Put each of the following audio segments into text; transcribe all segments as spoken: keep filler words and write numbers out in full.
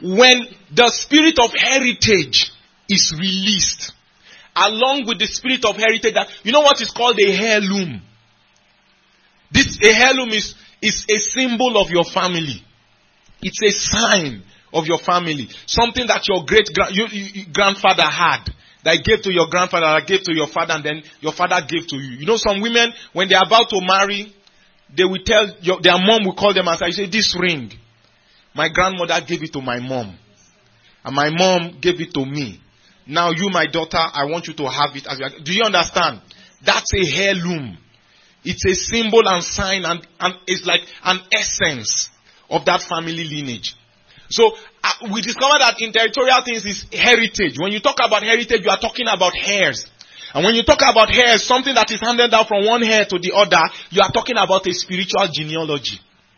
when the spirit of heritage is released, along with the spirit of heritage, that you know what is called a heirloom. This a heirloom is, is a symbol of your family. It's a sign of your family. Something that your great you, you, grandfather had, that gave to your grandfather, that gave to your father, and then your father gave to you. You know, some women, when they're about to marry, they will tell your, their mom will call them and say, this ring, my grandmother gave it to my mom, and my mom gave it to me. Now you, my daughter, I want you to have it. As you are. Do you understand? That's a heirloom. It's a symbol and sign, and, and it's like an essence of that family lineage. So uh, we discover that in territorial things is heritage. When you talk about heritage, you are talking about heirs. And when you talk about heirs, something that is handed down from one heir to the other, you are talking about a spiritual genealogy.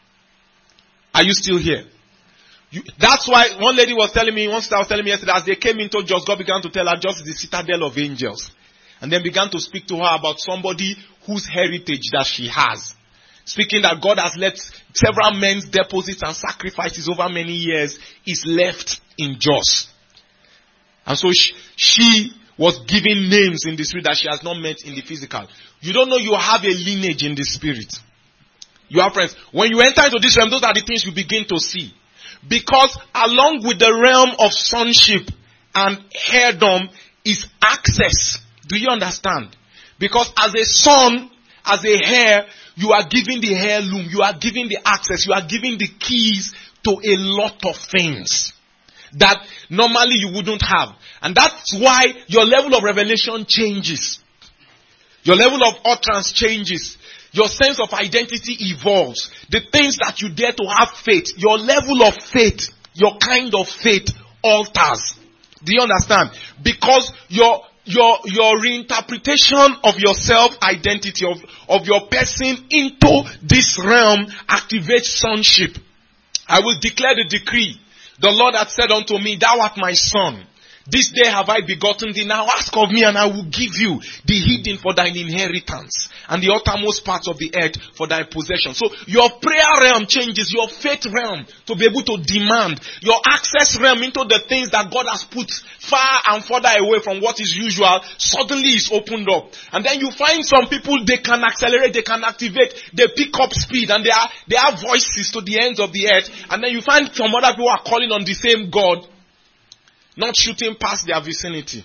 Are you still here? You, that's why one lady was telling me, one sister was telling me yesterday, as they came into Jos, God began to tell her Jos is the citadel of angels. And then began to speak to her about somebody whose heritage that she has. Speaking that God has left several men's deposits and sacrifices over many years is left in Jos. And so she, she was giving names in the spirit that she has not met in the physical. You don't know you have a lineage in the spirit. You are friends. When you enter into this realm, those are the things you begin to see. Because along with the realm of sonship and heirdom is access. Do you understand? Because as a son, as a heir, you are giving the heirloom, you are giving the access, you are giving the keys to a lot of things that normally you wouldn't have. And that's why your level of revelation changes. Your level of utterance changes. Your sense of identity evolves. The things that you dare to have faith, your level of faith, your kind of faith alters. Do you understand? Because your Your, your reinterpretation of your self-identity, of, of your person into this realm activates sonship. I will declare the decree. The Lord hath said unto me, thou art my son. This day have I begotten thee. Now ask of me and I will give you the hidden for thine inheritance and the uttermost parts of the earth for thy possession. So your prayer realm changes, your faith realm to be able to demand, your access realm into the things that God has put far and further away from what is usual suddenly is opened up. And then you find some people, they can accelerate, they can activate, they pick up speed, and they are, they have voices to the ends of the earth. And then you find some other people are calling on the same God, not shooting past their vicinity.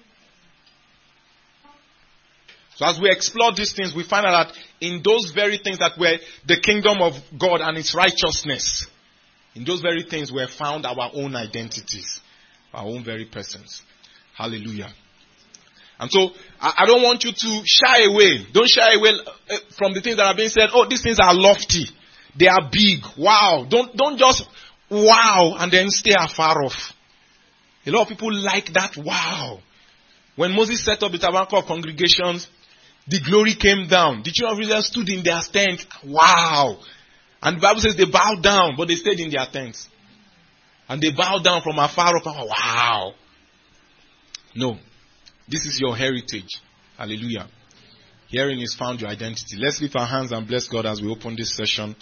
So as we explore these things, we find out that in those very things that were the kingdom of God and its righteousness, in those very things were found our own identities, our own very persons. Hallelujah. And so, I, I don't want you to shy away. Don't shy away from the things that are being said. Oh, these things are lofty. They are big. Wow. Don't, don't just wow and then stay afar off. A lot of people like that wow. When Moses set up the tabernacle of congregations, the glory came down. The children of Israel stood in their tents. Wow. And the Bible says they bowed down, but they stayed in their tents. And they bowed down from afar off. Wow. No. This is your heritage. Hallelujah. Herein is found your identity. Let's lift our hands and bless God as we open this session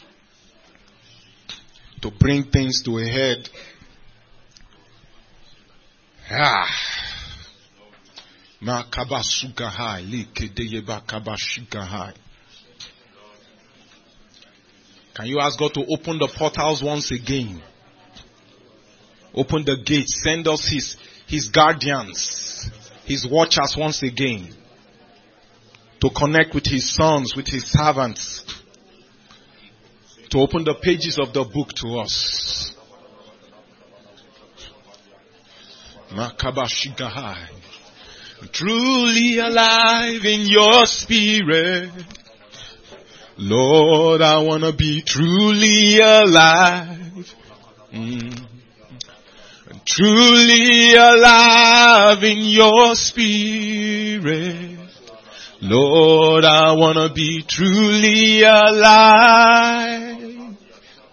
to bring things to a head. Ah. Can you ask God to open the portals once again? Open the gates. Send us his, his guardians, his watchers once again, to connect with his sons, with his servants, to open the pages of the book to us. Makabashigahai. Truly alive in your spirit. Lord, I want to be truly alive. Mm. Truly alive in your spirit. Lord, I want to be truly alive.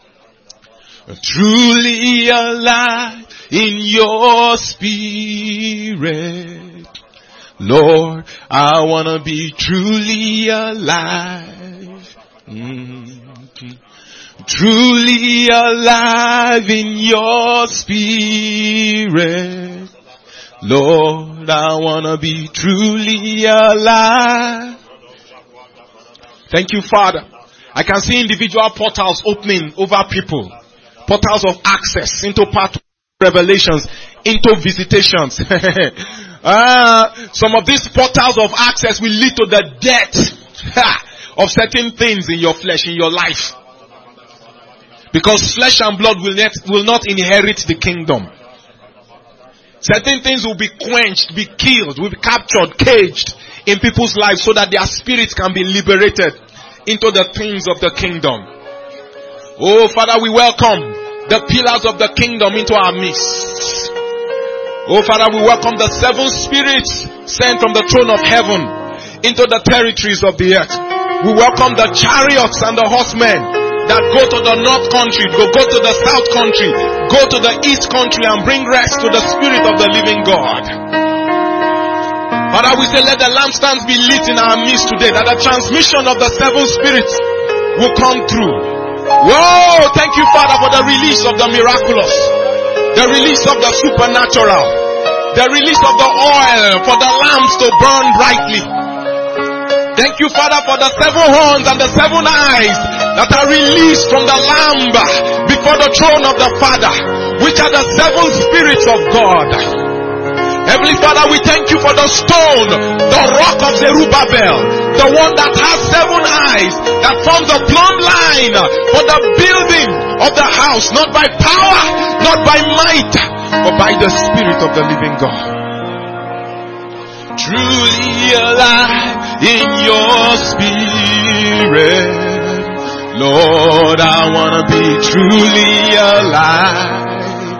Truly alive in your spirit. Lord, I want to be truly alive. Mm-hmm. Truly alive in your spirit. Lord, I wanna be truly alive. Thank you, Father. I can see individual portals opening over people. Portals of access into part revelations, into visitations. uh, some of these portals of access will lead to the death of certain things in your flesh, in your life. Because flesh and blood will not, will not inherit the kingdom. Certain things will be quenched, be killed, will be captured, caged in people's lives so that their spirits can be liberated into the things of the kingdom. Oh, Father, we welcome the pillars of the kingdom into our midst. Oh, Father, we welcome the seven spirits sent from the throne of heaven into the territories of the earth. We welcome the chariots and the horsemen that go to the north country, go, go to the south country, go to the east country and bring rest to the spirit of the living God. Father, we say let the lampstands be lit in our midst today, that the transmission of the seven spirits will come through. Whoa, thank you, Father, for the release of the miraculous, the release of the supernatural, the release of the oil for the lamps to burn brightly. Thank you, Father, for the seven horns and the seven eyes that are released from the Lamb before the throne of the Father, which are the seven spirits of God. Heavenly Father, we thank you for the stone, the rock of Zerubbabel, the one that has seven eyes, that forms a plumb line for the building of the house, not by power, not by might, but by the Spirit of the living God. Truly alive in your spirit. Lord, I wanna be truly alive.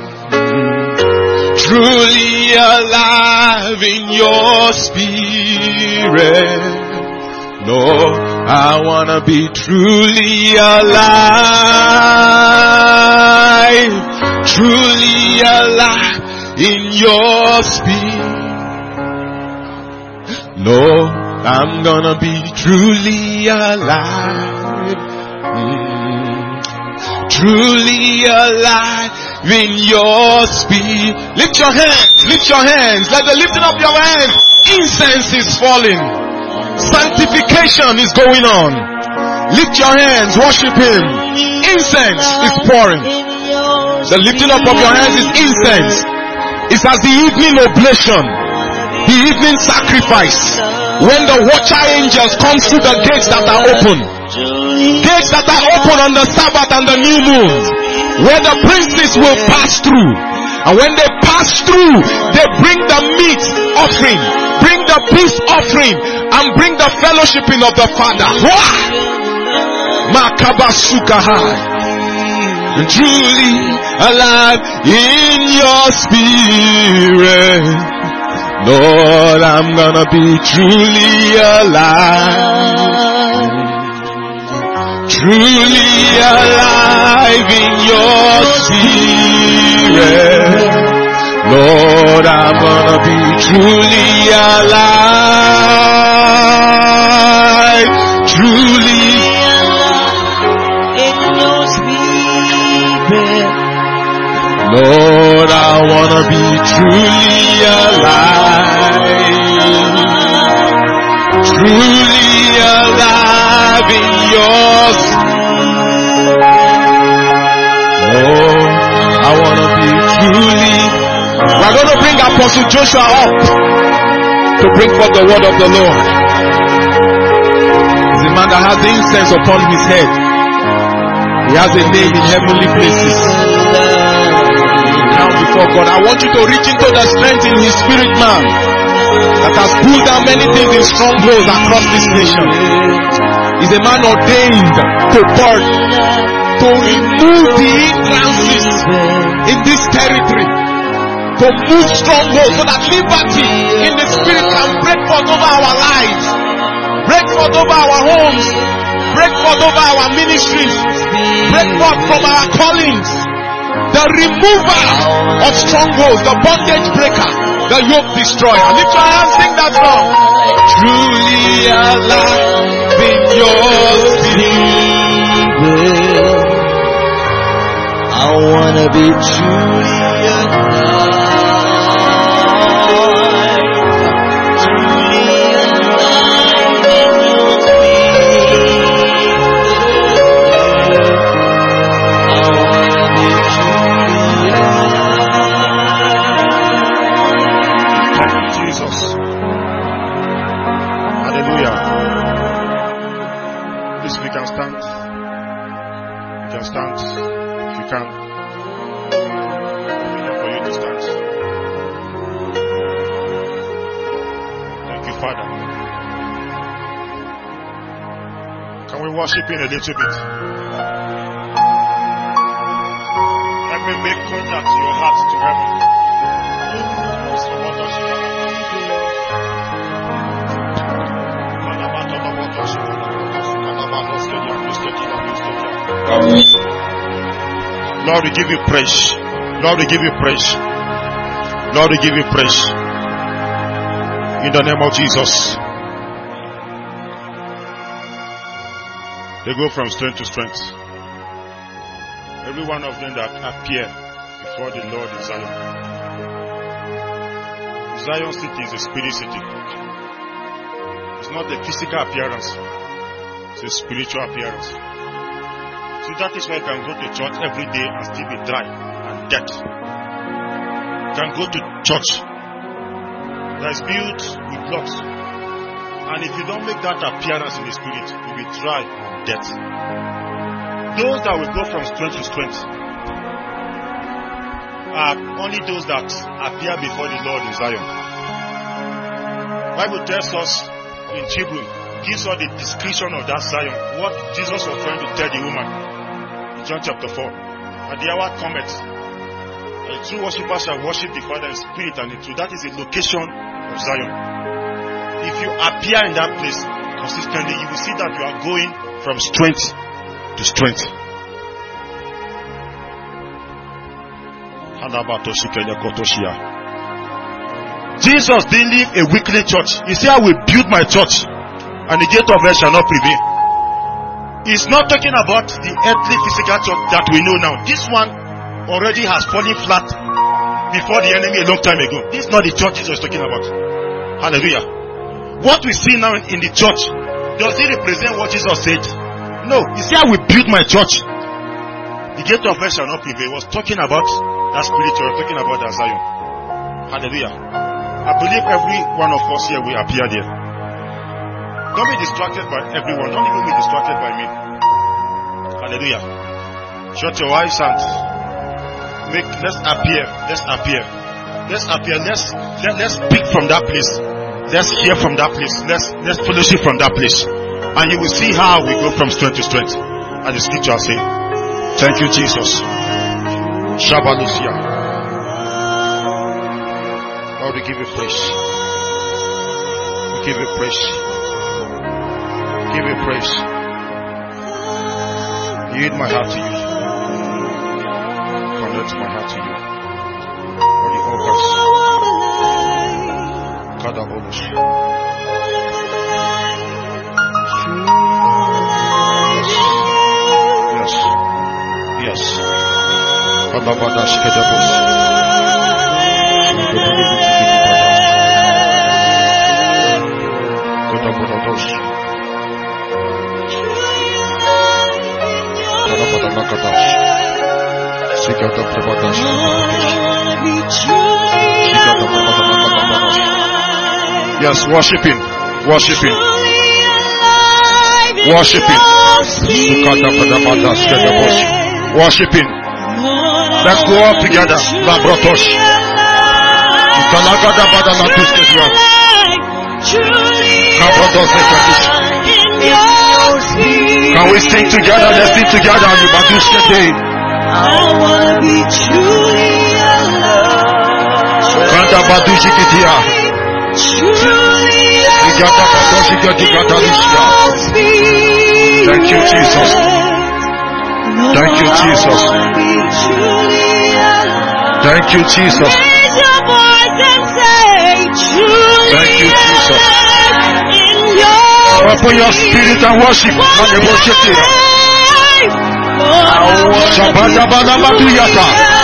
Truly alive in your spirit. Lord, I wanna be truly alive. Truly alive in your spirit. Lord, I'm gonna be truly alive. Mm. Truly alive in your spirit. Lift your hands, lift your hands. Let the lifting of your hands, incense is falling. Sanctification is going on. Lift your hands, worship Him. Incense is pouring. The lifting up of your hands is incense. It's as the evening oblation, the evening sacrifice, when the watcher angels come through the gates that are open, gates that are open on the Sabbath and the new moon, where the princes will pass through, and when they pass through, they bring the meat offering, bring the peace offering, and bring the fellowshipping of the Father. Makabasukahai. Truly alive in your spirit. Lord, I'm gonna be truly alive. Truly alive in your spirit. Lord, I'm gonna be truly alive. Truly Lord, I wanna be truly alive, truly alive in your spirit. Lord, I wanna be truly. We're gonna bring Apostle Joshua up to bring forth the word of the Lord. He's a man that has the incense upon his head. He has a name in heavenly places. Before God, I want you to reach into the strength in his spirit man that has pulled down many things in strongholds across this nation. He's a man ordained to burn, to remove the hindrances in this territory, to move strongholds so that liberty in the spirit can break forth over our lives, break forth over our homes, break forth over our ministries, break forth from our callings. The remover of strongholds, the bondage breaker, the yoke destroyer. Lift your hands, sing that song. Truly alive in your spirit. I wanna be truly alive. Worshiping a little bit. Let me make contact your heart to heaven. Lord, we give you praise. Lord, we give you praise. Lord, we give you praise. In the name of Jesus. They go from strength to strength. Every one of them that appear before the Lord in Zion. Zion city is a spirit city. It's not a physical appearance. It's a spiritual appearance. So that is why you can go to church every day and still be dry and dead. You can go to church that is built with blocks. And if you don't make that appearance in the spirit, you'll be dry and dead. Those that will go from strength to strength are only those that appear before the Lord in Zion. The Bible tells us in Hebrew, gives us the description of that Zion, what Jesus was trying to tell the woman in John chapter four. And the hour cometh, and the true worshippers shall worship the Father in spirit and in truth. That is the location of Zion. If you appear in that place consistently, you will see that you are going from strength to strength. Jesus didn't leave a weekly church. He said, I will build my church and the gate of hell shall not prevail. He's not talking about the earthly physical church that we know now. This one already has fallen flat before the enemy a long time ago. This is not the church Jesus is talking about. Hallelujah. What we see now in the church, does it represent what Jesus said? No. He said, I will build my church. The gate of hell shall not prevail. He was talking about that spiritual, talking about that Zion. Hallelujah. I believe every one of us here will appear there. Don't be distracted by everyone. Don't even be distracted by me. Hallelujah. Shut your eyes and make, let's appear. Let's appear. Let's appear. Let's, let, let's speak from that place. Let's hear from that place. Let's, let's fellowship from that place. And you will see how we go from strength to strength. And the scripture say, thank you, Jesus. Shabbalusia. Lord, we give you praise. We give you praise. Give you praise. Yield my heart to you. Connect my heart to you. For the altars. Kadabolus. Yes. Yes. Kadabadash kedabos. Kadabodados. Yes, worshiping, worshiping, worshiping, worshiping. Let's go all together. Labrotosh. Can we sing together? Let's sing together. I wanna be truly alive. Truly Thank you, Jesus. Thank you, Jesus. Thank you, Jesus. Thank you, Jesus. Open your spirit and worship. And worship you. Shabadabalabaduyata.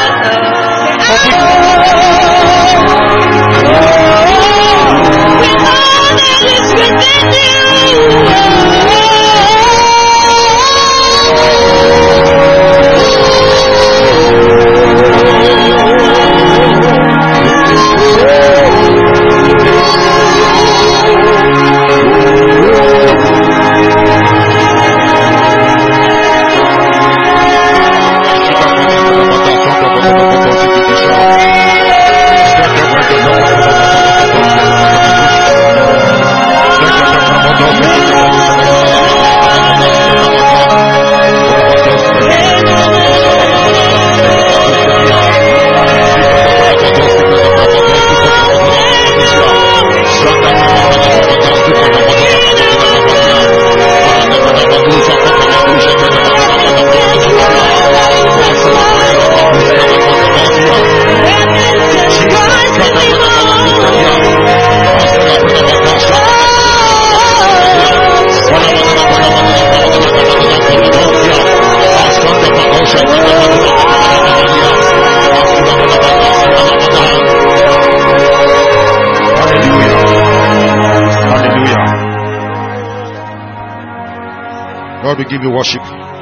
Lord, we give you worship.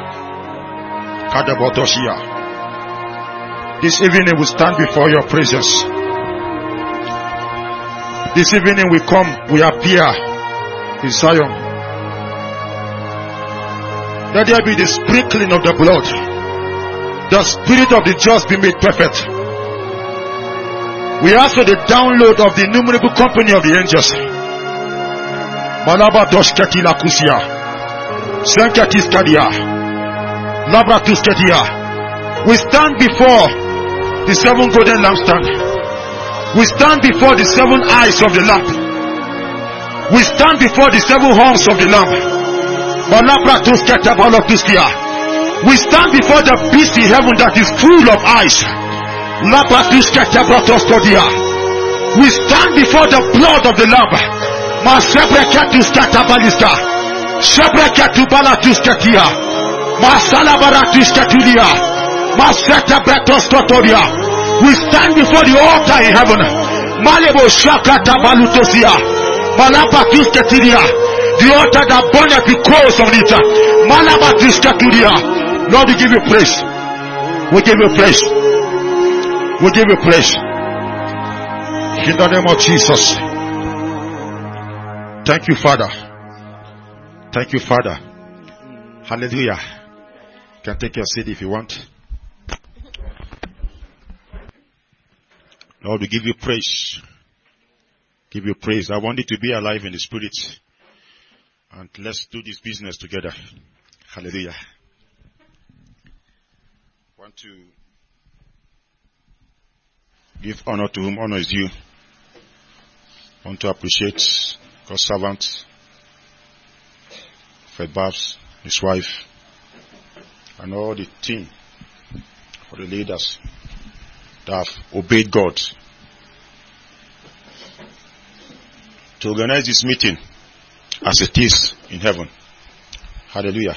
This evening we stand before your presence. This evening we come, we appear in Zion. Let there be the sprinkling of the blood. The spirit of the just be made perfect. We ask for the download of the innumerable company of the angels. Malabadoshkati lakusia. Sankatiskadia. Labratuskedia. We stand before the seven golden lampstands. We stand before the seven eyes of the lamp. We stand before the seven horns of the lamp. We stand before the beast in heaven that is full of eyes. We stand before the blood of the lamb. We stand before the altar in heaven. The altar that burneth with coals on it. Lord, we give you praise. We give you praise. We give you praise. In the name of Jesus. Thank you, Father. Thank you, Father. Hallelujah. You can take your seat if you want. Lord, we give you praise. Give you praise. I want you to be alive in the spirit. And let's do this business together. Hallelujah. I want to give honor to whom honor is due. I want to appreciate God's servant, Fred Babs, his wife, and all the team, for the leaders that have obeyed God to organize this meeting as it is in heaven. Hallelujah.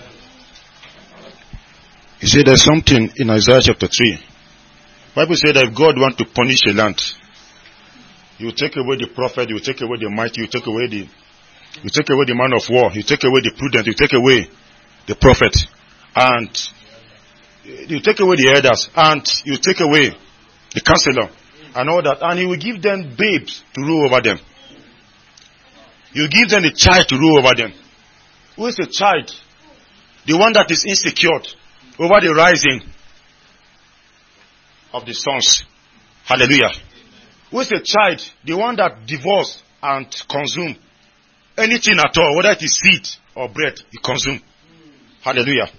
He said there's something in Isaiah chapter three. The Bible said that if God wants to punish a land, He will take away the prophet, He will take away the mighty, He will take away the He will take away the man of war, He will take away the prudent, He will take away the prophet, and He will take away the elders, and He will take away the counselor, and all that, and He will give them babes to rule over them. You give them the child to rule over them. Who is the child? The one that is insecure over the rising of the sons. Hallelujah. Who is the child? The one that divorce and consume anything at all, whether it is seed or bread, you consume. Hallelujah.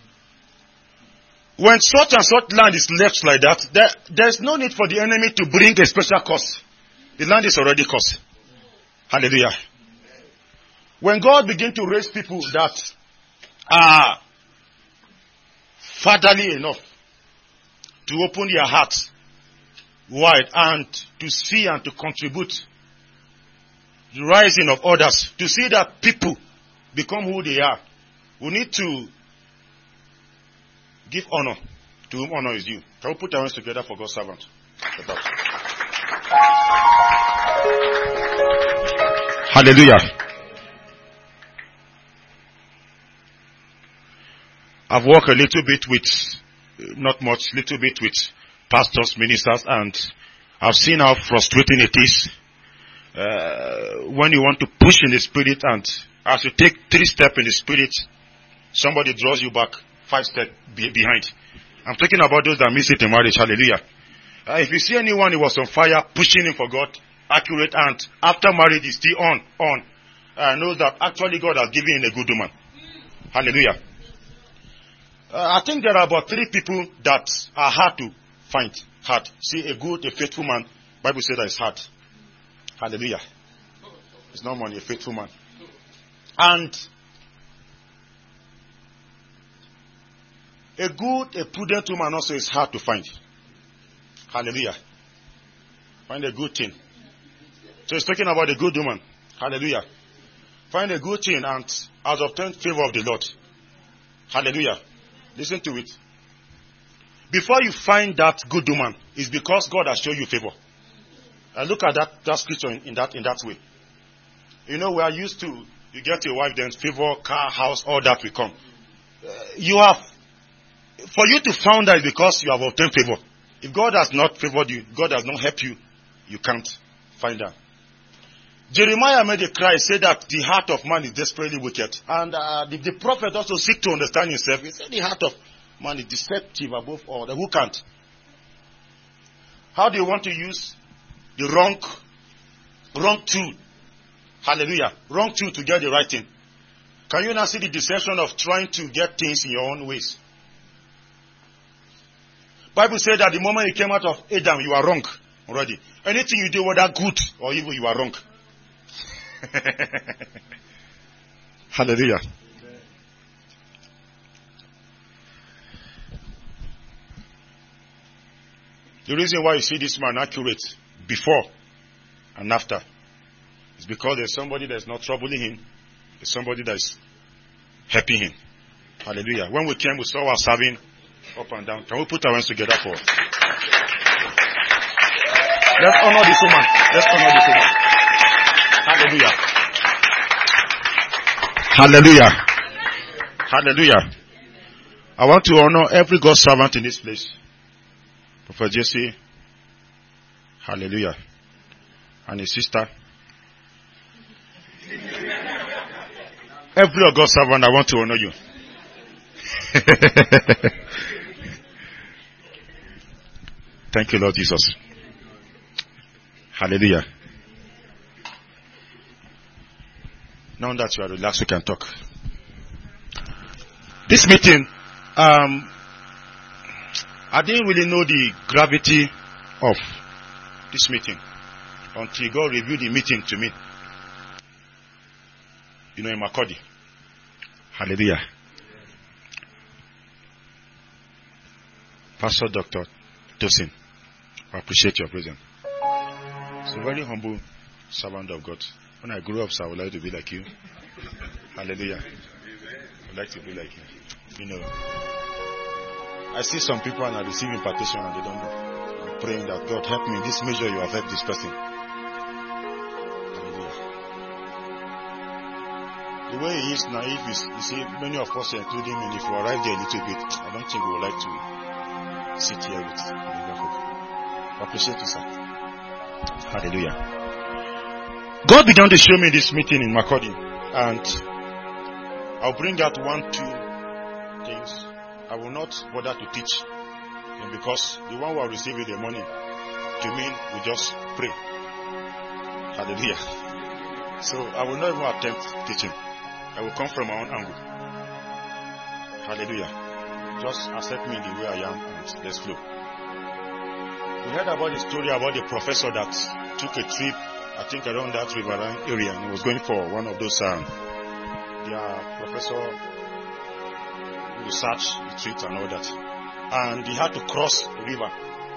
When such and such land is left like that, there, there's no need for the enemy to bring a special curse. The land is already cursed. Hallelujah. When God begins to raise people that are fatherly enough to open their hearts wide and to see and to contribute the rising of others, to see that people become who they are, we need to Give honor to whom honor is due. Can we put our hands together for God's servant? Hallelujah. I've worked a little bit with, not much, little bit with pastors, ministers, and I've seen how frustrating it is uh, when you want to push in the spirit, and as you take three steps in the spirit, somebody draws you back five steps be- behind. I'm talking about those that miss it in marriage. Hallelujah. Uh, if you see anyone who was on fire, pushing him for God, accurate, and after marriage is still on, on, uh, knows that actually God has given him a good woman. Hallelujah. Uh, I think there are about three people that are hard to find. Hard. See, a good, a faithful man. Bible says that it's hard. Hallelujah. It's not money, a faithful man. And a good, a prudent woman also is hard to find. Hallelujah. Find a good thing. So he's talking about a good woman. Hallelujah. Find a good thing and has obtained favor of the Lord. Hallelujah. Listen to it. Before you find that good woman, it's because God has shown you favor. And look at that, that scripture in, in that in that way. You know, we are used to, you get a wife, then favor, car, house, all that will come. Uh, you have, for you to find that is because you have obtained favor. If God has not favored you, God has not helped you, you can't find that. Jeremiah made a cry, said that the heart of man is desperately wicked. And uh, the, the prophet also seek to understand himself. He said the heart of man is deceptive above all. Who can't? How do you want to use the wrong, wrong tool? Hallelujah. Wrong tool to get the right thing. Can you now see the deception of trying to get things in your own ways? Bible said that the moment you came out of Adam, you are wrong already. Anything you do, whether good or evil, you are wrong. Hallelujah. The reason why you see this man accurate before and after is because there's somebody that's not troubling him. There's somebody that's helping him. Hallelujah. When we came, we saw our serving up and down. Can we put our hands together for? Let's honor this woman. Let's honor this woman. Hallelujah. Hallelujah. Hallelujah. I want to honor every God servant in this place. Prophet Jesse. Hallelujah. And his sister. Every God servant, I want to honor you. Thank you, Lord Jesus. Hallelujah. Now that you are relaxed, we can talk. This meeting, um, I didn't really know the gravity of this meeting until God revealed the meeting to me. You know, in Makodi. Hallelujah. Pastor Doctor Tosin, I appreciate your presence. It's a very humble servant of God. When I grew up, so I would like to be like you. Hallelujah. I would like to be like you. You know, I see some people and I receive impartation and they don't know. I'm praying that God help me in this measure you have helped this person. Hallelujah. The way he is naive is, you see, many of us, including me, if we arrive there a little bit, I don't think we would like to sit here with Liverpool. I appreciate you, sir. Hallelujah. God began to show me this meeting in Makodi, and I'll bring out one, two things. I will not bother to teach, because the one who are receiving the money, to me, we just pray. Hallelujah. So I will not even attempt teaching. I will come from my own angle. Hallelujah. Just accept me the way I am and let's flow. We heard about the story about the professor that took a trip, I think around that riverine area, and he was going for one of those um, their professor research retreat and all that. And he had to cross the river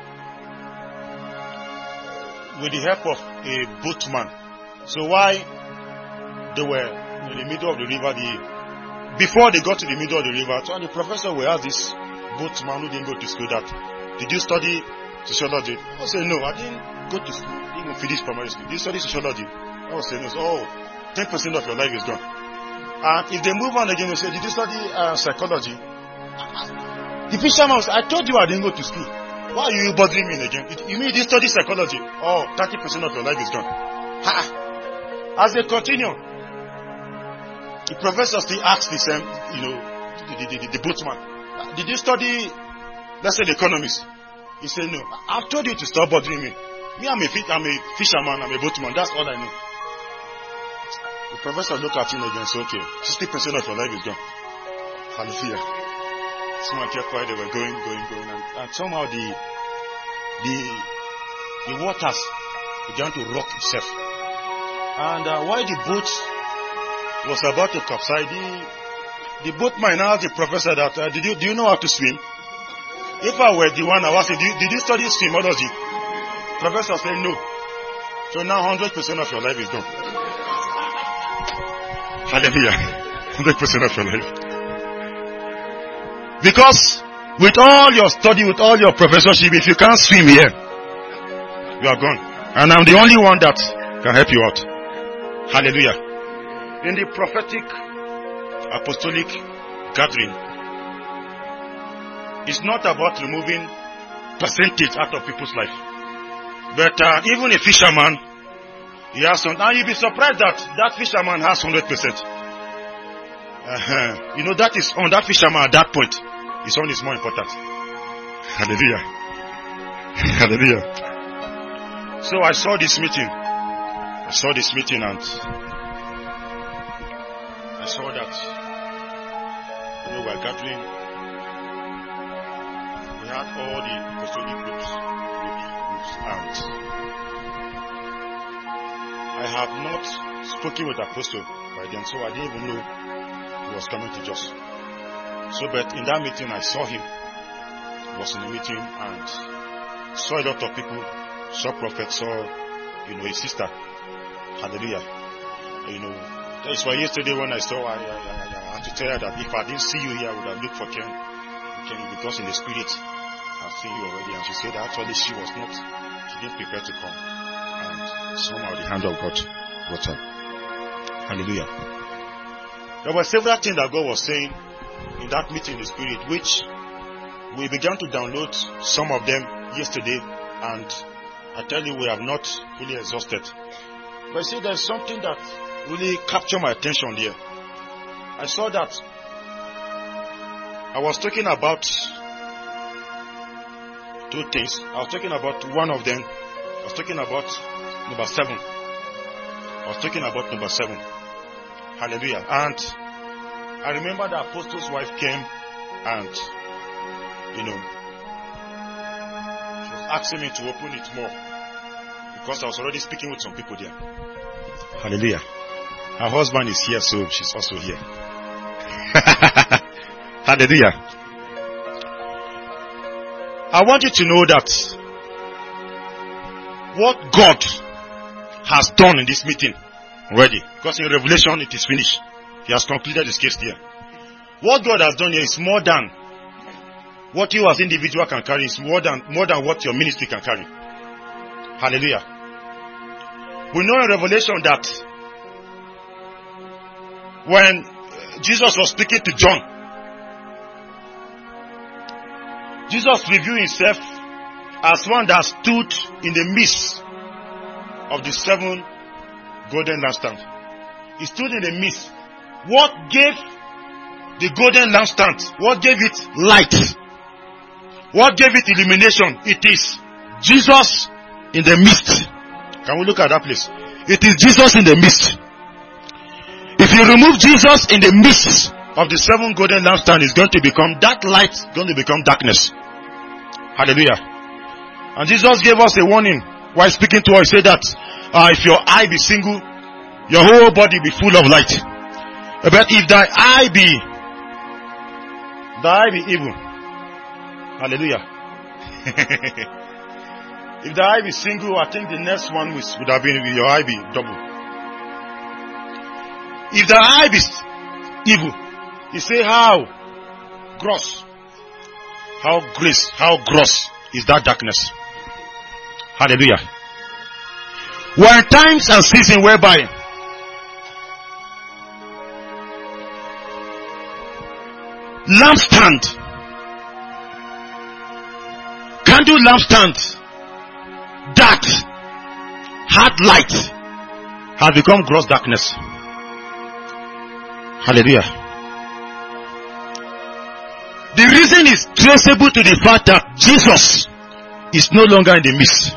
with the help of a boatman. So while they were in the middle of the river, the before they got to the middle of the river, so the professor will ask this boatman who didn't go to school that, did you study sociology? I will say, no, I didn't go to school. I didn't even finish primary school. Did you study sociology? I will say, no. So, oh, ten percent of your life is gone. And if they move on again, they say, did you study uh, psychology? The fisherman will say, I told you I didn't go to school. Why are you bothering me again? You mean you didn't study psychology? Oh, thirty percent of your life is gone. Ha! As they continue, the professor still asks the same, you know, the, the, the, the boatman, did you study, let's say, the economist? He said, no. I've told you to stop bothering me. Me, I'm a, I'm a fisherman, I'm a boatman. That's all I know. The professor looked at him again and said, okay, sixty percent of your life is gone. Hallelujah. Someone kept quiet, they were going, going, going. And, and somehow the, the, the waters began to rock itself. And uh, while the boat was about to capsize, the, the boatman asked the professor that, uh, did you, do you know how to swim? If I were the one, I was saying, did, did you study swimology? Professor said no. So now one hundred percent of your life is gone. Hallelujah. one hundred percent of your life. Because with all your study, with all your professorship, if you can't swim here, you are gone. And I'm the only one that can help you out. Hallelujah. In the prophetic apostolic gathering, it's not about removing percentage out of people's life. But uh, even a fisherman, he has some, and you'll be surprised that that fisherman has one hundred percent. Uh-huh. You know, that is on that fisherman at that point. His own is more important. Hallelujah. Hallelujah. So I saw this meeting. I saw this meeting and I saw that, you know, we're gathering. We had all the apostolic groups, groups, groups, and I have not spoken with Apostle by then, so I didn't even know he was coming to Jos. So, but in that meeting, I saw him. He was in the meeting and saw a lot of people, saw prophet, saw, you know, his sister. Hallelujah. You know, that's why yesterday when I saw, I, I, I, I had to tell her that if I didn't see you here, I would have looked for Ken. Ken, because in the spirit, I've seen you already. And she said actually she was not, she didn't prepare to come. And somehow the hand of God got her. Hallelujah. There were several things that God was saying in that meeting in the spirit, which we began to download some of them yesterday, and I tell you, we have not fully exhausted. But see, there's something that really captured my attention here. I saw that I was talking about two things. I was talking about one of them. I was talking about number seven. I was talking about number seven. Hallelujah. And I remember the apostle's wife came and, you know, she was asking me to open it more because I was already speaking with some people there. Hallelujah. Her husband is here, so she's also here. Hallelujah. I want you to know that what God has done in this meeting already, because in Revelation it is finished. He has concluded his case there. What God has done here is more than what you as individual can carry. It's more than more than what your ministry can carry. Hallelujah. We know in Revelation that when Jesus was speaking to John, Jesus reviewed himself as one that stood in the midst of the seven golden lampstands. He stood in the midst. What gave the golden lampstand? What gave it light? What gave it illumination? It is Jesus in the midst. Can we look at that place? It is Jesus in the midst. If you remove Jesus in the midst of the seven golden lampstands, it's going to become, that light going to become darkness. Hallelujah. And Jesus gave us a warning while speaking to us. He said that uh, if your eye be single, your whole body be full of light. But if thy eye be, thy eye be evil. Hallelujah. If the eye be single, I think the next one would have been your eye be double. If the eye be evil, you say how? Gross. How grace, how gross is that darkness. Hallelujah. We're in times and seasons whereby lampstand, candle lampstand that had light has become gross darkness. Hallelujah. The reason is traceable to the fact that Jesus is no longer in the midst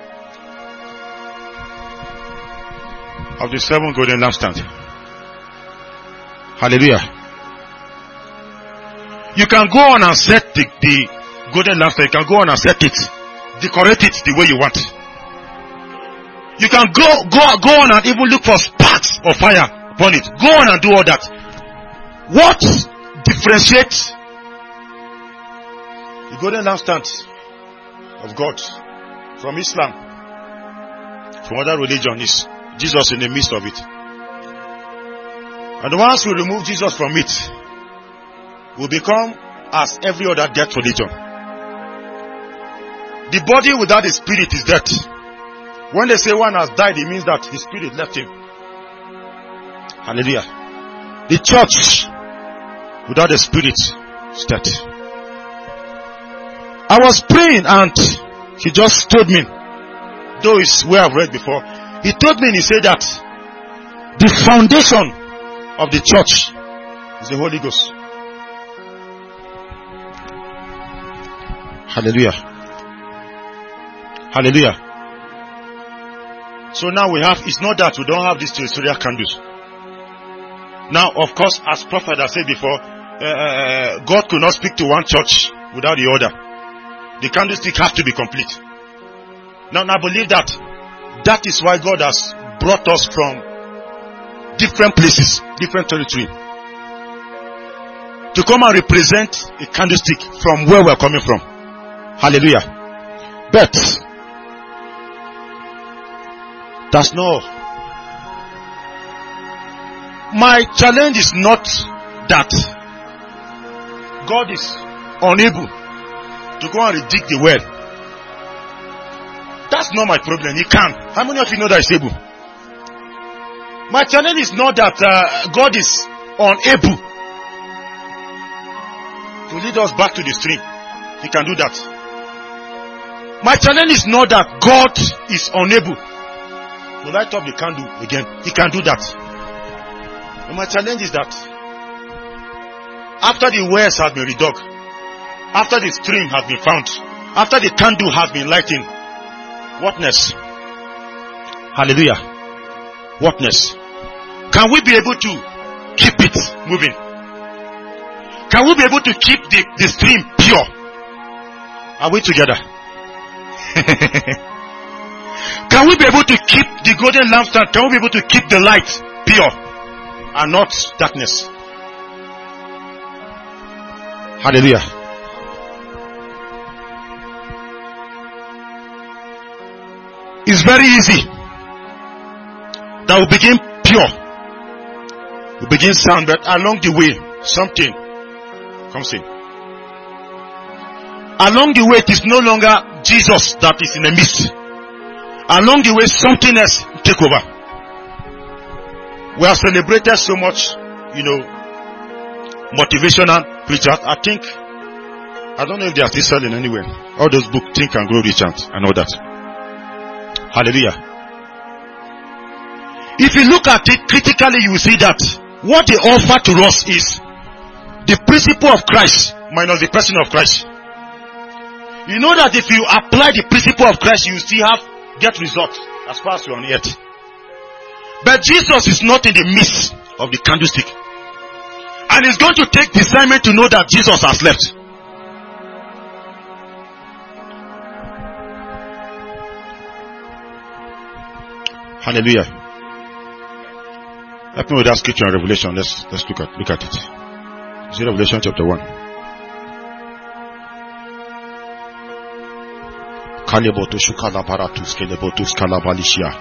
of the seven golden lampstands. Hallelujah. You can go on and set the, the golden lampstand. You can go on and set it, decorate it the way you want. You can go go go on and even look for sparks of fire upon it. Go on and do all that. What differentiates the golden lampstands of God from Islam, from other religions, is Jesus in the midst of it. And once we remove Jesus from it, will become as every other death religion. The body without the spirit is death. When they say one has died, it means that the spirit left him. Hallelujah. The church without the spirit is death. I was praying and he just told me, though it's where I've read before, he told me and he said that the foundation of the church is the Holy Ghost. Hallelujah. Hallelujah. So now we have, it's not that we don't have these terrestrial candles. Now, of course, as prophet I said before, uh, God could not speak to one church without the other. The candlestick has to be complete. Now, I believe that that is why God has brought us from different places, different territory, to come and represent a candlestick from where we are coming from. Hallelujah. But that's not. My challenge is not that God is unable to go and redig the well. That's not my problem. He can. How many of you know that he's able? My challenge is not that uh, God is unable to lead us back to the stream. He can do that. My challenge is not that God is unable to light up the candle again. He can do that. And my challenge is that after the wells have been redug, after the stream has been found, after the candle has been lightened, what next? Hallelujah. What next? Can we be able to keep it moving? Can we be able to keep the, the stream pure? Are we together? Can we be able to keep the golden lampstand? Can we be able to keep the light pure and not darkness? Hallelujah. It's very easy that we begin pure, we begin sound, but along the way something comes in. Along the way, it is no longer Jesus that is in the midst. Along the way, something else take over. We have celebrated so much, you know, motivational preachers. I think, I don't know if they are still selling anywhere. All those books, Think and Grow Rich and all that. Hallelujah. If you look at it critically, you will see that what they offer to us is the principle of Christ minus the person of Christ. You know that if you apply the principle of Christ, you still have get results as far as you're on earth. But Jesus is not in the midst of the candlestick, and it's going to take discernment to know that Jesus has left. Hallelujah. Help me with that scripture in Revelation. Let's let's look at look at it. Is it Revelation chapter one? Kaleboto shukala baratus kelebotus kalabalishia.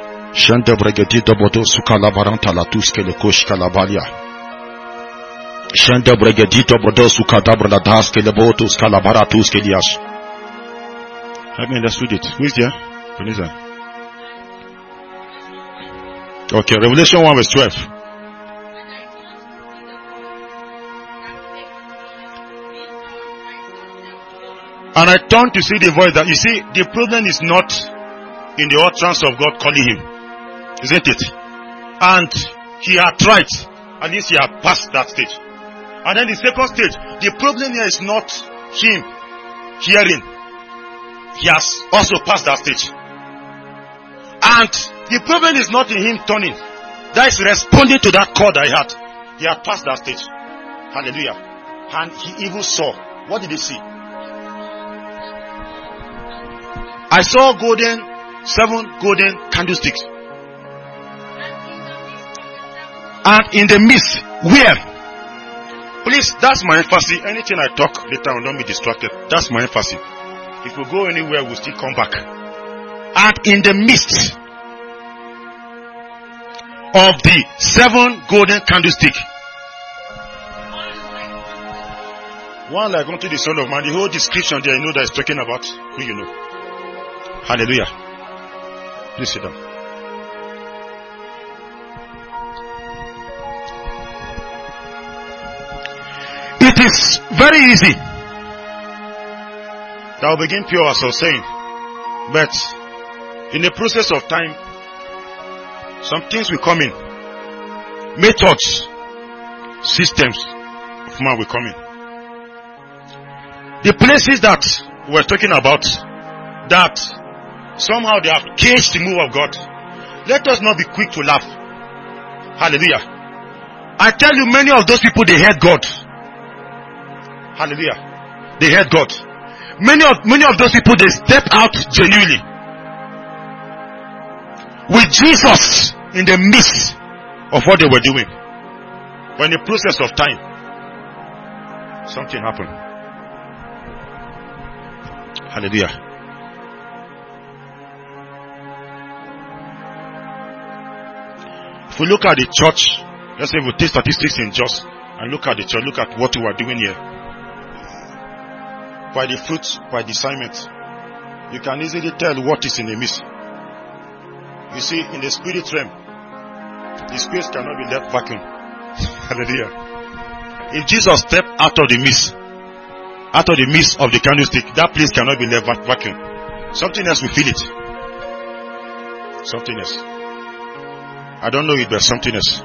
Shante bregeti doboto sukala baranta latus kelekosh kalabalia. Shanda Bregadito Brodosu Kadabra Daske Lebotus Calabaratus Kedias. Have you understood it? Who is there? Vanessa. Okay, Revelation one verse twelve. And I turned to see the voice that, you see, the problem is not in the utterance of God calling him, isn't it? And he had tried, at least he had passed that stage. And then the second stage, the problem here is not him hearing. He has also passed that stage. And the problem is not in him turning. That is responding to that call that he had. He had passed that stage. Hallelujah. And he even saw. What did he see? I saw golden, seven golden candlesticks. And in the midst, where? Please, that's my emphasis. Anything I talk later on, don't be distracted. That's my emphasis. If we go anywhere, we'll still come back. And in the midst of the seven golden candlesticks, one like unto the Son of Man, the whole description there, you know that it's talking about who you know. Hallelujah. Please sit down. It is very easy. That will begin pure, as I was saying. But in the process of time, some things will come in. Methods, systems of man will come in. The places that we're talking about, that somehow they have caged the move of God, let us not be quick to laugh. Hallelujah. I tell you, many of those people, they hate God. Hallelujah. They hate God. Many of many of those people, they step out genuinely with Jesus in the midst of what they were doing. But in the process of time, something happened. Hallelujah. If we look at the church, let's say we take statistics in just and look at the church, look at what we are doing here. By the fruit, by discernment, you can easily tell what is in the midst. You see, in the spirit realm, the space cannot be left vacuum. Hallelujah. If Jesus stepped out of the midst, out of the midst of the candlestick, that place cannot be left vacuum. Something else will fill it. Something else. I don't know if there's something else.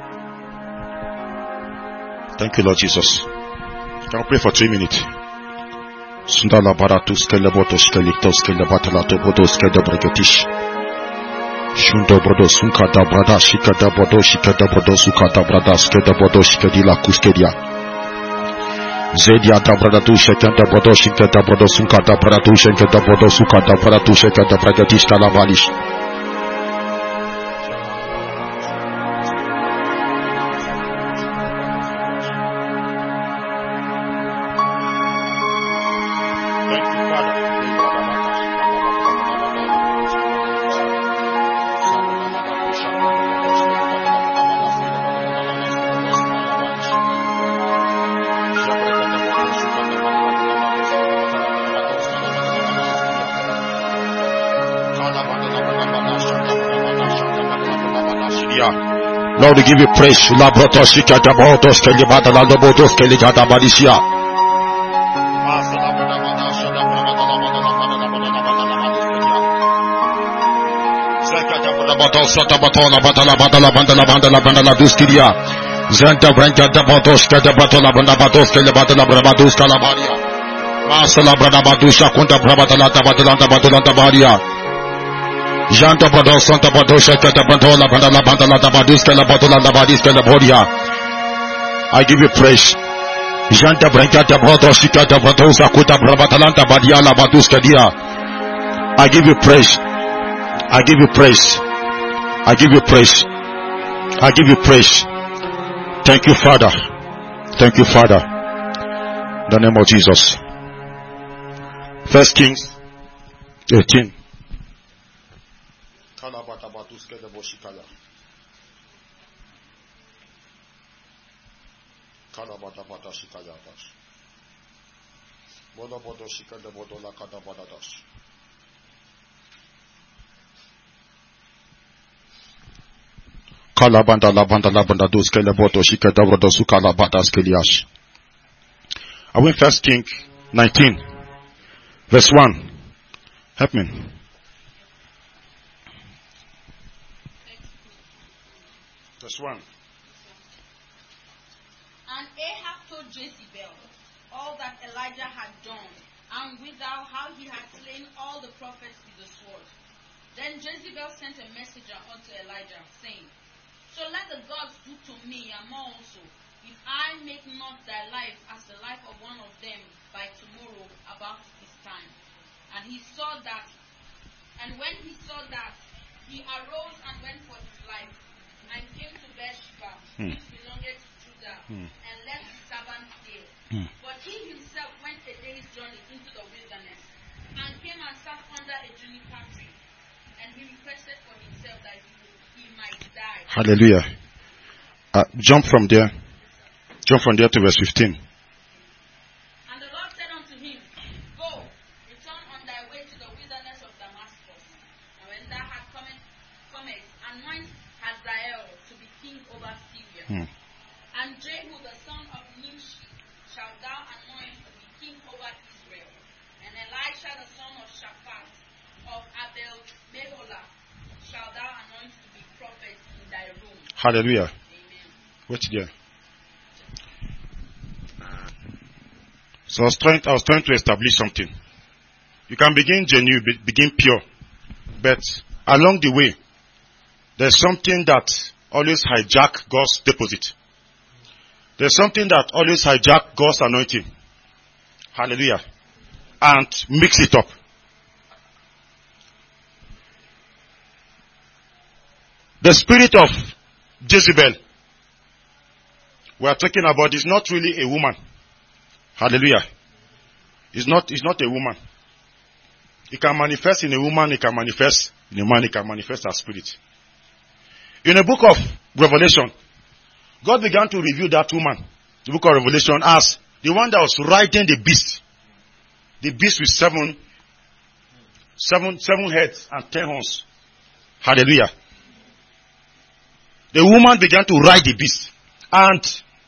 Thank you, Lord Jesus. Can we pray for three minutes? Sundala baratus kelebotos keliktos kelebatalato bodos kedebrigetish. Shundo bodos sunkada brada shikada bodos shikada bodos sukada brada skeda bodos kedila kuskedia. Zedia da brada tu shikada bodos shikada bodos sunkada brada tu shikada bodos sukada brada tu shikada brigetish kalabalish. Lord, we give you praise. La brotos kata botos ke libada la botos ke ligada badisia. Botos sota batola batala batala bandala bandala bandala duskiria. Zanta branca da botos ke da batola banda botos ke libada la brabados kalabaria. Masala brada badusha kunta brabatala tabadala tabadala tabaria. Janta Bado Santa Bado Shakata Bandola Bandala Bandala Tabaduska La Badula Labadiska La Bodia. I give you praise. Janta Brancata Bado Shikata Badosa Kuta Brabatalanta Badiala Baduska Dia. I give you praise. I give you praise. I give you praise. I give you praise. Thank you, Father. Thank you, Father. In the name of Jesus. First Kings eighteen. Kalabada bada shikayadas. Bodo bodo shikada bodo la kada badadas. Kalabanda labanda labanda dos kele bodo shikada bodo su kalabadas keliash. I went First King nineteen, verse one. Help me. Verse one. And Ahab told Jezebel all that Elijah had done, and withal how he had slain all the prophets with the sword. Then Jezebel sent a messenger unto Elijah, saying, So let the gods do to me and more also, if I make not thy life as the life of one of them by tomorrow about this time. And he saw that, and when he saw that, he arose and went for his life, and came to Beersheba, Hmm. which belonged to Judah, Hmm. and left his servants there. Hmm. But he himself went a day's journey into the wilderness, and came and sat under a juniper tree. And he requested for himself that he, would, he might die. Hallelujah. Uh, jump from there. Jump from there to verse fifteen. And the Lord said unto him, Go, return on thy way to the wilderness of Damascus. And when thou hast come, comest, anoint Hazael to be king over Syria. Hmm. And Jehu the son of Nimshi shalt thou anoint to be king over Israel. And Elisha the son of Shaphat of Abel Meholah shalt thou anoint to be prophet in thy room. Hallelujah. Amen. Wait there. So I was trying, I was trying to establish something. You can begin genuine, be- begin pure, but along the way, there's something that always hijack God's deposit. There's something that always hijack God's anointing. Hallelujah. And mix it up. The spirit of Jezebel we are talking about is not really a woman. Hallelujah. It's not, it's not a woman. It can manifest in a woman, it can manifest in a man, it can manifest as spirit. In the book of Revelation, God began to reveal that woman, the book of Revelation, as the one that was riding the beast. The beast with seven, seven, seven heads and ten horns. Hallelujah. The woman began to ride the beast. And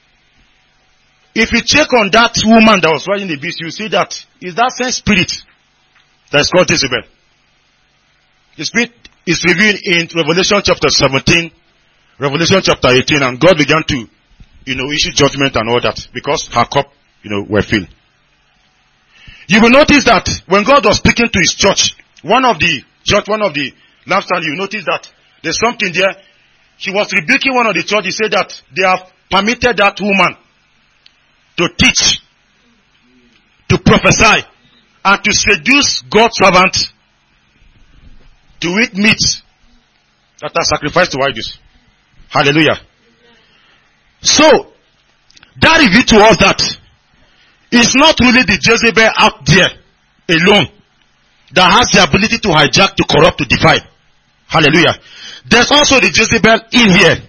if you check on that woman that was riding the beast, you see that is that same spirit that is called Jezebel. The spirit is revealed in Revelation chapter seventeen, Revelation chapter eighteen, and God began to, you know, issue judgment and all that because her cup, you know, were filled. You will notice that when God was speaking to his church, one of the church, one of the lampstands, you notice that there's something there. He was rebuking one of the church. He said that they have permitted that woman to teach, to prophesy, and to seduce God's servants to eat meat that are sacrificed to idols. Hallelujah. So, that revealed to us that it's not really the Jezebel out there alone that has the ability to hijack, to corrupt, to defile. Hallelujah. There's also the Jezebel in here.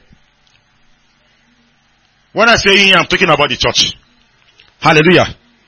When I say in here, I'm talking about the church. Hallelujah.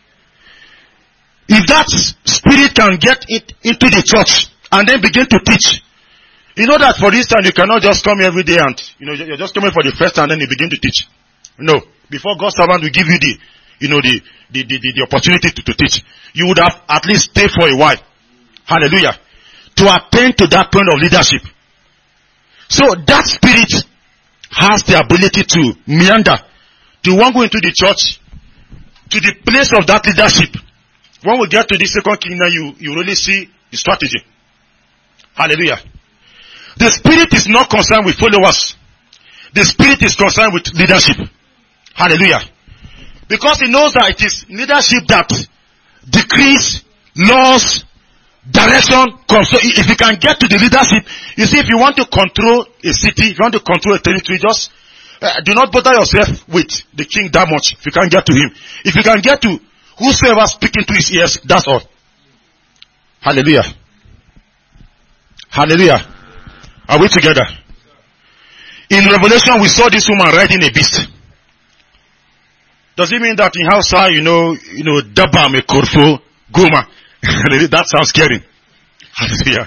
If that spirit can get it into the church and then begin to teach, you know that for instance you cannot just come every day and, you know, you're just coming for the first time and then you begin to teach. No. Before God's servant will give you the, you know, the, the, the, the, the opportunity to, to teach, you would have at least stayed for a while. Hallelujah. To attain to that point of leadership. So that spirit has the ability to meander, to one go into the church, to the place of that leadership. When we get to the second kingdom, you, you really see the strategy. Hallelujah. The spirit is not concerned with followers. The spirit is concerned with leadership. Hallelujah. Because he knows that it is leadership that decrees, laws, direction. So if you can get to the leadership, you see, if you want to control a city, if you want to control a territory, just uh, do not bother yourself with the king that much. If you can't get to him, if you can get to whosoever speaking to his ears, that's all. Hallelujah. Hallelujah. Are we together? In Revelation, we saw this woman riding a beast. Does it mean that in Hausa, you know, you know, Daba me korfo goma? That sounds scary. Hallelujah.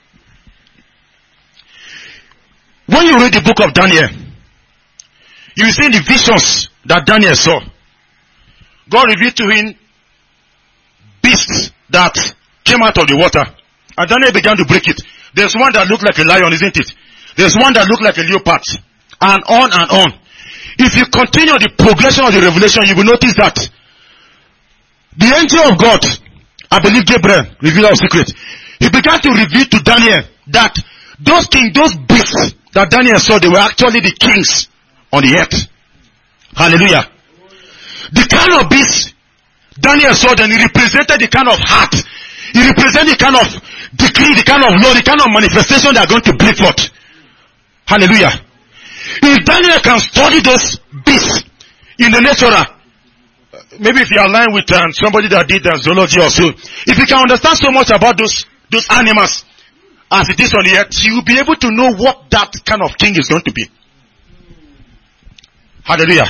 When you read the book of Daniel, you see the visions that Daniel saw. God revealed to him beasts that came out of the water. And Daniel began to break it. There's one that looked like a lion, isn't it? There's one that looked like a leopard. And on and on. If you continue the progression of the revelation, you will notice that the angel of God, I believe Gabriel, revealer of secret, he began to reveal to Daniel that those kings, those beasts that Daniel saw, they were actually the kings on the earth. Hallelujah. The kind of beast Daniel saw, then he represented the kind of heart. He represented the kind of decree, the kind of law, the kind of manifestation they are going to bring forth. Hallelujah. If Daniel can study those beasts in the natural, maybe if you align with um, somebody that did um, zoology or so, if you can understand so much about those those animals as it is on the earth, you will be able to know what that kind of king is going to be. Hallelujah.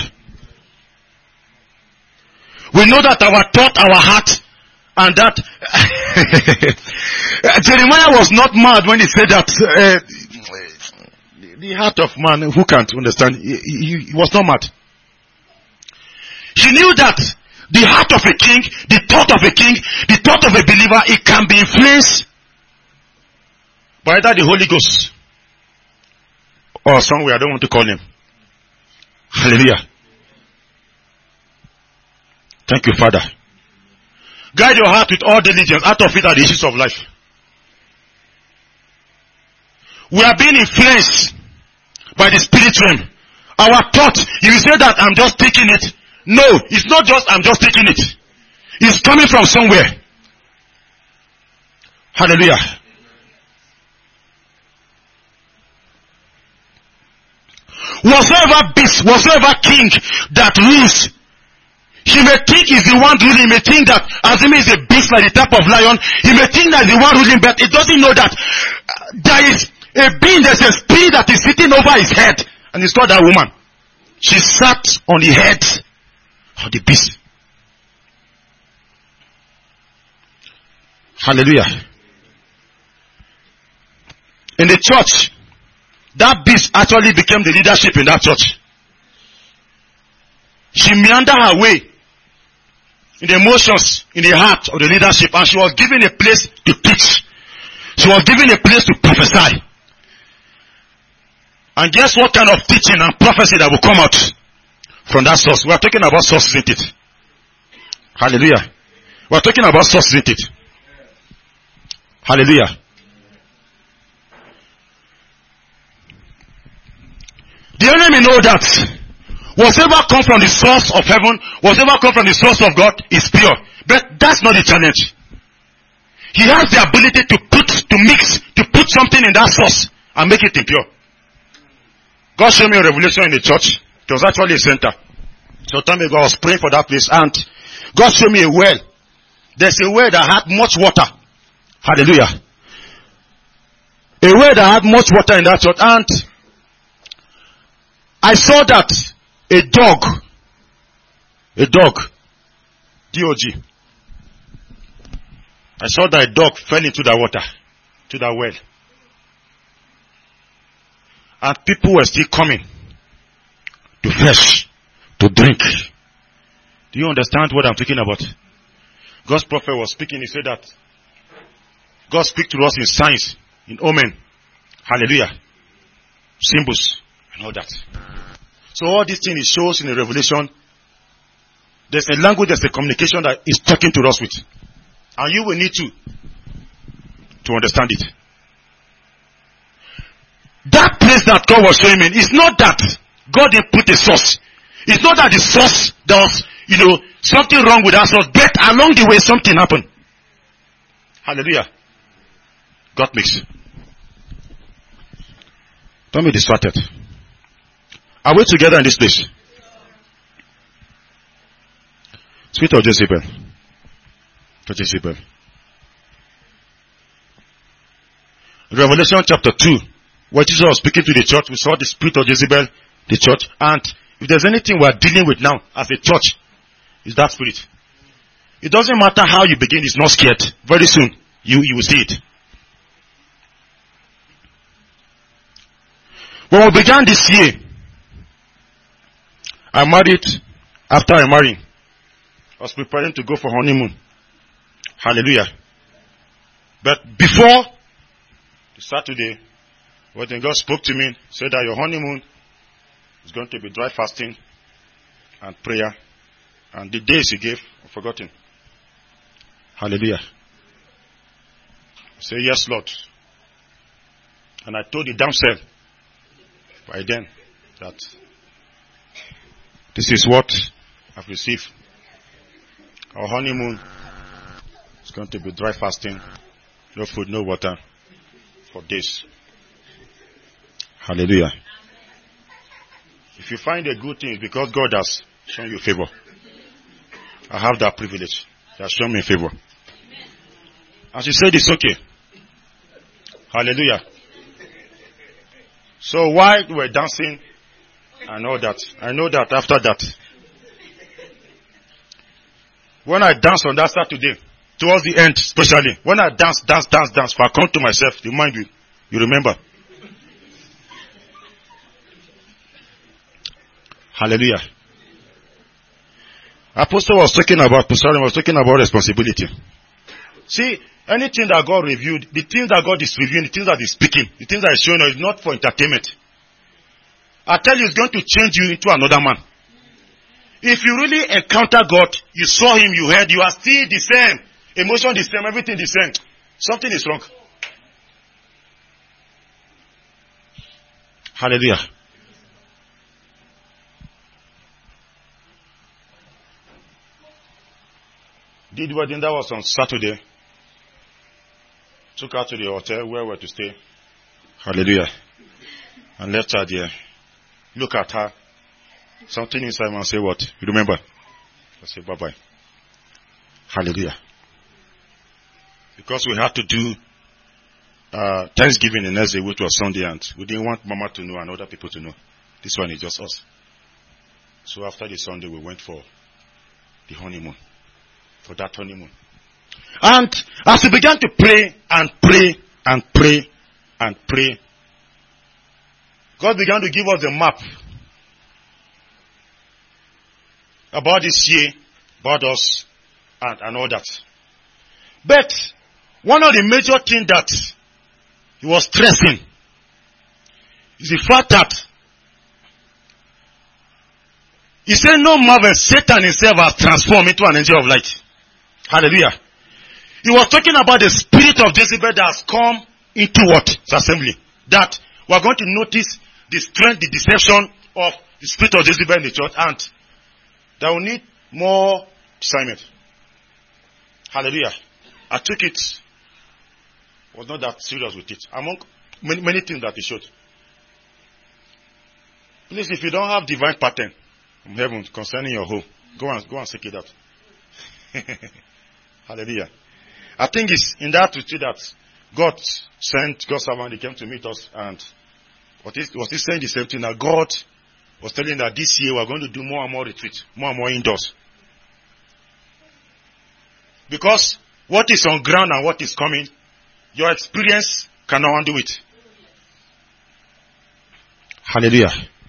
We know that our thought, our heart, and that Jeremiah was not mad when he said that. Uh, The heart of man, who can't understand? He, he, he was not mad. He knew that the heart of a king, the thought of a king, the thought of a believer, it can be influenced by either the Holy Ghost or somewhere I don't want to call him. Hallelujah. Thank you, Father. Guide your heart with all diligence. Out of it are the issues of life. We are being influenced by the spirit realm. Our thought, if you say that I'm just taking it, no, it's not just I'm just taking it. It's coming from somewhere. Hallelujah. Whatsoever beast, whatsoever king that rules, he may think he's the one ruling, he may think that Azim is a beast like the type of lion, he may think that the one ruling, but he doesn't know that there is a being, there's a spirit that is sitting over his head, and it's not that woman. She sat on the head of the beast. Hallelujah. In the church, that beast actually became the leadership in that church. She meandered her way in the emotions, in the heart of the leadership, and she was given a place to teach. She was given a place to prophesy. And guess what kind of teaching and prophecy that will come out from that source? We are talking about source, isn't it? Hallelujah. We are talking about source, isn't it? Hallelujah. The enemy know that whatever comes from the source of heaven, whatever comes from the source of God is pure. But that's not the challenge. He has the ability to put, to mix, to put something in that source and make it impure. God showed me a revelation in the church. It was actually a center. So time ago I was praying for that place, and God showed me a well. There's a well that had much water. Hallelujah. A well that had much water in that church, and I saw that a dog, a dog, D O G. I saw that a dog fell into the water, to that well. And people were still coming to fetch, to drink. Do you understand what I'm talking about? God's prophet was speaking. He said that God speaks to us in signs, in omen. Hallelujah. Symbols and all that. So all these things it shows in the revelation. There's a language, there's a communication that is talking to us with. And you will need to, to understand it. That place that God was showing me, it's not that God didn't put a source. It's not that the source, there was, you know, something wrong with that source, but along the way something happened. Hallelujah. God makes. Don't be distracted. Are we together in this place? Spirit of Jezebel. To Jezebel. Revelation chapter two. When Jesus was speaking to the church, we saw the spirit of Jezebel, the church. And if there's anything we are dealing with now as a church, It's that spirit. It doesn't matter how you begin, it's not scared. Very soon, you, you will see it. When we began this year, I married, after I married, I was preparing to go for honeymoon. Hallelujah. But before the Saturday, when God spoke to me, said that your honeymoon is going to be dry fasting and prayer. And the days he gave, I've forgotten. Hallelujah. I said, yes, Lord. And I told the damsel by then that this is what I've received. Our honeymoon is going to be dry fasting, no food, no water for days. Hallelujah. If you find a good thing, it's because God has shown you favor. I have that privilege. He has shown me favor. And she said it's okay. Hallelujah. So while we were dancing and all that, I know that after that, when I danced on that Saturday, towards the end especially, when I dance, dance, dance, dance, if I come to myself, remind you, you remember. Hallelujah. Apostle was talking about, Pastor was talking about responsibility. See, anything that God revealed, the things that God is revealing, the things that He's speaking, the things that He's showing us is not for entertainment. I tell you, it's going to change you into another man. If you really encounter God, you saw Him, you heard, you are still the same. Emotion the same, everything the same. Something is wrong. Hallelujah. Did wedding, that was on Saturday. Took her to the hotel where we were to stay. Hallelujah. And left her there. Look at her. Something inside me and say what? You remember? I say bye bye. Hallelujah. Because we had to do uh, Thanksgiving the next day, which was Sunday, and we didn't want Mama to know and other people to know. This one is just us. So after the Sunday, we went for the honeymoon. For that honeymoon. And as we began to pray and pray and pray and pray, God began to give us a map about this year, about us, and, and all that. But one of the major things that he was stressing is the fact that he said, no marvel, Satan himself has transformed into an angel of light. Hallelujah. He was talking about the spirit of Jezebel that has come into what? His assembly. That we are going to notice the strength, the deception of the spirit of Jezebel in the church, and that we need more discernment. Hallelujah. I took it. I was not that serious with it. Among many, many things that he showed. Please, if you don't have divine pattern from heaven concerning your home, go and go and seek it out. Hallelujah. I think it's in that retreat that God sent God's servant, he came to meet us, and what is, was he saying the same thing, that God was telling that this year we are going to do more and more retreats, more and more indoors. Because what is on ground and what is coming, your experience cannot undo it. Hallelujah.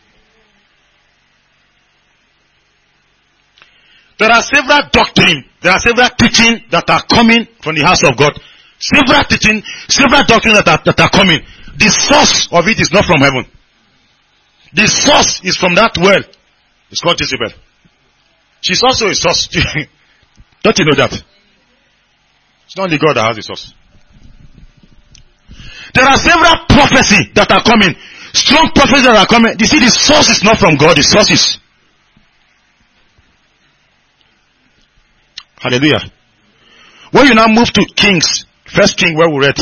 There are several doctrines, there are several teachings that are coming from the house of God. Several teachings, several doctrines that are, that are coming. The source of it is not from heaven. The source is from that well. It's called Jezebel. She's also a source. Don't you know that? It's not only God that has the source. There are several prophecies that are coming. Strong prophecies that are coming. You see, the source is not from God, the source is. Hallelujah. When you now move to Kings, first King where we read.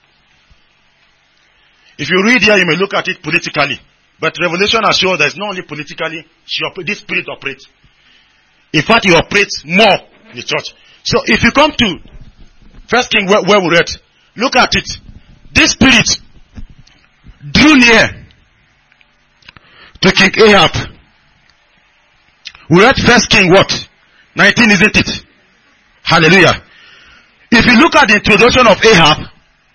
If you read here, you may look at it politically. But Revelation has shown that it's not only politically, she oper- this spirit operates. In fact, he operates more in the church. So if you come to first King where, where we read, look at it. This spirit drew near to King Ahab. We read first King what? nineteen, isn't it? Hallelujah. If you look at the introduction of Ahab,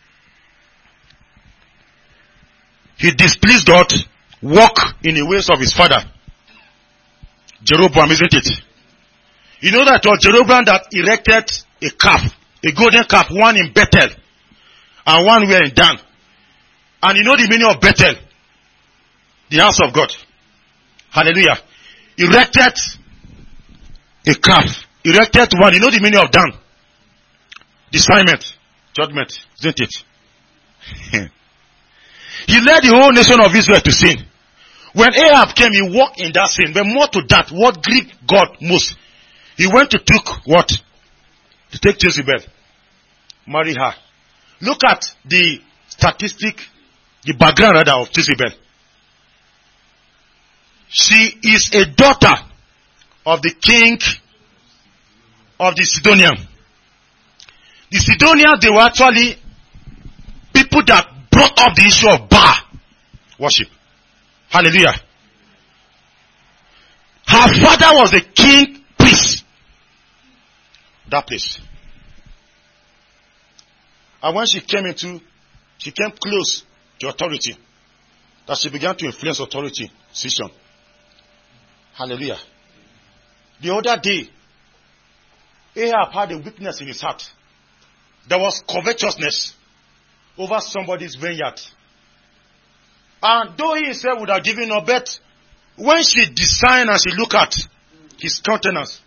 he displeased God, walked in the ways of his father, Jeroboam, isn't it? You know that it was Jeroboam that erected a calf, a golden calf, one in Bethel, and one where in Dan. And you know the meaning of Bethel? The house of God. Hallelujah. Erected a calf. Erected one. You know the meaning of Dan? Discernment. Judgment. Isn't it? He led the whole nation of Israel to sin. When Ahab came, he walked in that sin. But more to that, what grieved God most? He went to took what? To take Jezebel. Marry her. Look at the statistic, the background rather of Jezebel. She is a daughter of the king of the Sidonians. The Sidonians, they were actually people that brought up the issue of Baal worship. Hallelujah. Her father was a king priest. That place. And when she came into, she came close to authority, that she began to influence authority decision. Hallelujah. The other day, Ahab had a weakness in his heart. There was covetousness over somebody's vineyard. And though he himself would have given her bet, when she designed and she looked at his countenance,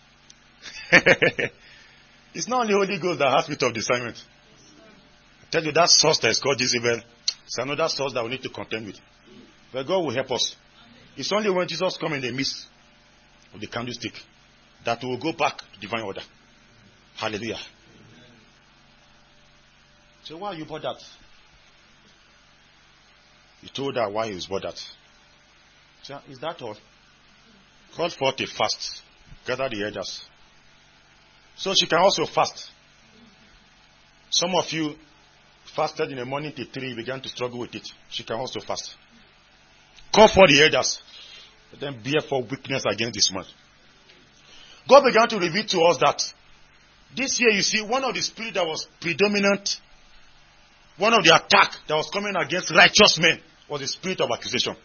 it's not only Holy Ghost that has spirit of discernment. I tell you, that source that is called Jezebel, it's another source that we need to contend with. But God will help us. It's only when Jesus comes in the midst of the candlestick that we will go back to divine order. Hallelujah. So why are you bothered? He told her why he was bothered. So, is that all? Call forth a fast. Gather the elders. So she can also fast. Some of you fasted in the morning till three, began to struggle with it. She can also fast. Call for the elders. But then bear for weakness against this man. God began to reveal to us that this year, you see, one of the spirits that was predominant, one of the attack that was coming against righteous men was the spirit of accusation.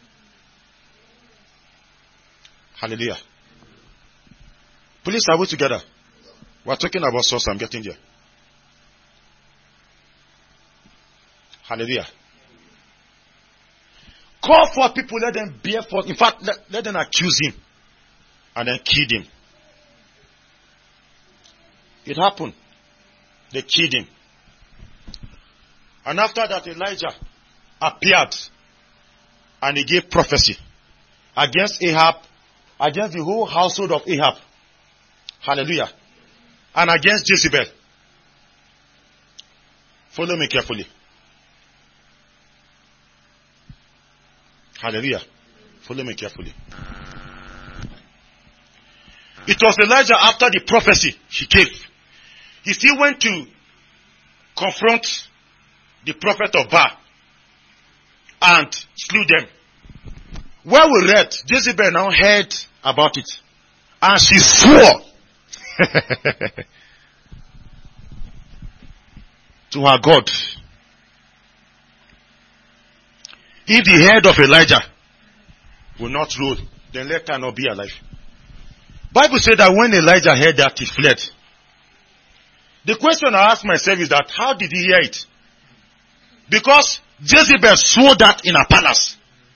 Hallelujah. Please, are we together? We're talking about source. I'm getting there. Hallelujah. Call for people, let them bear forth. In fact, let, let them accuse him and then kill him. It happened. They killed him. And after that, Elijah appeared and he gave prophecy against Ahab, against the whole household of Ahab. Hallelujah. And against Jezebel. Follow me carefully. Hallelujah. Follow me carefully. It was Elijah after the prophecy he gave. He still went to confront the prophet of Baal and slew them. Where we read, Jezebel now heard about it. And she swore to her God, if the head of Elijah will not roll, then let her not be alive. Bible said that when Elijah heard that, he fled. The question I ask myself is that, how did he hear it? Because Jezebel swore that in a palace.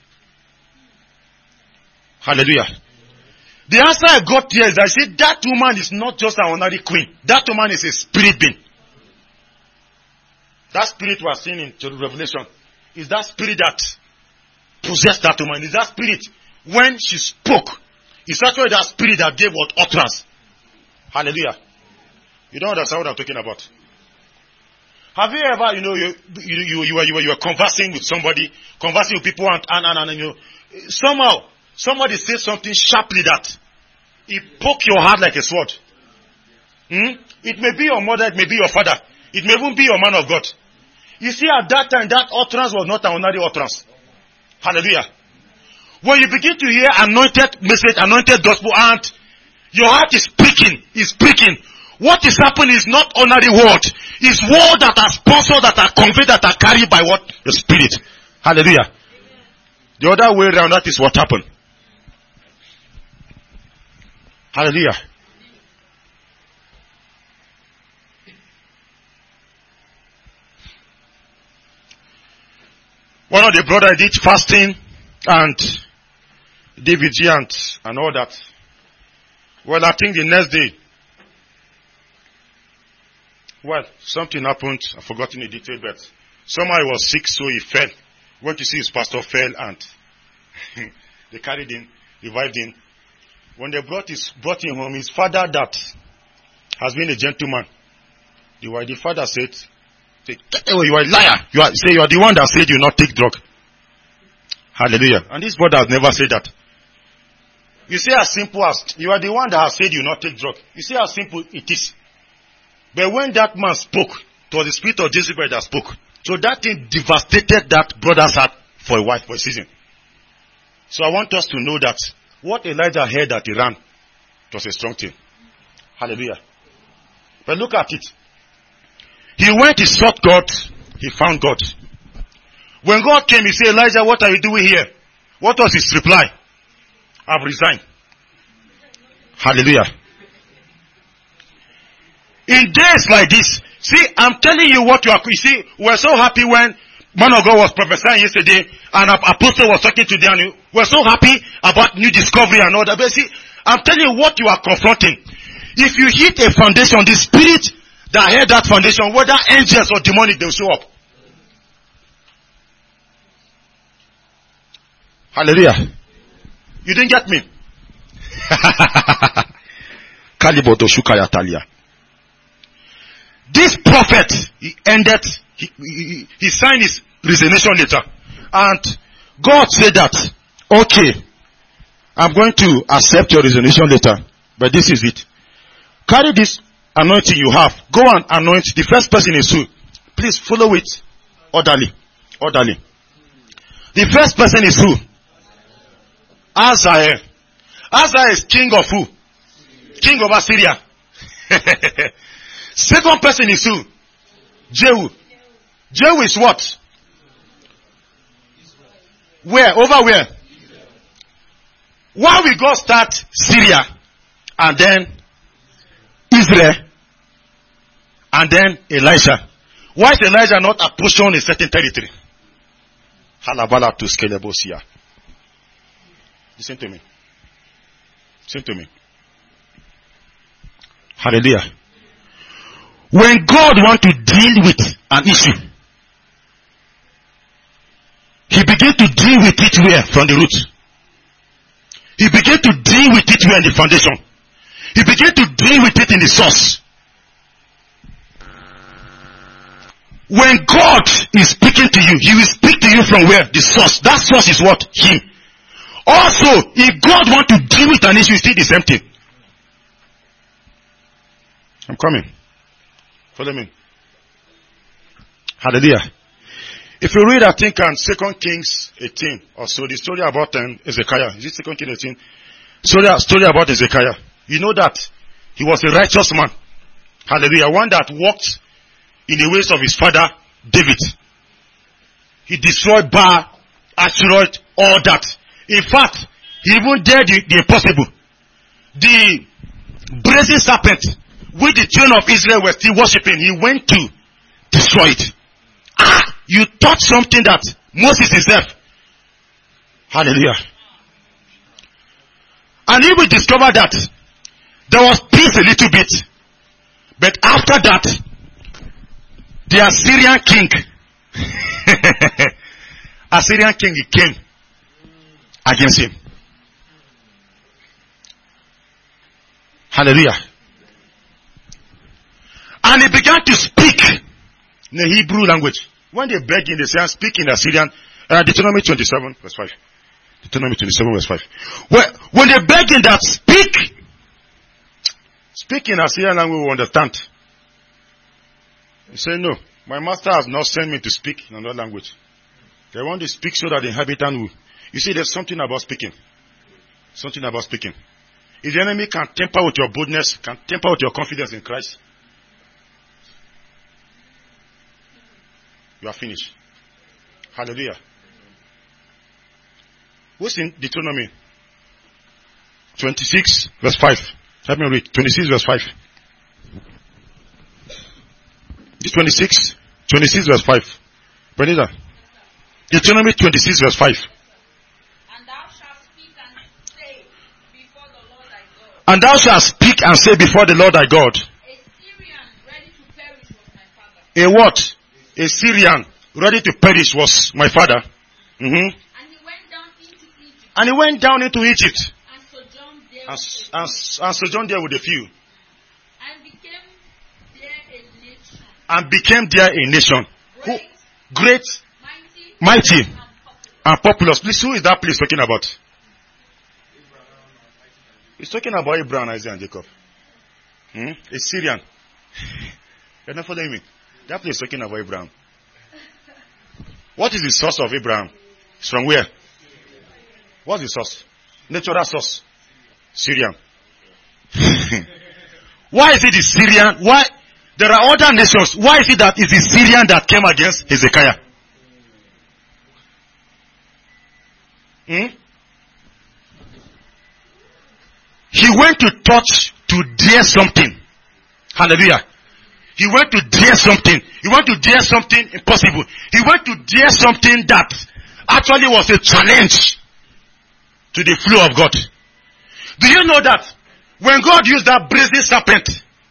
Hallelujah. The answer I got here is that I said that woman is not just an ordinary queen. That woman is a spirit being. That spirit we are seeing in Revelation is that spirit that possessed that woman. Is that spirit when she spoke. It's actually that spirit that gave what utterance. Hallelujah. You don't understand what I'm talking about. Have you ever, you know, you you you, you, were, you, were, you were conversing with somebody, conversing with people, and and, and, and you know, somehow somebody says something sharply that it pokes your heart like a sword. Hmm? It may be your mother, it may be your father, it may even be your man of God. You see, at that time, that utterance was not an ordinary utterance. Hallelujah. When you begin to hear anointed message, anointed gospel, and Your heart is speaking, is speaking. What is happening is not ordinary word. It's word that are sponsored, that are conveyed, that are carried by what? The Spirit. Hallelujah. The other way around, that is what happened. Hallelujah. One of the brothers did fasting and D V G and, and all that. Well, I think the next day, well, something happened. I've forgotten the detail, but somehow he was sick, so he fell. Went to see his pastor, fell, and they carried him, revived him. When they brought his brought him home, his father that has been a gentleman, the, the father said, "Get away, you are a liar. You are say you are the one that said you not take drug." Hallelujah. And this brother has never said that. You see how simple as you are the one that has said you not take drug. You see how simple it is. But when that man spoke, it was the spirit of Jezebel that spoke. So that thing devastated that brother's heart for a while, for a season. So I want us to know that what Elijah heard at Iran, it was a strong thing. Hallelujah. But look at it. He went, he sought God, he found God. When God came, he said, "Elijah, what are you doing here?" What was his reply? "I've resigned." Hallelujah. In days like this, see, I'm telling you what you are, you see, we're so happy when man of God was prophesying yesterday and an apostle was talking to them. We're so happy about new discovery and all that. But see, I'm telling you what you are confronting. If you hit a foundation, the spirit that held that foundation, whether angels or demonic, they'll show up. Hallelujah. You didn't get me? This prophet, he ended, he, he, he signed his resignation letter. And God said that, "Okay, I'm going to accept your resignation letter, but this is it. Carry this anointing you have. Go and anoint the first person is who? Please follow it orderly. Orderly. The first person is who? Azael. Azael is king of who? King of Assyria. Second person is who? Jehu. Jehu is what? Where? Over where? Why we go start Syria and then Israel and then Elijah? Why is Elijah not apportioned a certain territory? Halabala to Skelebosia. Listen to me. Listen to me. Hallelujah. When God wants to deal with an issue, He begins to deal with it where? From the root. He begins to deal with it where? In the foundation. He begins to deal with it in the source. When God is speaking to you, He will speak to you from where? The source. That source is what? Him. Also, if God wants to deal with an issue, it's still the same thing. I'm coming. Follow me. Hallelujah. If you read, I think, on Second Kings eighteen, or so, the story about um, Ezekiah. Is it Second Kings eighteen? Story, story about Ezekiah. You know that he was a righteous man. Hallelujah. One that walked in the ways of his father, David. He destroyed Baal, Asherah, all that. In fact, he even did the, the impossible. The brazen serpent, which the children of Israel were still worshipping, he went to destroy it. Ah, you taught something that Moses himself. Hallelujah. And he will discover that there was peace a little bit. But after that, the Assyrian king, Assyrian king, he came against him. Hallelujah. And he began to speak in the Hebrew language. When they beg him, they say, "Speak in Assyrian." Uh, Deuteronomy twenty-seven, verse five. Deuteronomy twenty-seven, verse five. When, when they beg him that speak, speak in Assyrian language, we understand. He said, "No, my master has not sent me to speak in another language. They want to speak so that the inhabitant will." You see, there's something about speaking. Something about speaking. If the enemy can tamper with your boldness, can tamper with your confidence in Christ, you are finished. Hallelujah. What's in Deuteronomy? twenty-six verse five. Let me read. twenty-six verse five. This twenty-six. twenty-six verse five. Benita. Deuteronomy twenty-six verse five. And thou shalt speak and say before the Lord thy God. And thou shalt speak and say before the Lord thy God. A Syrian ready to perish was my father. A what? A Syrian ready to perish was my father. Mm-hmm. And he went down into Egypt. And he went down into Egypt. And sojourned there And, with and, a and sojourned there with a few. and became there a nation. And became there a nation. Who, Great, great, mighty, mighty, and popular. and populous. Please, who is that place talking about? He's talking about Abraham, Isaac, and Jacob. Hmm? A Syrian. You're not following me. That place is talking about Abraham. What is the source of Abraham? It's from where? What's the source? Natural source. Syrian. Why is it the Syrian? Why? There are other nations. Why is it that it's the Syrian that came against Hezekiah? Hmm? He went to touch, to dare something. Hallelujah. He went to dare something. He went to dare something impossible. He went to dare something that actually was a challenge to the flow of God. Do you know that when God used that brazen serpent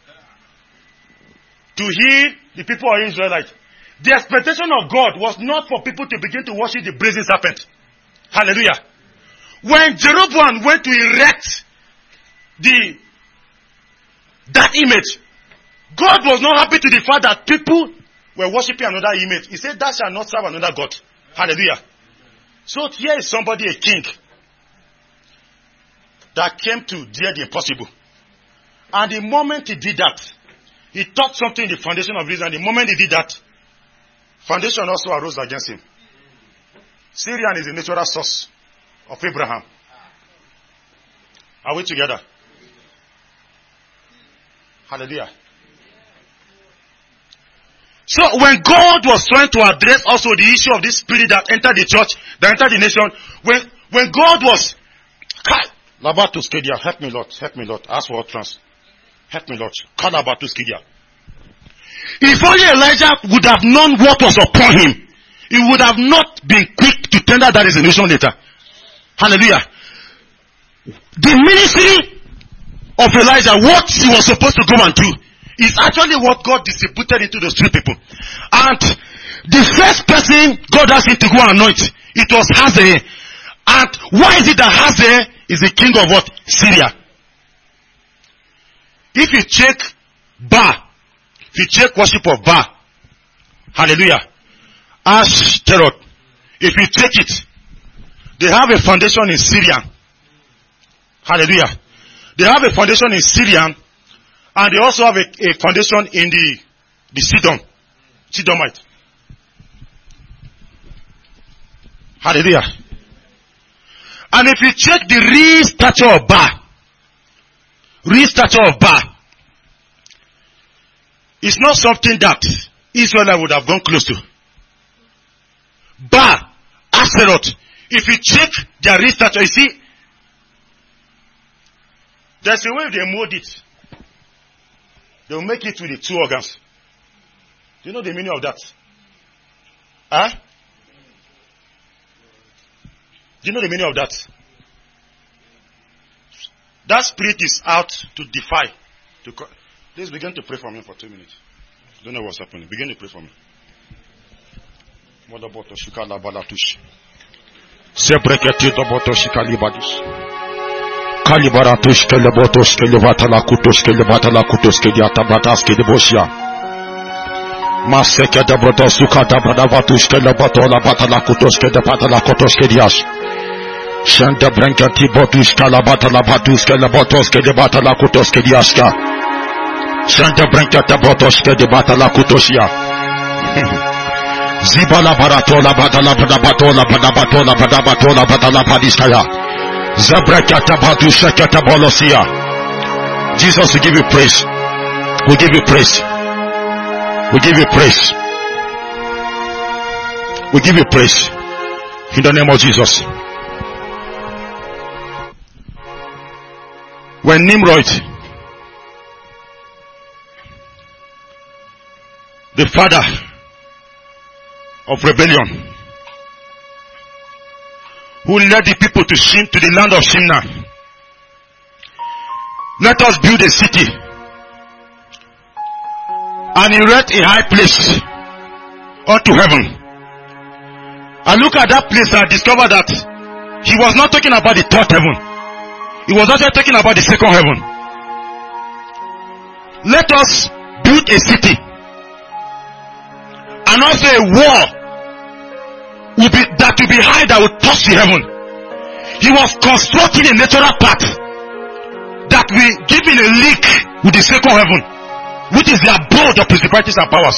to heal the people of Israel, the expectation of God was not for people to begin to worship the brazen serpent. Hallelujah. When Jeroboam went to erect the that image, God was not happy to the fact that people were worshiping another image. He said, "Thou shalt not serve another God." Hallelujah. So here is somebody, a king, that came to dare the impossible. And the moment he did that, he taught something in the foundation of Israel. And the moment he did that, foundation also arose against him. Syrian is the natural source of Abraham. Are we together? Hallelujah. So when God was trying to address also the issue of this spirit that entered the church, that entered the nation, when when God was, Labatus Kedia, help me Lord, help me Lord, ask for utterance. Help me Lord. Kalabatus Kedia. If only Elijah would have known what was upon him, he would have not been quick to tender that resignation letter. Hallelujah. The ministry of Elijah, what he was supposed to go and do, is actually what God distributed into those three people. And the first person God asked him to go and anoint, it was Hazael. And why is it that Hazael is the king of what? Syria. If you check Ba, if you check worship of Ba, hallelujah, Ashtaroth, if you check it, they have a foundation in Syria. Hallelujah. They have a foundation in Syria, and they also have a, a foundation in the, the Sidon, Sidomite. Hallelujah. And if you check the real stature of Ba, real stature of Ba, it's not something that Israel would have gone close to. Ba, Astaroth, if you check their real stature, you see, there's a way they mold it. They will make it with the two organs. Do you know the meaning of that? Huh? Do you know the meaning of that? That spirit is out to defy. To co- Please begin to pray for me for two minutes. I don't know what's happening. Begin to pray for me. Kalibaratush kelebotos kelevatala kutos kelevatala kutos kediata bratas kedebosia. Maseke de brotos sukata bradavatus kelebatola batala kutos kedevatala kotos kedias. Shanda brankati botus kalabatala batus kelebotos kedevatala kutos kediaska. Shanda brankata botos kedevatala kutosia. Zibala baratola batala badabatola badabatola badabatola badala padiskaya. Jesus, we give you praise. We give you praise. We give you praise. We give you praise. In the name of Jesus. When Nimrod, the father of rebellion, who led the people to Shin, to the land of Shimna, let us build a city and erect a high place unto heaven. I look at that place and I discover that he was not talking about the third heaven. He was also talking about the second heaven. Let us build a city and also a wall will be, that will be high, that will touch the heaven. He was constructing a natural path that will give in a link with the second heaven, which is the abode of principalities and powers.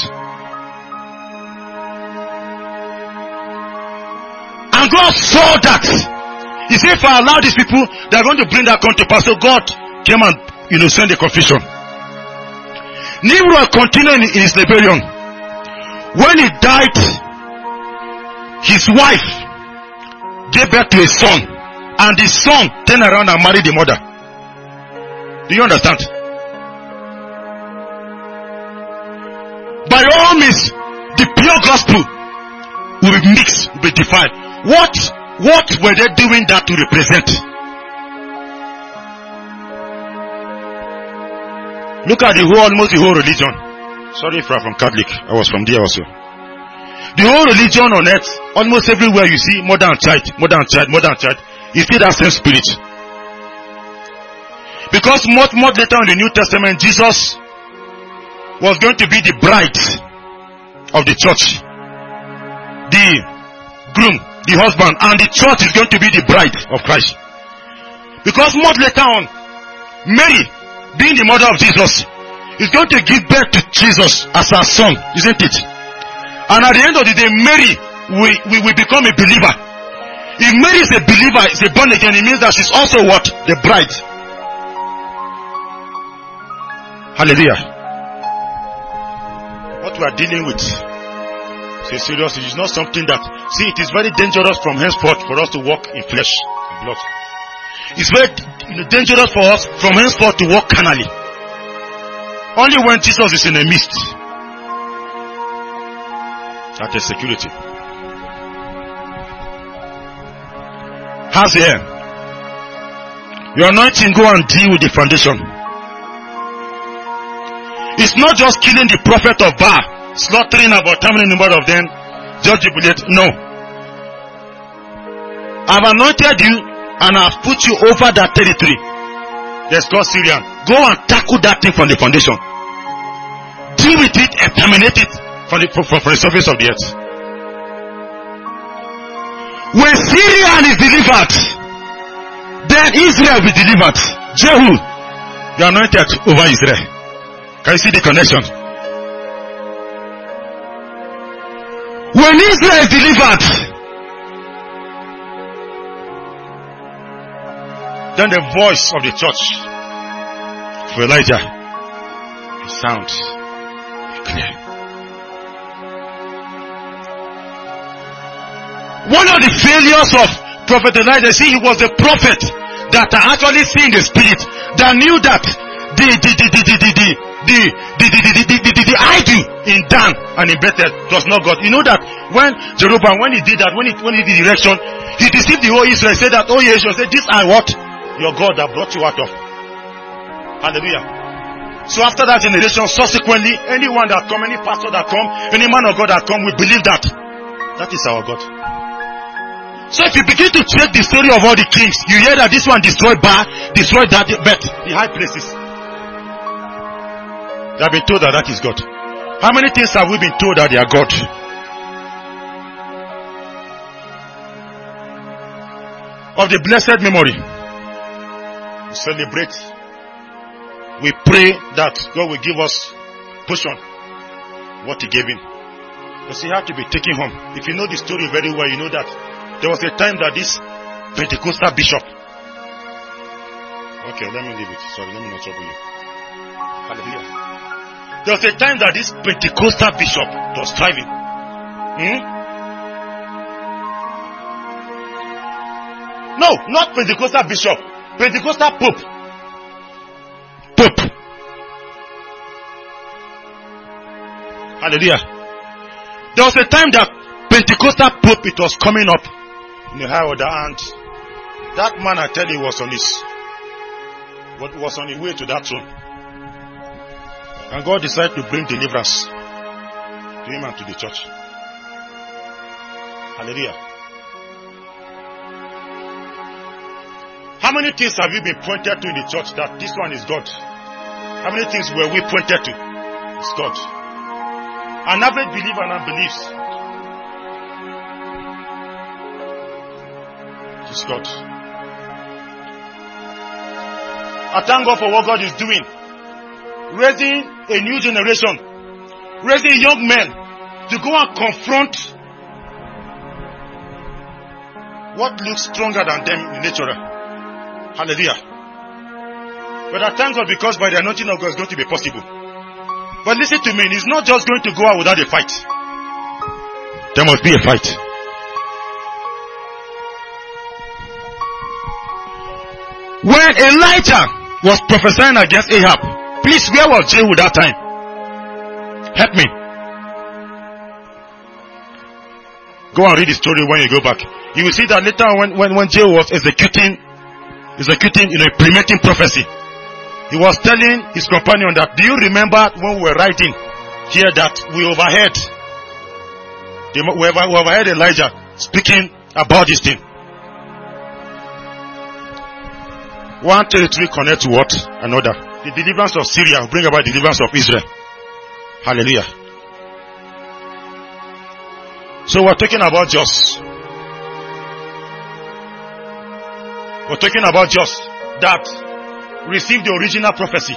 And God saw that. He said, if I allow these people, they are going to bring that come to pass. So God came and, you know, sent the confusion. Nimrod continued in his rebellion. When he died, his wife gave birth to a son, and the son turned around and married the mother. Do you understand? By all means, the pure gospel will be mixed, will be defined. What, what were they doing that to represent? Look at the whole, almost the whole religion. Sorry if I'm from Catholic. I was from there also. The whole religion on earth, almost everywhere you see mother and child, mother and child, mother and child, you see that same spirit. Because much, much later in the New Testament, Jesus was going to be the bride of the church. The groom, the husband, and the church is going to be the bride of Christ. Because much later on, Mary, being the mother of Jesus, is going to give birth to Jesus as her son, isn't it? And at the end of the day, Mary will, will, will become a believer. If Mary is a believer, is a born again, it means that she's also what? The bride. Hallelujah. What we are dealing with is serious. It is not something that, see, it is very dangerous from henceforth for us to walk in flesh and blood. It's very dangerous for us from henceforth to walk carnally. Only when Jesus is in the midst, that is security. How's here? Your anointing, go and deal with the foundation. It's not just killing the prophet of Baal, slaughtering about how many number of them, just jubilate. No. I've anointed you and I've put you over that territory. That's called Syrian. Go and tackle that thing from the foundation. Deal with it and terminate it from the, from, from the surface of the earth. When Syrian is delivered, then Israel will be delivered. Jehu, you are anointed over Israel. Can you see the connection? When Israel is delivered, then the voice of the church for Elijah sounds clear. One of the failures of Prophet Elijah, see, he was the prophet that actually seen the spirit, that knew that the the the the the the the the the the the the the idol in Dan and in Bethel was not God. You know that when Jeroboam, when he did that, when he when he did the direction, he deceived the whole Israel. Said that, oh yes, Israel, said, "These are what your God that brought you out of." Hallelujah. So after that generation, subsequently, anyone that come, any pastor that come, any man of God that come, we believe that that is our God. So if you begin to check the story of all the kings, you hear that this one destroyed Baal, destroyed that, but the high places. They have been told that that is God. How many things have we been told that they are God? Of the blessed memory, we celebrate. We pray that God will give us portion what He gave him. Because he had to be taken home. If you know the story very well, you know that there was a time that this Pentecostal bishop Okay, let me leave it. Sorry, let me not trouble you. Hallelujah. There was a time that this Pentecostal bishop was striving. Hmm? No, not Pentecostal bishop. Pentecostal pope. Pope. Hallelujah. There was a time that Pentecostal pope, it was coming up in the high order, and that man, I tell you, was on his was on his way to that throne. And God decided to bring deliverance to him and to the church. Hallelujah. How many things have you been pointed to in the church that this one is God? How many things were we pointed to? It's God. An average believer now believes it's God. I thank God for what God is doing. Raising a new generation. Raising young men to go and confront what looks stronger than them in nature. Hallelujah. But I thank God because by the anointing of God it's going to be possible. But listen to me, it's not just going to go out without a fight. There must be a fight. When Elijah was prophesying against Ahab, please, where was Jehu that time? Help me. Go and read the story when you go back. You will see that later when, when, when Jehu was executing, executing, you know, implementing prophecy, he was telling his companion that, do you remember when we were writing here that we overheard, we overheard Elijah speaking about this thing? One territory connect to what? Another. The deliverance of Syria will bring about the deliverance of Israel. Hallelujah. So we're talking about just. We're talking about just that received the original prophecy.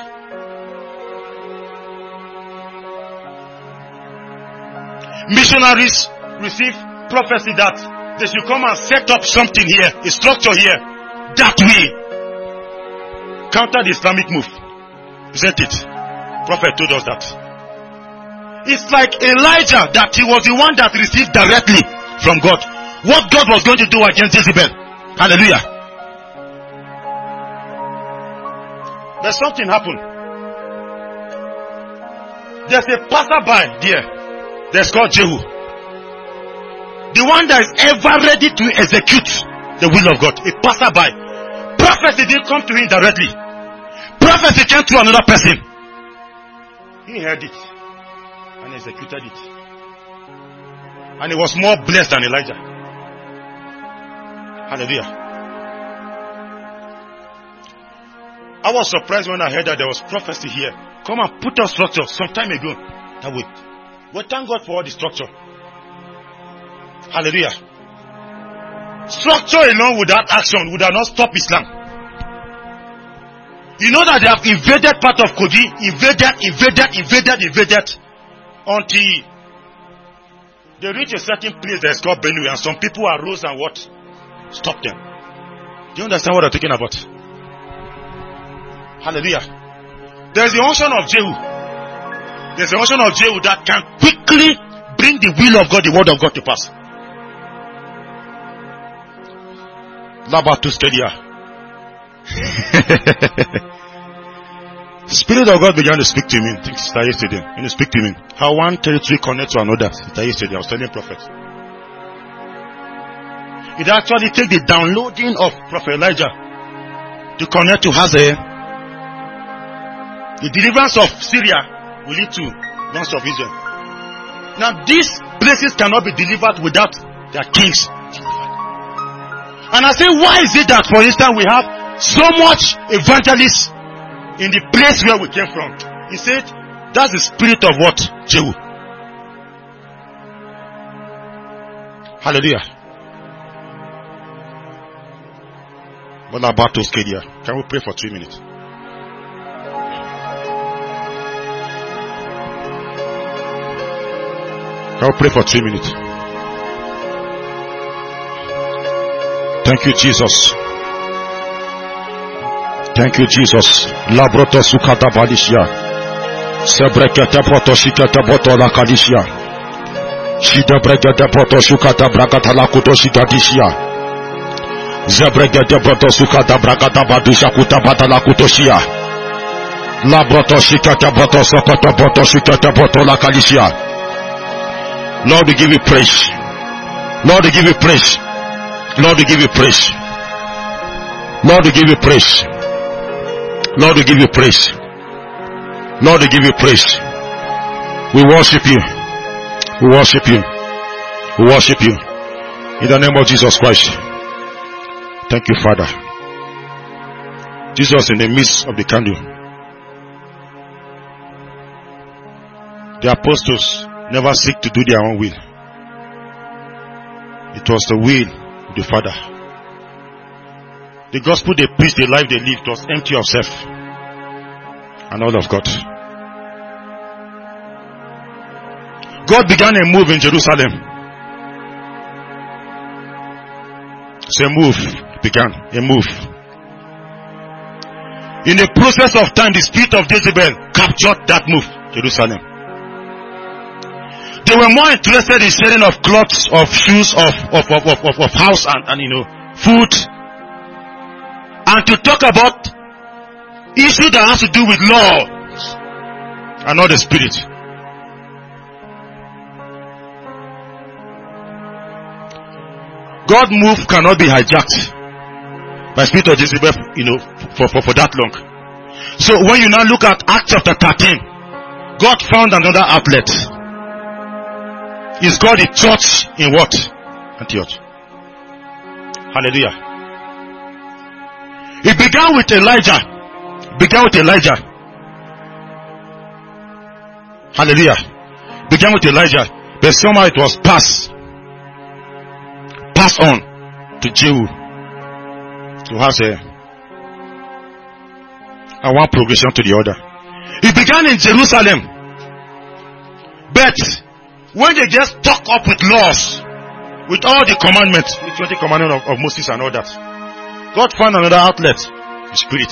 Missionaries receive prophecy that they should come and set up something here, a structure here, that we counter the Islamic move. Isn't it? Prophet told us that. It's like Elijah, that he was the one that received directly from God what God was going to do against Jezebel. Hallelujah. But something happened. There's a passerby there. That's called Jehu. The one that is ever ready to execute the will of God. A passerby. Prophecy didn't come to him directly. Prophecy came to another person. He heard it and executed it. And he was more blessed than Elijah. Hallelujah. I was surprised when I heard that there was prophecy here. Come and put a structure some time ago. That way. But thank God for all the structure. Hallelujah. Structure alone without action would have not stopped Islam. You know that they have invaded part of Kogi, invaded, invaded, invaded, invaded, until they reach a certain place that's called Benue, and some people arose and what? Stopped them. Do you understand what I'm talking about? Hallelujah. There's the unction of Jehu. There's the unction of Jehu that can quickly bring the will of God, the word of God to pass. Labatus Kedia. Spirit of God began to speak to me. I think Sister yesterday. When you speak to me, how one territory connects to another. Sister yesterday, I was telling prophet. It actually takes the downloading of Prophet Elijah to connect to Hazael. The deliverance of Syria will lead to deliverance of Israel. Now these places cannot be delivered without their kings. And I say, why is it that, for instance, we have so much evangelists in the place where we came from? He said, that's the spirit of what? Jehu. Hallelujah. What about those kids here? Can we pray for three minutes? Can we pray for three minutes? Thank you, Jesus. Thank you, Jesus. Labroto sukata badishia. Sebrekete proto shikete boto la kadishia. Shida brekete proto sukata brakata la kuto shikadishia. Zebrekete proto sukata brakata badusha kuta bata la kutoshia. Labroto shikete boto sokoto boto shikete boto la kadishia. Lord, we give you praise. Lord, we give you praise. Lord, we give you praise. Lord, we give you praise. Lord, we give you praise. Lord, we give you praise. We worship you. We worship you. We worship you. In the name of Jesus Christ. Thank you, Father. Jesus in the midst of the candle. The apostles never seek to do their own will. It was the will of the Father. The gospel they preached, the life they lived was empty of self and all of God. God began a move in Jerusalem. So a move began, a move. In the process of time, the spirit of Jezebel captured that move, Jerusalem. They were more interested in sharing of clothes, of shoes, of of of of, of, of house and, and you know food, and to talk about issues that has to do with law and not the spirit. God move cannot be hijacked by spirit of Jezebel, you know, for, for, for that long. So when you now look at Acts chapter thirteen, God found another outlet. Is God the church in what? Antioch. Hallelujah. It began with Elijah. It began with Elijah. Hallelujah. It began with Elijah. But somehow it was passed. Passed on to Jehu. To have a, a one progression to the other. It began in Jerusalem. But when they just talk up with laws, with all the commandments, the twenty commandments of, of Moses and all that, God found another outlet, the Spirit.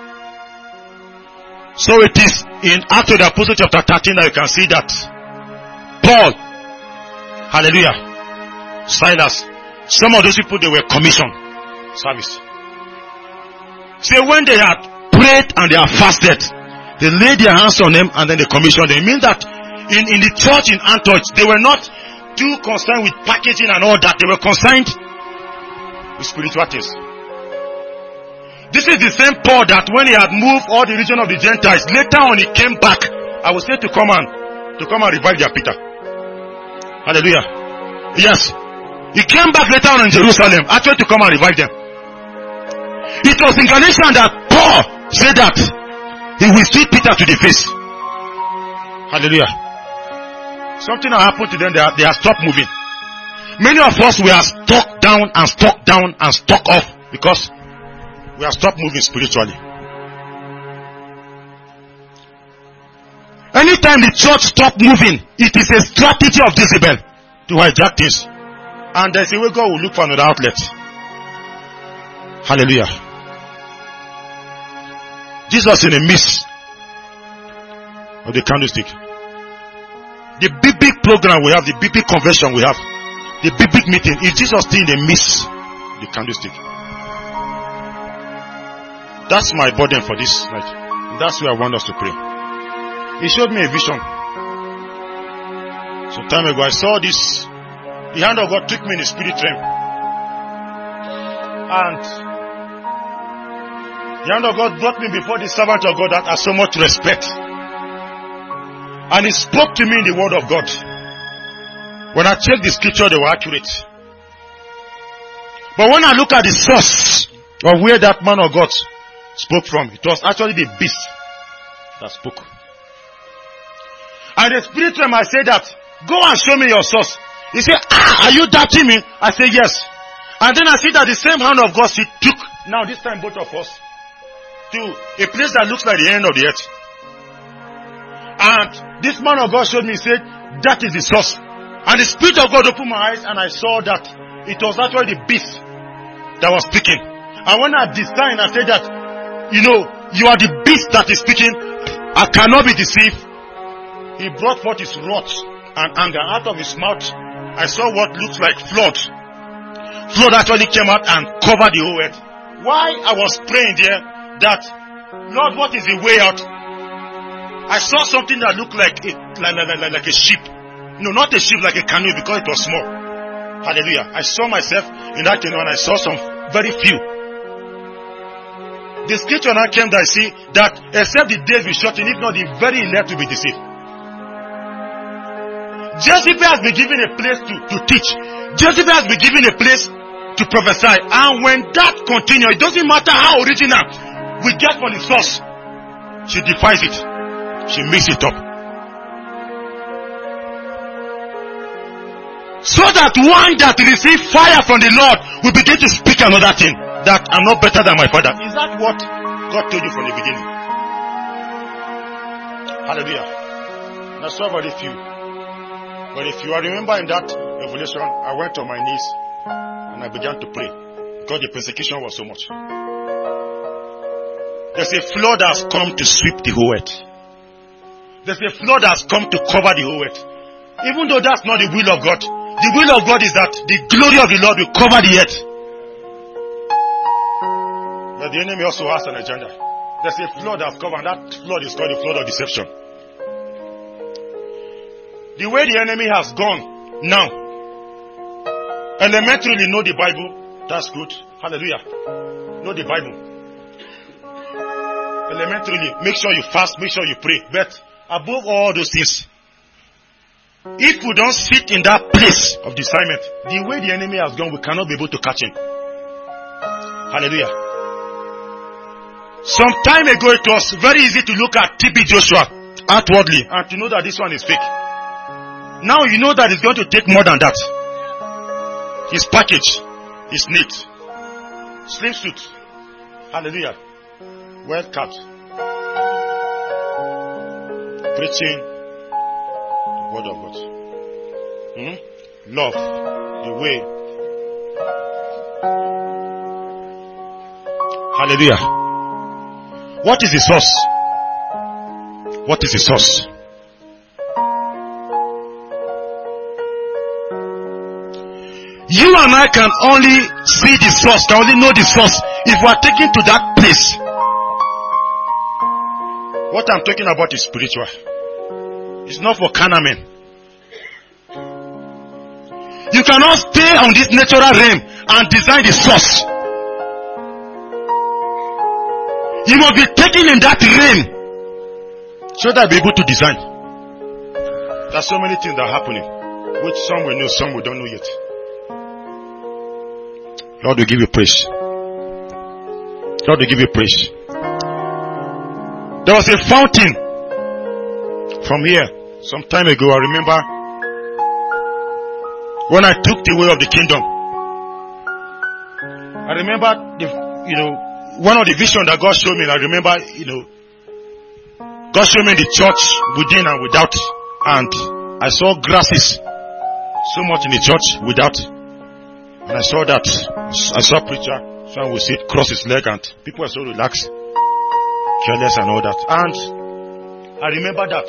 So it is in Acts of the Apostles chapter thirteen that you can see that Paul, hallelujah, Silas, some of those people, they were commissioned service. So when they had prayed and they had fasted, they laid their hands on them and then they commissioned them. It means that In, in the church in Antioch, they were not too concerned with packaging and all that. They were concerned with spiritual things. This is the same Paul that when he had moved all the region of the Gentiles, later on he came back, I would say to come and to come and revive their Peter. Hallelujah. Yes. He came back later on in Jerusalem, actually to come and revive them. It was in Galatians that Paul said that he will see Peter to the face. Hallelujah. Something has happened to them. They are, they are stopped moving. Many of us, we are stuck down and stuck down and stuck off because we are stopped moving spiritually. Anytime the church stop moving, it is a strategy of Jezebel to hijack this. And there's a way God will look for another outlet. Hallelujah. Jesus in the midst of the candlestick. The big, big program we have, the big, big convention we have, the big, big meeting, is Jesus still in the midst of the candlestick? That's my burden for this night. And that's where I want us to pray. He showed me a vision. Some time ago, I saw this. The hand of God took me in the spirit realm. And the hand of God brought me before the servant of God that has so much respect. And he spoke to me in the word of God. When I checked the scripture, they were accurate. But when I look at the source of where that man of God spoke from, it was actually the beast that spoke. And the spirit realm, I said that, go and show me your source. He said, ah, are you doubting me? I said, yes. And then I see that the same hand of God, he took, now this time both of us, to a place that looks like the end of the earth. And this man of God showed me, he said, that is the source. And the Spirit of God opened my eyes and I saw that it was actually the beast that was speaking. And when I discerned, I said that you know, you are the beast that is speaking. I cannot be deceived. He brought forth his wrath and anger out of his mouth. I saw what looks like flood. Flood actually came out and covered the whole earth. Why I was praying there that, Lord, what is the way out? I saw something that looked like a, like, like, like, like a ship. No, not a ship, like a canoe, because it was small. Hallelujah. I saw myself in that canoe and I saw some very few. The scripture now came that I see that except the days be shortened, if not the very elect will be deceived. Jezebel has been given a place to, to teach. Jezebel has been given a place to prophesy. And when that continues, it doesn't matter how original we get from the source, she defies it. She mixes it up. So that one that receives fire from the Lord will begin to speak another thing. That I'm not better than my father. Is that what God told you from the beginning? Hallelujah. Now, so very few. But if you remember in that revelation, I went on my knees and I began to pray because the persecution was so much. There's a flood that has come to sweep the whole earth. There's a flood that has come to cover the whole earth. Even though that's not the will of God, the will of God is that the glory of the Lord will cover the earth. But the enemy also has an agenda. There's a flood that has come, and that flood is called the flood of deception. The way the enemy has gone now, elementarily know the Bible. That's good. Hallelujah. Know the Bible. Elementarily, make sure you fast, make sure you pray. But above all those things, if we don't sit in that place of discernment, the way the enemy has gone, we cannot be able to catch him. Hallelujah. Some time ago, it was very easy to look at T B Joshua outwardly and to know that this one is fake. Now you know that it's going to take more than that. His package is neat. Slim suit. Hallelujah. Well cut. Preaching the word of God. Hmm? Love. The way. Hallelujah. What is the source? What is the source? You and I can only see the source, can only know the source if we are taken to that place. What I'm talking about is spiritual. It's not for carnal men. You cannot stay on this natural realm and design the source. You must be taken in that realm so that you'll be able to design. There are so many things that are happening, which some will know, some we don't know yet. Lord, we give you praise. Lord, we give you praise. There was a fountain from here some time ago. I remember when I took the way of the kingdom. I remember the, you know, one of the visions that God showed me. I remember, you know, God showed me the church within and without, and I saw grasses so much in the church without. And I saw that, I saw a preacher, someone would sit, cross his leg, and people were so relaxed, careless and all that. And I remember that.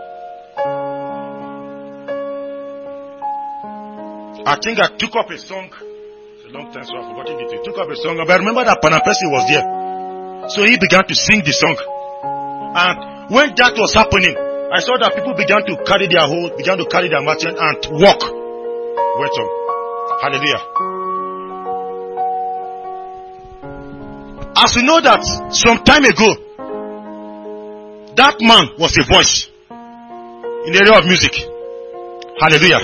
I think I took up a song. It's a long time, so I've forgotten it. I took up a song, but I remember that Panapesi was there. So he began to sing the song. And when that was happening, I saw that people began to carry their hold, began to carry their merchant and walk. Went on. Hallelujah. As we know that some time ago, that man was a voice in the area of music. Hallelujah.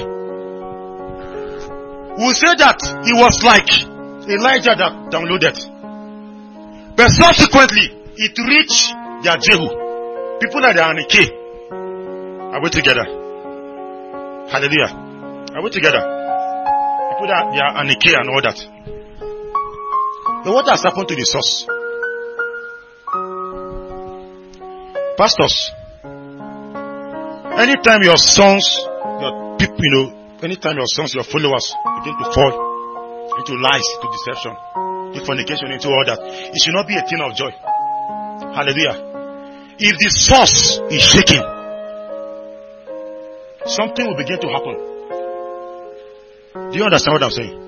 We say that he was like Elijah that downloaded. But subsequently, it reached their Jehu. People like the Anike. Are we together? Hallelujah. Are we together? People that they are Anike and all that. But what has happened to the source? Pastors, anytime your sons, your people, you know, anytime your sons, your followers begin to fall into lies, into deception, into fornication, into all that, it should not be a thing of joy. Hallelujah. If the source is shaking, something will begin to happen. Do you understand what I'm saying?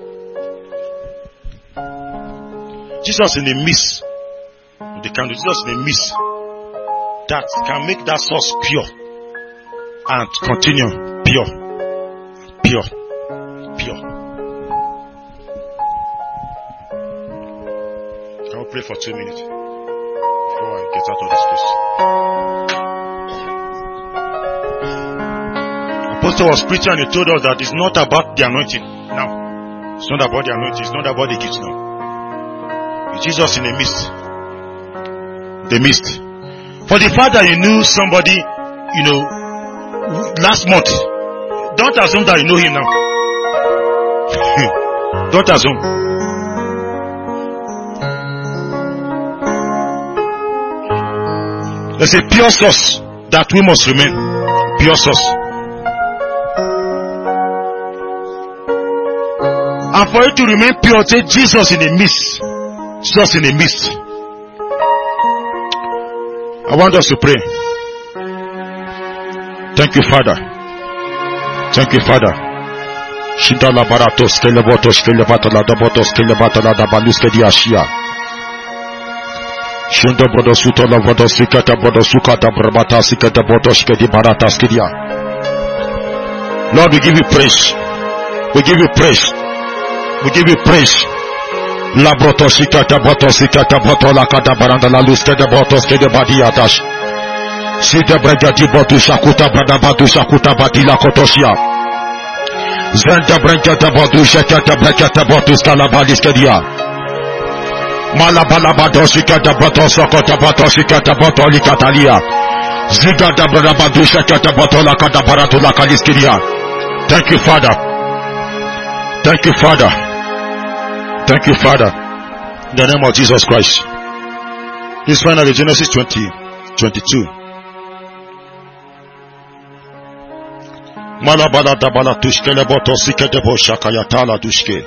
Jesus in the midst of the candle, Jesus in the midst that can make that source pure and continue pure, pure, pure. Can we pray for two minutes before I get out of this place? Apostle was preaching and he told us that it's not about the anointing now. It's not about the anointing. It's not about the gifts now. It's Jesus in the midst. The midst. For the fact that you knew somebody, you know, last month, don't assume that you know him now. Don't assume. There's a pure source that we must remain. Pure source. And for it to remain pure, say Jesus in the midst. Jesus in the midst. I want us to pray. Thank you, Father. Thank you, Father. Shidala baratos kelebotos kelebatala dabotos kelebatala dabaluske diashia. Shundo bodosuto la bodosikata bodosukata brabata sikata bodoske di baratas kedia. Lord, we give you praise. We give you praise. We give you praise. La brotosikata botosikata botola kada baranda la luske de botoske de badiatash. Sita bragati botu shakuta bradabatu shakuta batila kotosia. Zenta bragata botu shakata bragata botu skalabadis kedia. Malabala badosikata botosokota botosikata botoli katalia. Zigata bradabatu shakata botola kada baratula kaliskedia. Thank you, Father. Thank you, Father. Thank you, Father. In the name of Jesus Christ. This finally Genesis twenty, twenty-two. Malabala dabala tushke leboto sikete bo shakayatala tushke.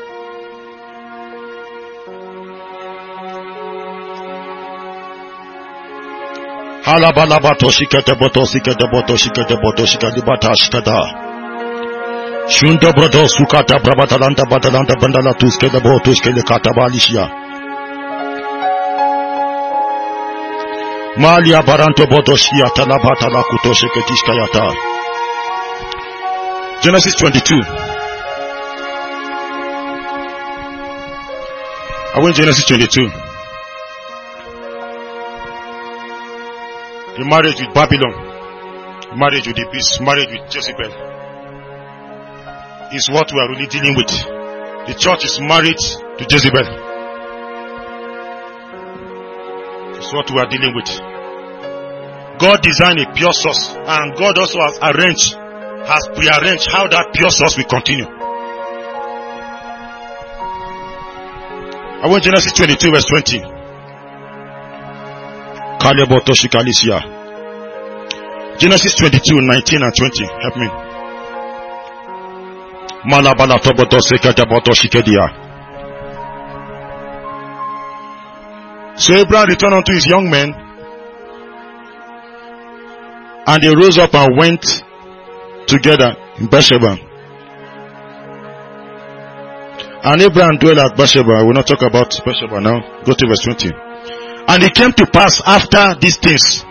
Halabala bato shikete boto sikete boto shikete boto shikete bata shikada. Shunda brodo sukata brabatalanta batalanta bandala tuske de bo tuske le katabalishia. Malia baranto bodoshia talabata la kutoshe ketishkayata. Genesis twenty-two. I went Genesis twenty-two. The marriage with Babylon, marriage with the beast, marriage with Jezebel is what we are really dealing with. The church is married to Jezebel. It's what we are dealing with. God designed a pure source, and God also has arranged, has prearranged how that pure source will continue. I want Genesis twenty-two verse twenty. Genesis twenty-two, nineteen and twenty. Help me. Malabala toboto sekata boto shikedia. So Abraham returned unto his young men, and they rose up and went together in Beersheba. And Abraham dwelt at Beersheba. I will not talk about Beersheba now. Go to verse twenty. And it came to pass after these things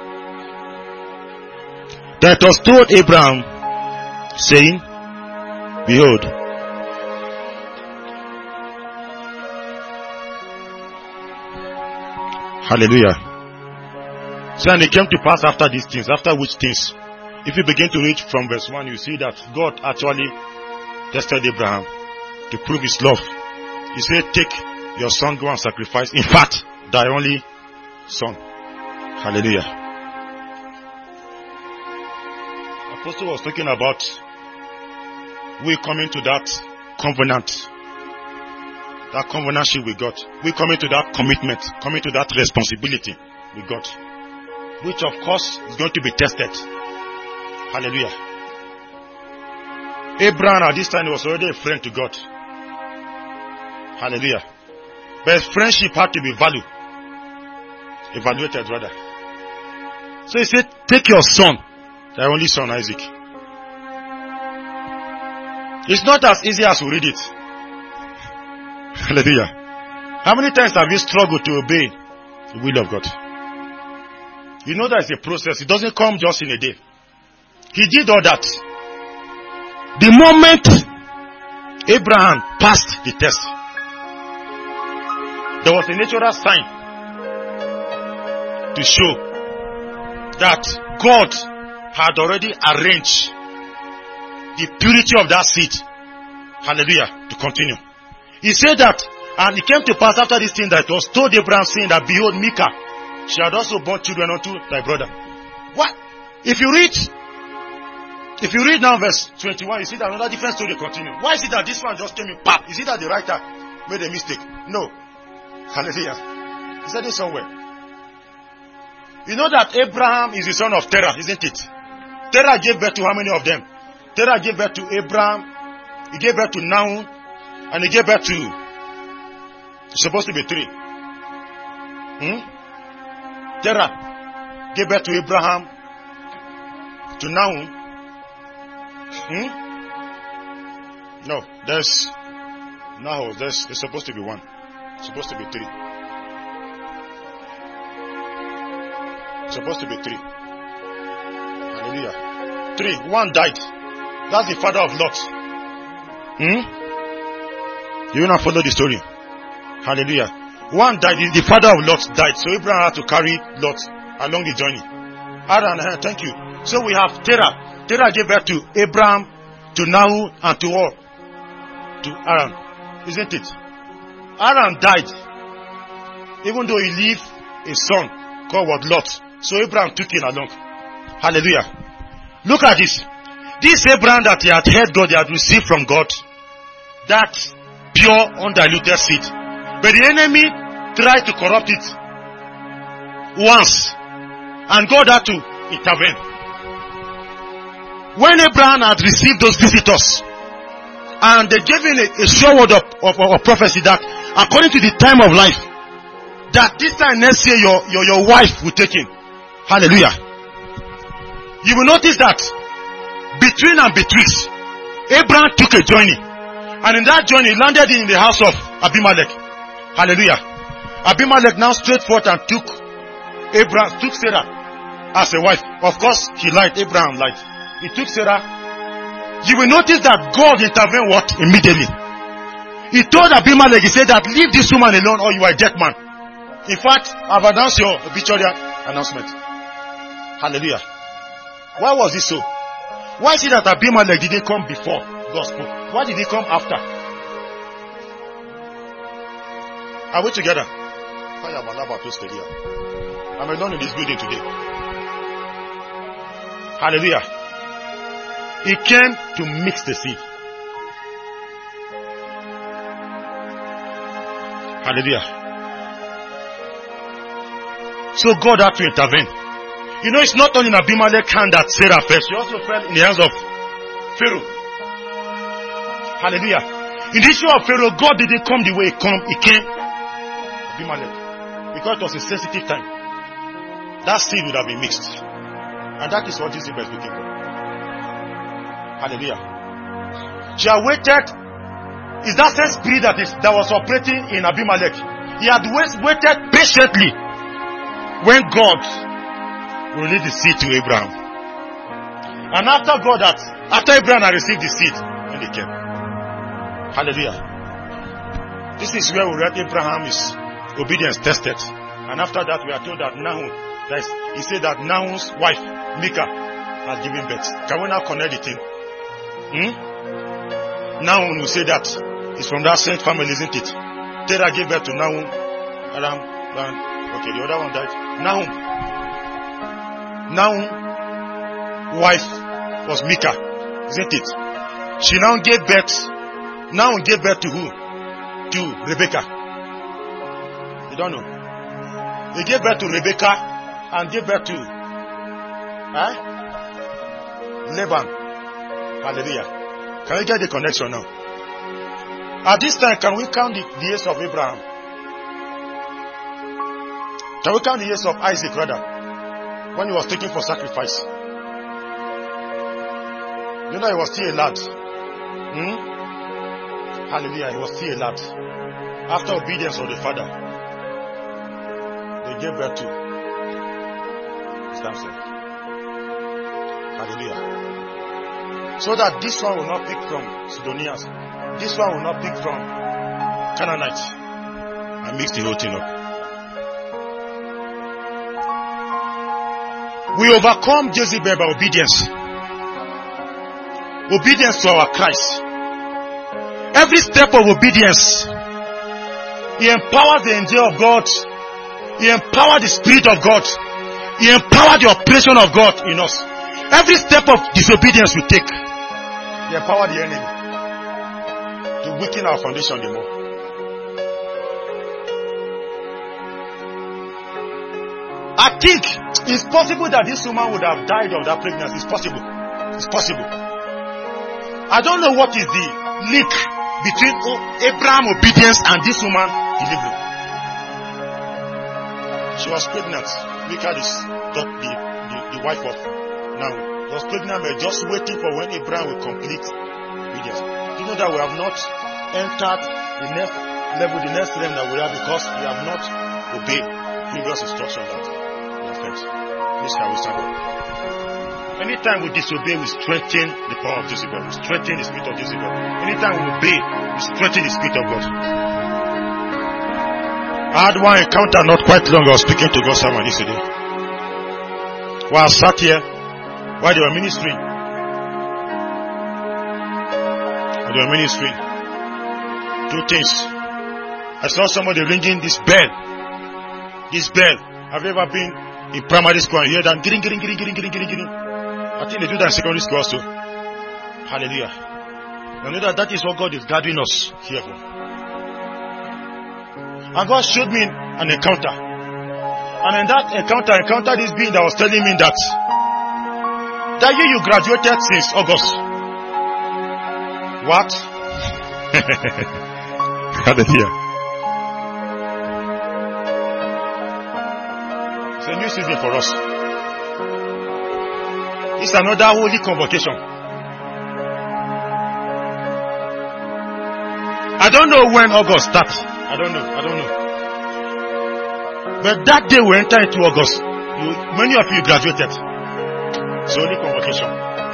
that it was told Abraham, saying, behold, hallelujah. So and it came to pass after these things, after which things, if you begin to read from verse one, you see that God actually tested Abraham to prove his love. He said, take your son, go and sacrifice, in fact, thy only son. Hallelujah. Apostle was talking about we coming to that covenant, that covenantship we got. We coming to that commitment, coming to that responsibility we got, which of course is going to be tested. Hallelujah. Abraham at this time was already a friend to God. Hallelujah. But friendship had to be valued. Evaluated rather. So he said, take your son, thy only son Isaac. It's not as easy as we read it. Hallelujah. How many times have you struggled to obey the will of God? You know that it's a process. It doesn't come just in a day. He did all that. The moment Abraham passed the test, there was a natural sign to show that God had already arranged the purity of that seed. Hallelujah. To continue. He said that, and it came to pass after this thing that it was told Abraham, saying that, behold, Micah, she had also borne children unto thy brother. What? If you read, if you read now verse twenty-one, you see that another different story continue. Why is it that this one just came in, pap? Is it that the writer made a mistake? No. Hallelujah. He said it somewhere. You know that Abraham is the son of Terah, isn't it? Terah gave birth to how many of them? Terah gave birth to Abraham, he gave birth to Nahum, and he gave birth to, it's supposed to be three. Hmm? Terah gave birth to Abraham, to Nahum. Hmm? No, there's, no, there's, there's supposed to be one. It's supposed to be three. It's supposed to be three. Hallelujah. Three. One died. That's the father of Lot. Hmm? You will not follow the story. Hallelujah. One died. The father of Lot died. So Abraham had to carry Lot along the journey. Aaron, thank you. So we have Terah. Terah gave birth to Abraham, to Nahum, and to all. To Aaron. Isn't it? Aaron died. Even though he left a son called what? Lot. So Abraham took him along. Hallelujah. Look at this. This Abraham that he had heard God, he had received from God, that pure, undiluted seed. But the enemy tried to corrupt it once, and God had to intervene. When Abraham had received those visitors, and they gave him a, a sure word of, of, of prophecy that according to the time of life, that this time next year your, your, your wife will take him. Hallelujah. You will notice that between and betwixt, Abraham took a journey. And in that journey, he landed in the house of Abimelech. Hallelujah. Abimelech now straight forth and took Abraham, took Sarah as a wife. Of course, he lied. Abraham lied. He took Sarah. You will notice that God intervened what? Immediately. He told Abimelech, he said that leave this woman alone or you are a dead man. In fact, I've announced your obituary announcement. Hallelujah. Why was this so? Why is it that Abimelech didn't come before God spoke? Why did he come after? Are we together? I'm alone in this building today. Hallelujah. He came to mix the seed. Hallelujah. So God had to intervene. You know, it's not only in Abimelech's hand that Sarah fell. She also fell in the hands of Pharaoh. Hallelujah. In the issue of Pharaoh, God didn't come the way he came. He came Abimelech. Because it was a sensitive time. That seed would have been mixed. And that is what Jezebel is looking for. Hallelujah. She had waited. Is that same spirit that, is, that was operating in Abimelech? He had waited patiently when God released the seed to Abraham. And after God had, after Abraham had received the seed, when he came. Hallelujah. This is where we read Abraham's obedience tested. And after that we are told that Nahum, that is, he said that Nahum's wife, Micah, has given birth. Can we now connect the thing? Hmm? Nahum will say that it's from that same family, isn't it? Terah gave birth to Nahum. Aram, and, okay, the other one died. Nahum. Nahum wife was Micah, isn't it? She now gave birth. Nahum gave birth to who? To Rebecca. You don't know. He gave birth to Rebecca and gave birth to eh? Laban. Hallelujah. Can we get the connection now? At this time, can we count the years of Abraham? Can we count the years of Isaac rather? When he was taken for sacrifice. You know he was still a lad. Hmm? Hallelujah, he was still a lad. After obedience of the father, they gave birth to Samson. Hallelujah. So that this one will not pick from Sidonians. This one will not pick from Canaanites. I mixed the whole thing up. We overcome Jezebel by obedience. Obedience to our Christ. Every step of obedience, He empowers the angel of God. He empowers the Spirit of God. He empowers the operation of God in us. Every step of disobedience we take, He empowers the enemy to weaken our foundation the more. I think it's possible that this woman would have died of that pregnancy. It's possible. It's possible. I don't know what is the link between Abraham's obedience and this woman delivery. She was pregnant. Look at this. The, the, the wife of now was pregnant, but just waiting for when Abraham will complete obedience. You know that we have not entered the next level, the next realm that we have, because we have not obeyed previous instruction that we have felt. Please can we stand up? Anytime we disobey, we strengthen the power of Jezebel. We strengthen the spirit of Jezebel. Anytime we obey, we strengthen the spirit of God. I had one encounter not quite long. I was speaking to God's servant yesterday. While I sat here, while they were ministering, while they were ministering, two things. I saw somebody ringing this bell. This bell. Have you ever been in primary school and you hear that? Giring, giring, giring, giring, giring, giring. I think they do that in secondary school also. Hallelujah. I know that that is what God is gathering us here for. And God showed me an encounter. And in that encounter, I encountered this being that was telling me that that year you graduated since August. What? Hallelujah. It's a new season for us. It's another holy convocation. I don't know when August starts. I don't know. I don't know. But that day we enter into August, you, many of you graduated. It's only convocation.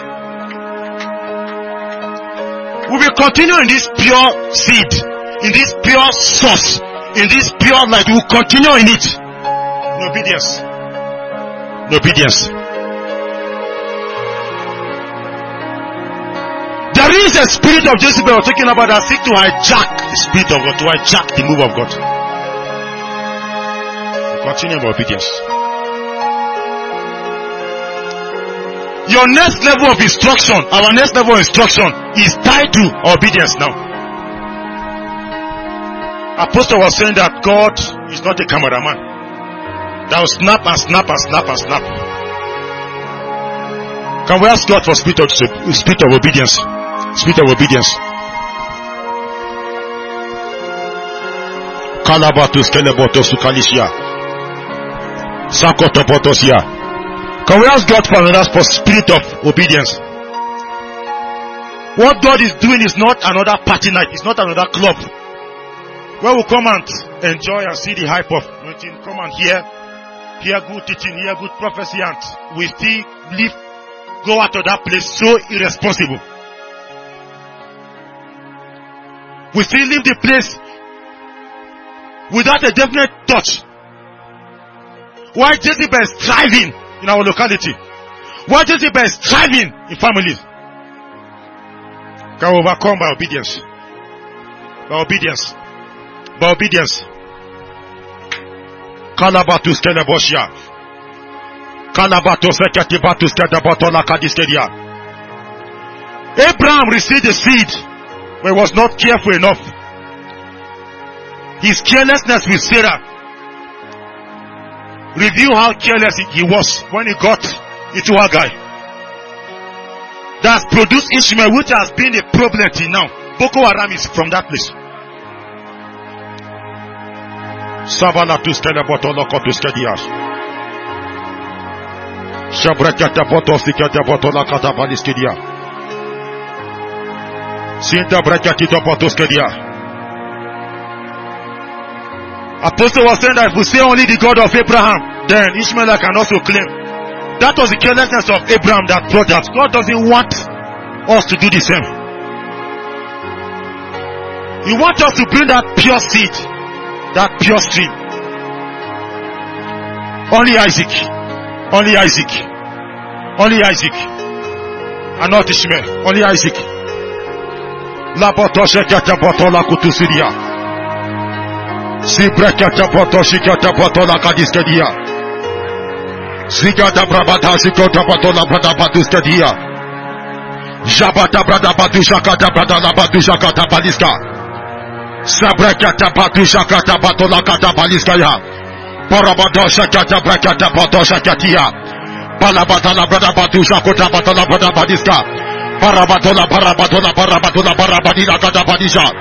We will continue in this pure seed, in this pure source, in this pure light. We will continue in it. In obedience. In obedience. There is a spirit of Jezebel we're talking about that seek to hijack the spirit of God, to hijack the move of God. We continue in obedience. Your next level of instruction, our next level of instruction is tied to obedience now. Apostle was saying that God is not a cameraman that will snap and snap and snap and snap. Can we ask God for spirit of, spirit of obedience? Spirit of obedience. Kalabatus kelebotos ukalisia. Sakotopotosia. Can we ask God for another for spirit of obedience? What God is doing is not another party night. It's not another club where we come and enjoy and see the hype of anointing. Come and hear, hear good teaching, hear good prophecy, and we still leave, go out of that place so irresponsible. We still leave the place without a definite touch. Why Jezebel is thriving in our locality? Why Jezebel is thriving in families? Can we overcome by obedience? By obedience. By obedience. Kalabatus keleboshia. Kalabatus ekatibatus kedabatola kadiskedia. Abraham received the seed, but he was not careful enough. His carelessness with Sarah. Review how careless he was when he got into Hagar. That's produced Ishmael, which has been a problem till now. Boko Haram is from that place. Savala to stella botolo to skadias. Shabrakata botosikata botola kata baliskedia. Sinta brakatito botoskedia. Apostle was saying that if we say only the God of Abraham, then Ishmael can also claim. That was the carelessness of Abraham that brought that. God doesn't want us to do the same. He wants us to bring that pure seed, that pure stream. Only Isaac, only Isaac, only Isaac, and not Ishmael, only Isaac. La botosha kata botola kutusidia. Sibrakata botoshikata botola kadiskedia. Zigata brabata shikota botola brada batuskedia. Jabata brada batushakata brada la batushakata baliska. Sabrakata batushakata botola kata baliskaya. Parabadosha kata brakata botosha katia. Palabata la brada batushakota botola brada baliska. Parabatola parabatola parabatola parabadina kata badisha.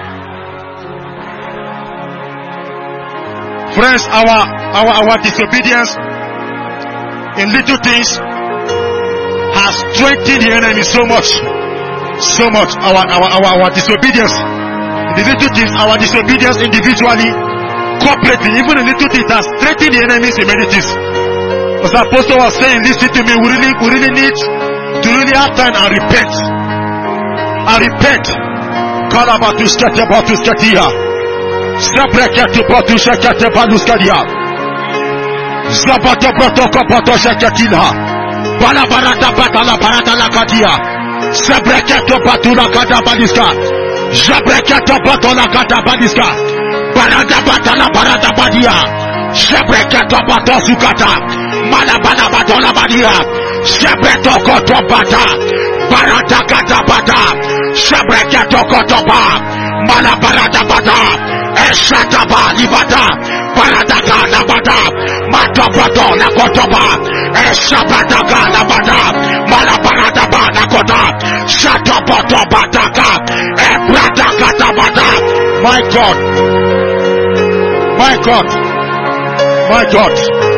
Friends, our our our disobedience in little things has strengthened the enemy so much, so much. Our our our, our disobedience in the little things, our disobedience individually, corporately, even in little things has strengthened the enemies in many things. As the apostle was saying, listen to me. We really we really need to really have time and repent. And repent. Kalabatuskatia. Zabrekatu patusha kate baluskadia. Zabata protoko patosha katila. Balabarata patala barata la kadia. Zabrekatu patula kata baliska. Zabrekatu patola kata baliska. Barata patala barata badia. Zabrekatu patosukata. Malabana batola badia. Zabretoko topata. Barata kata bata. Zabrekatu kotoba. Malabarata bata. Eshataba libata, paradaka labata, matabato lakotoba, eshabadaka labata, malabaradaba lakota, shatabato bataka, ebradaka tabata. My God, my God, my God.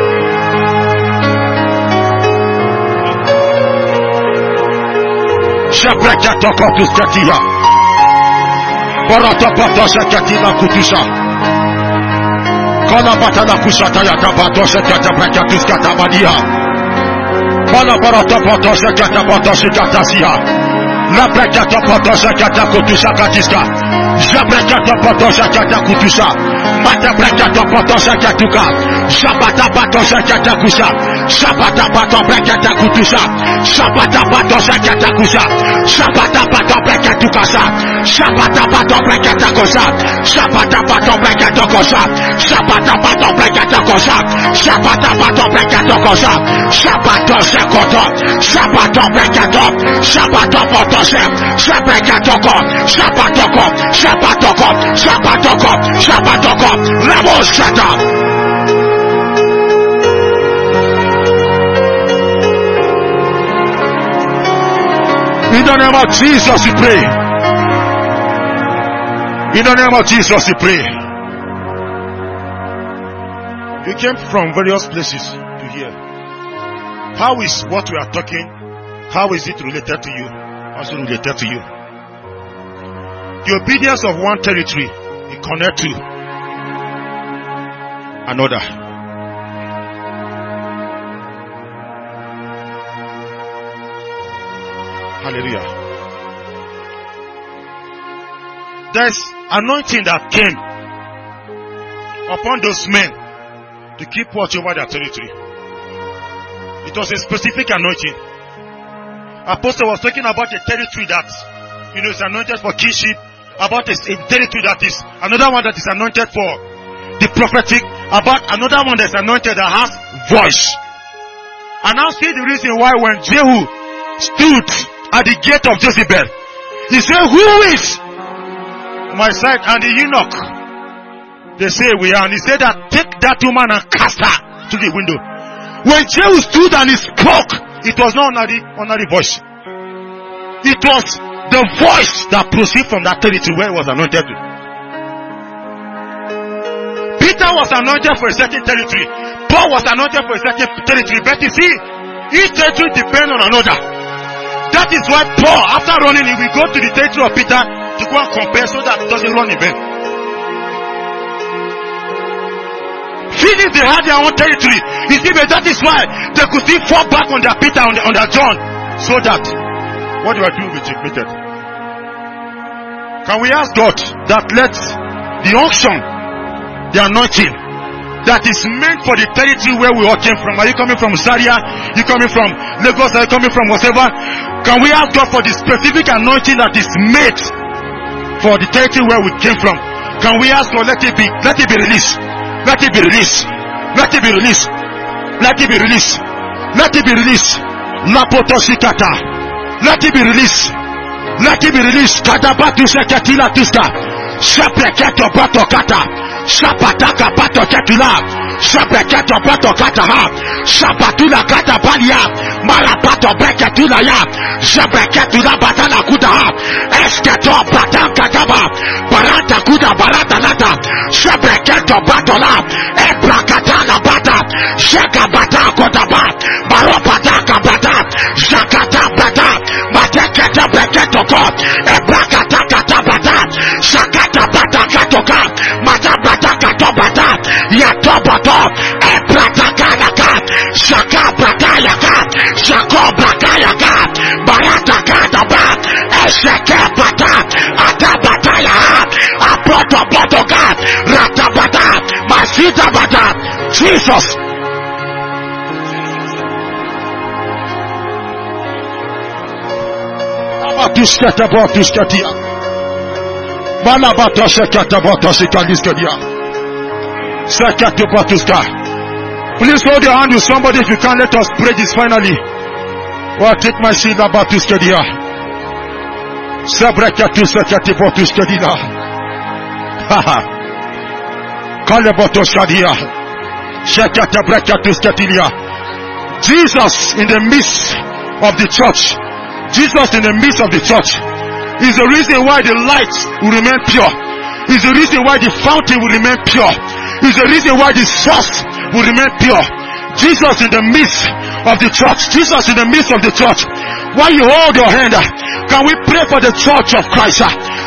Shabrakatoko tuskatia. Barata patasha katina kutusha. Kala batala kusata ya kabatosha kata brakatus kata badia. Kala barata patasha kata patasha katasia. La brakata patasha kata kutusha katiska. Jabrakata patasha kata kutusha. Mata brakata patasha katuka. Shabata patasha kata kusha. Shabata patasha brakata kutusha. Shabata patasha kata kusha. Shabata patasha brakata kusha. Shabata patasha brakata kusha. Shabata patasha brakata kusha. Shabata patasha brakata kusha. Shabata patasha brakata kusha. Shabata sekoto. Shabata brakata. Shabata patasha. Shabata ko. Shabata ko. Shabata ko. Shabata ko. Shabata ko. Rabo shata. In the name of Jesus we pray. In the name of Jesus we pray. You came from various places to hear. How is what we are talking, how is it related to you? Also related to you. The obedience of one territory will connect to another. Hallelujah. There's anointing that came upon those men to keep watch over their territory. It was a specific anointing. Apostle was talking about a territory that, you know, is anointed for kingship, about a, a territory that is another one that is anointed for the prophetic, about another one that's anointed that has voice. And now see the reason why when Jehu stood at the gate of Jezebel, he said, who is my side? And the eunuch, they say we are. And he said that take that woman and cast her to the window. When Jehu stood and he spoke, it was not ordinary, ordinary voice. It was the voice that proceeded from that territory where it was anointed to. Peter was anointed for a certain territory. Paul was anointed for a certain territory. But you see, each territory depends on another. That is why Paul, after running, he will go to the territory of Peter to go and compare so that it doesn't run in vain. Philip, they had their own territory. You see, but that is why they could still fall back on their Peter, on, the, on their John. So that, what do I do with checkmated? Can we ask God that let the unction, the anointing, that is meant for the territory where we all came from. Are you coming from Zaria? You coming from Lagos? Are you coming from whatever? Can we ask God for the specific anointing that is made for the territory where we came from? Can we ask God, let it be, let it be released. Let it be released. Let it be released. Let it be released. Let it be released. Lapotoshikata. Let it be released. Let it be released. Kadabatu sekatila tuska. Shapreketo bato kata. Shapataka bato ketula. Shapreketo bato kata ha. Shapatula kata balia. Marapato breketula ya. Shapreketula batala kuda ha. Esketo batanka gaba. Barata kuda barata lata. Shapreketo batola. Ebrakatala bata. Shakabata kodaba. Baropataka bata. Shakata bata. Mateketa breketo ko. Ebrakataka bata. Shakata bata katoka. Mata bata katobata. Yatoboto. Ebrataka laka. Shaka bata yaka. Shako bata yaka. Barata kataba. Esheke bata. Atabata ya. Apoto botoka. Ratabata. Masita bata. Jesus. Abatuskata batuskatia. Balabata shakata batashika diskadia. Sakata batuska. Please hold your hand with somebody if you can. Let us pray this finally. Well, take my seat abatuskadia. Sabrakatu sakati batuskadia. Haha. Kalabatoskadia. Shakata brakatuskatilia. Jesus in the midst of the church. Jesus in the midst of the church is the reason why the light will remain pure. Is the reason why the fountain will remain pure. Is the reason why the source will remain pure. Jesus in the midst of the church. Jesus in the midst of the church. While you hold your hand, can we pray for the church of Christ?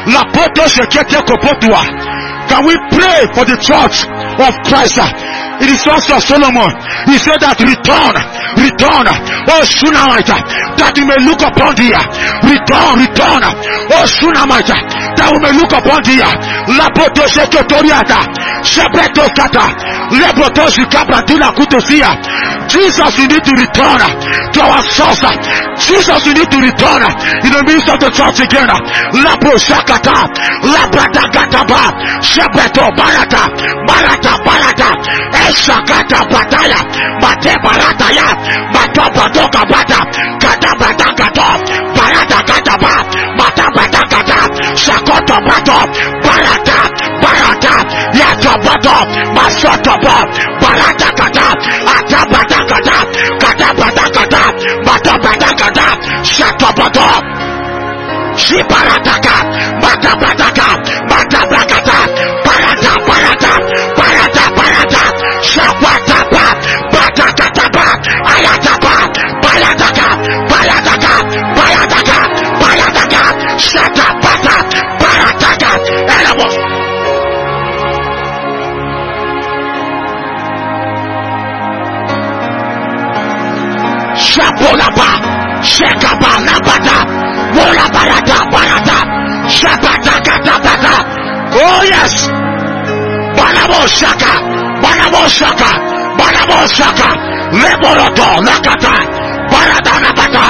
Can we pray for the church of Christ? It is also Solomon. He said that return, return, oh Shunammite, that you may look upon thee. Return, return, oh Shunammite, that we may look upon thee. Laboto Sheketoriata, Shebeto Kata, Leboto Shikabratila Kutosia. Jesus, you need to return to our source. Jesus, you need to return in the midst of the church again. Labro Shakata, Labrata Gataba, Shebeto Barata, Barata Barata. Shakata bataya, bate barata ya, bato bato kabata, kata bata kato, barata kata ba, bata bata kata, shakoto bato, barata, barata, yato bato, masoto ba, barata kata, ata bata kata, kata bata kata, bato bata kata, shato bato, shi barata ka, bata bata ka, bata bata, barata barata, barata barata. Shapatapa, Batakatapa, Ayatapa, Bayataka, Bayataka, Bayataka, Bayataka, Shatapata, Bayataka, Elamos. Shapolapa, Shekabalabata, Molabarata, Barata, Shapatakatapata. Oh yes, Banabo Shaka. Banabosaka, Banabosaka, Leboroto, Lakata, Baradanabata.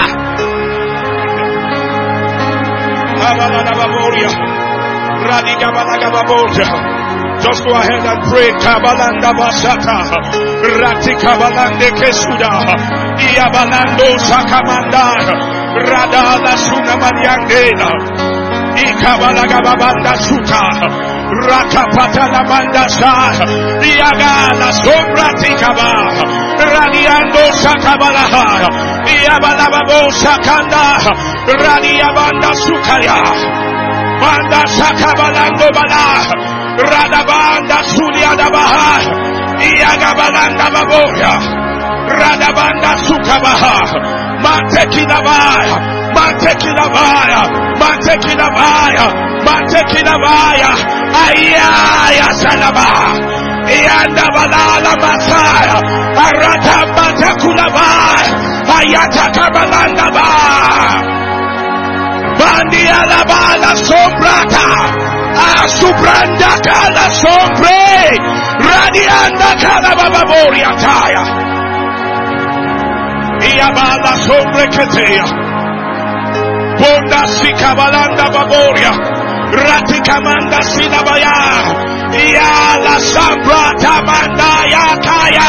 Just go ahead and pray. Kabalanda Basata, Rati Kabalande Kesuda, Iabalando Sakamanda, Radala Sunamaniangela, Ikabalagabanda Suta. Rakapata la mandasa, Iaga la sombra tikaba, Radiando sakabalaha, Iabalababo sakanda, Radiabanda sukaya, Manda sakabalando bala, Radabanda suliadabaha, Iyagabalanda baboya. Radabanda sukabaha. Mantekinabaya. Mantekinabaya. Mantekinabaya. Mantekinabaya. Ayaya salaba. Iyanda balala masaya. Aratamba takulabaya. Ayata kabalanda ba. Bandi alabala sombrata. Asubranda kala sombre. Radianda kala bababori ataya. Iabala sombre ketea. Bonda sikabalanda baboria. Ratikamanda silabaya. Iala sambrata manda yakaya.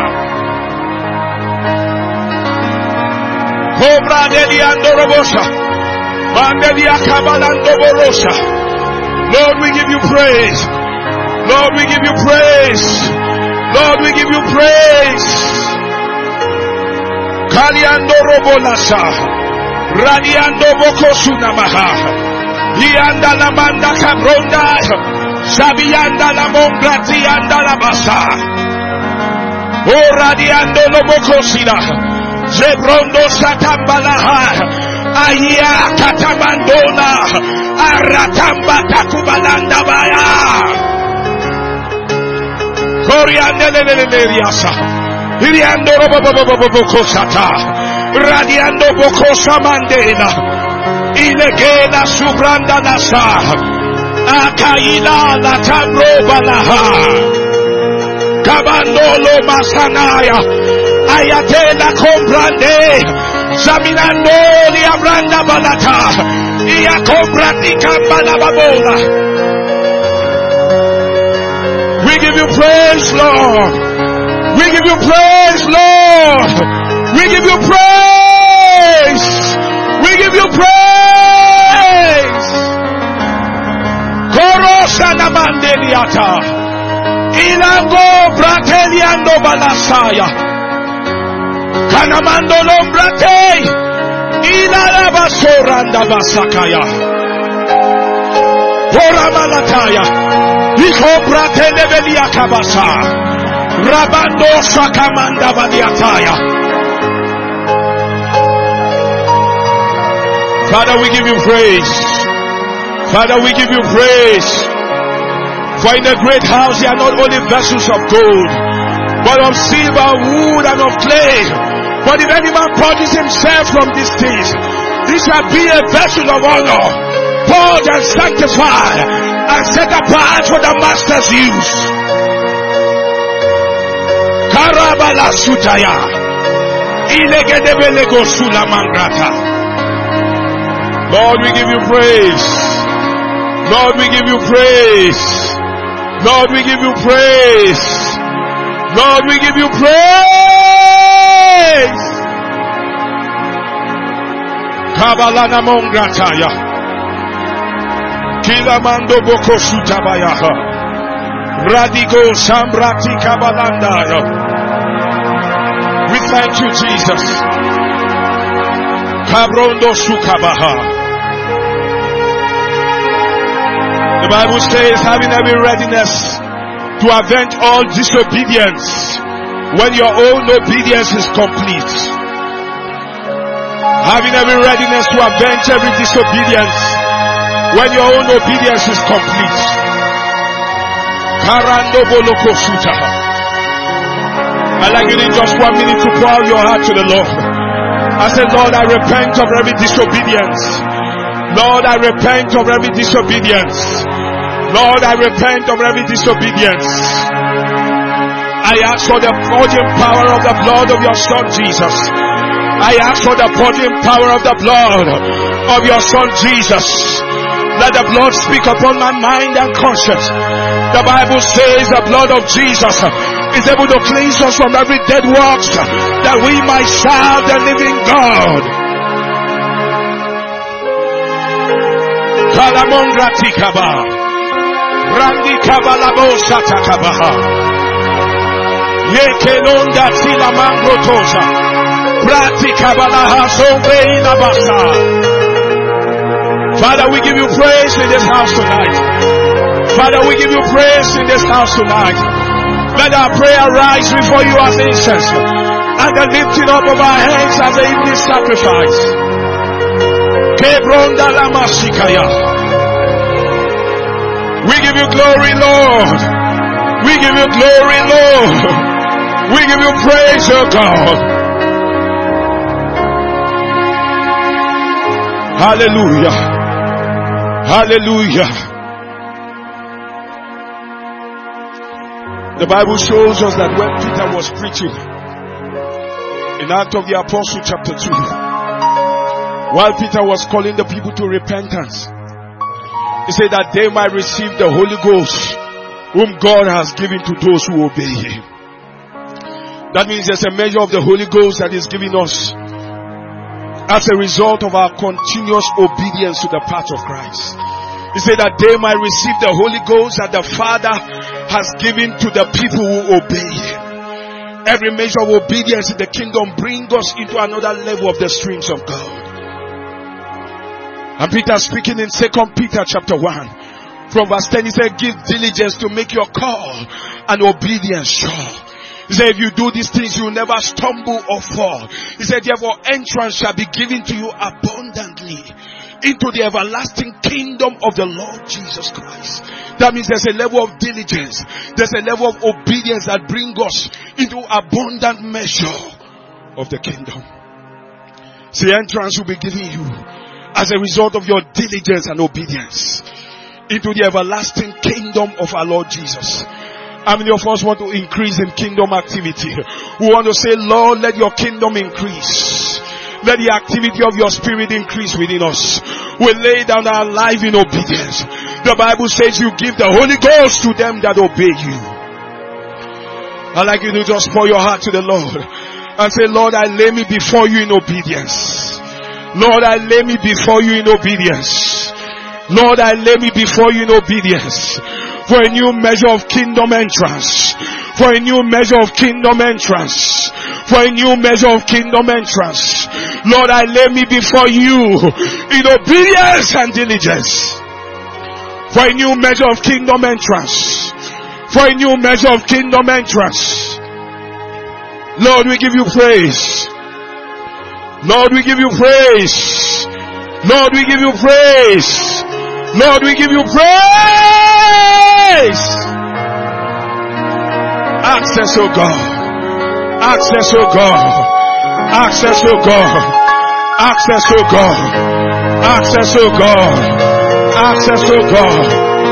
Cobra deliando robosa. Bandelia kabalando borosa. Lord, we give you praise. Lord, we give you praise. Lord, we give you praise. Kaliando robolasa. Radiando bokosuna maha. Ianda la manda cabronda. Sabianda la mongrati anda la basa. O radiando lo bokosina. Zebrondo satambalaha. Aya katamandona. Aratamba takubalanda baya. Koriande leleleleriasa. Iriando robobobobobokosata. Radiando bokosa mandela. Ilegena subranda nasa. Akaila la tamroba laha. Kabandolo masanaya. Ayatela comprande. Zaminando li abranda balata. Ia compratica balababola. We give you praise, Lord. We give you praise, Lord. We give you praise. We give you praise. Korosa na mandeliata. Ilango brateliando balasaya. Kanamando lombrate. Ila basoranda basakaya. Pora malataya. Iko brate levelia kabasa. Rabando sakamanda baliataya. Father, we give you praise. Father, we give you praise. For in the great house there are not only vessels of gold, but of silver, wood, and of clay. But if any man purges himself from these things, this shall be a vessel of honor, purged and sanctified, and set apart for the master's use. Karabala sutaya, ilegedebelego sulamangrata. Lord, we give you praise. Lord, we give you praise. Lord, we give you praise. Lord, we give you praise. Kabalana mongrataya. Kilamando boko sutabayaha. Radigo sambrati kabalandaya. We thank you, Jesus. Kabrondo sukabaha. The Bible says, having every readiness to avenge all disobedience when your own obedience is complete. Having every readiness to avenge every disobedience when your own obedience is complete. Karando boloko suta. I'd like you in just one minute to pour out your heart to the Lord. I said, Lord, I repent of every disobedience. Lord, I repent of every disobedience. Lord, I repent of every disobedience. I ask for the purging power of the blood of your Son Jesus. I ask for the purging power of the blood of your Son Jesus. Let the blood speak upon my mind and conscience. The Bible says the blood of Jesus is able to cleanse us from every dead works, that we might serve the living God. Kalamongratikaba. Randi kabalabo satakabaha. Yekelonda tila mangrotosa. Prati kabalaha sombre inabasa. Father, we give you praise in this house tonight. Father, we give you praise in this house tonight. Let our prayer rise before you as incense, and the lifting up of our hands as the evening sacrifice. Kebronda lama sikaya. We give you glory, Lord. We give you glory, Lord. We give you praise, oh God. Hallelujah. Hallelujah. The Bible shows us that when Peter was preaching in Acts of the Apostle chapter two, while Peter was calling the people to repentance, he said that they might receive the Holy Ghost whom God has given to those who obey Him. That means there's a measure of the Holy Ghost that is given us as a result of our continuous obedience to the path of Christ. He said that they might receive the Holy Ghost that the Father has given to the people who obey Him. Every measure of obedience in the kingdom brings us into another level of the streams of God. And Peter speaking in Second Peter chapter one from verse ten, he said, give diligence to make your call and obedience sure. He said, if you do these things, you will never stumble or fall. He said, therefore entrance shall be given to you abundantly into the everlasting kingdom of the Lord Jesus Christ. That means there's a level of diligence, there's a level of obedience that brings us into abundant measure of the kingdom. See, entrance will be given you as a result of your diligence and obedience into the everlasting kingdom of our Lord Jesus. How many of us want to increase in kingdom activity? We want to say, Lord, let your kingdom increase. Let the activity of your spirit increase within us. We lay down our life in obedience. The Bible says you give the Holy Ghost to them that obey you. I'd like you to just pour your heart to the Lord and say, Lord, I lay me before you in obedience. Lord, I lay me before you in obedience. Lord, I lay me before you in obedience. For a new measure of kingdom entrance. For a new measure of kingdom entrance. For a new measure of kingdom entrance. Lord, I lay me before you in obedience and diligence. For a new measure of kingdom entrance. For a new measure of kingdom entrance. Lord, we give you praise. Lord, we give you praise. Lord, we give you praise. Lord, we give you praise. Access, oh God. Access, oh God. Access, oh God. Access, oh God. Access, oh God. Access, oh God.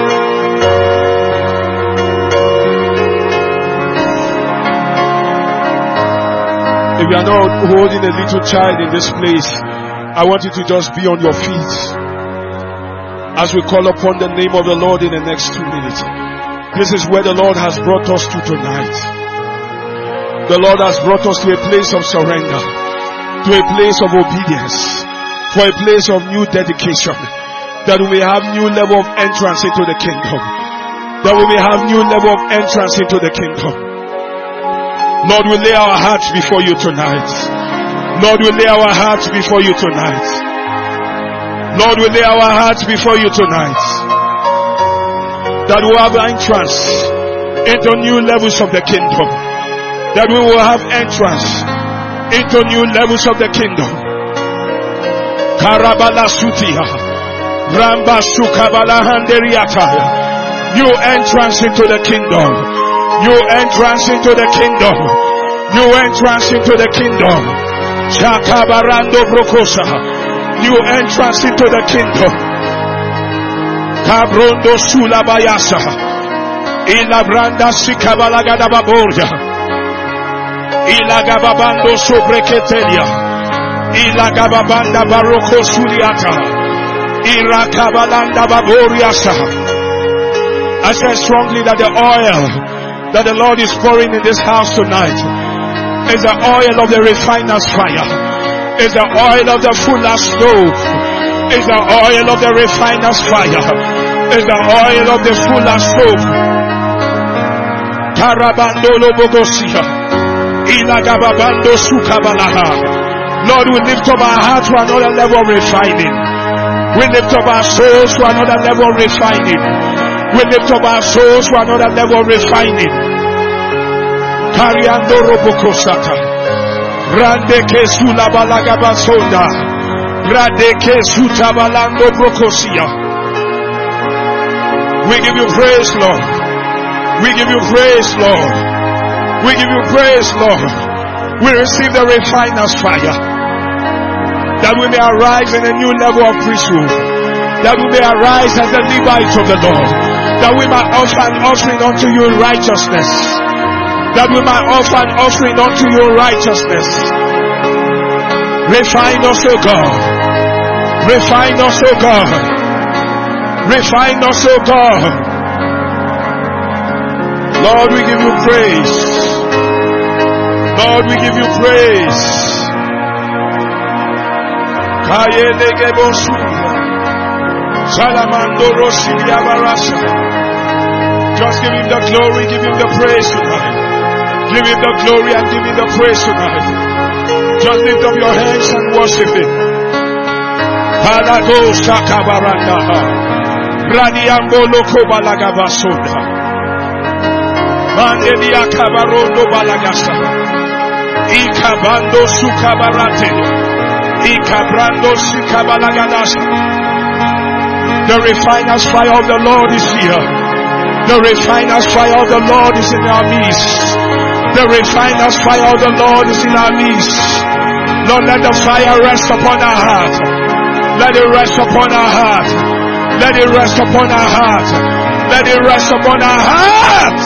If you are not holding a little child in this place, I want you to just be on your feet as we call upon the name of the Lord in the next two minutes. This is where the Lord has brought us to tonight. The Lord has brought us to a place of surrender, to a place of obedience, for a place of new dedication, that we may have new level of entrance into the kingdom, that we may have new level of entrance into the kingdom. Lord, we lay our hearts before you tonight. Lord, we lay our hearts before you tonight. Lord, we lay our hearts before you tonight. That we have entrance into new levels of the kingdom. That we will have entrance into new levels of the kingdom. Karabala Sutia. Ramba Sukabala Handeriataya. New entrance into the kingdom. New entrance into the kingdom. New entrance into the kingdom. Chakabarando Brokosa. New entrance into the kingdom. Kabrondo Sulabayasa. Ilabranda Sikabalagada Baborja. Ilagababando Sobreketelia. Ilagababanda Baroko Suliata. Irakabalanda Baboriasa. I said strongly that the oil that the Lord is pouring in this house tonight is the oil of the refiner's fire. Is the oil of the fuller's stove. Is the oil of the refiner's fire. Is the oil of the fuller's stove. Karabandolo Bogosia. Ilagababando Sukabalaha. Lord, we lift up our heart to another level of refining. We lift up our souls to another level of refining. We lift up our souls to another level of refining. Kariando robokosata. Rande kesula balagabasonda. Rade kesuta balando brokosia. We give you praise, Lord. We give you praise, Lord. We give you praise, Lord. We receive the refiner's fire, that we may arise in a new level of priesthood, that we may arise as the Levites of the Lord, that we might offer an offering unto you in righteousness, that we might offer an offering unto you in righteousness. Refine us, O God. Refine us, O God. Refine us, O God. Lord, we give you praise. Lord, we give you praise. Just give him the glory, give him the praise tonight. Give him the glory and give him the praise tonight. Just lift up your hands and worship him. Mandelia kabarondo balagasa. Ikabando sukabarate. Ikabrando sukabalagadas. The refiner's fire of the Lord is here. The refiner's fire of the Lord is in our midst. The refiner's fire of the Lord is in our midst. Lord, let the fire rest upon our heart. Let it rest upon our heart. Let it rest upon our heart. Let it rest upon our hearts.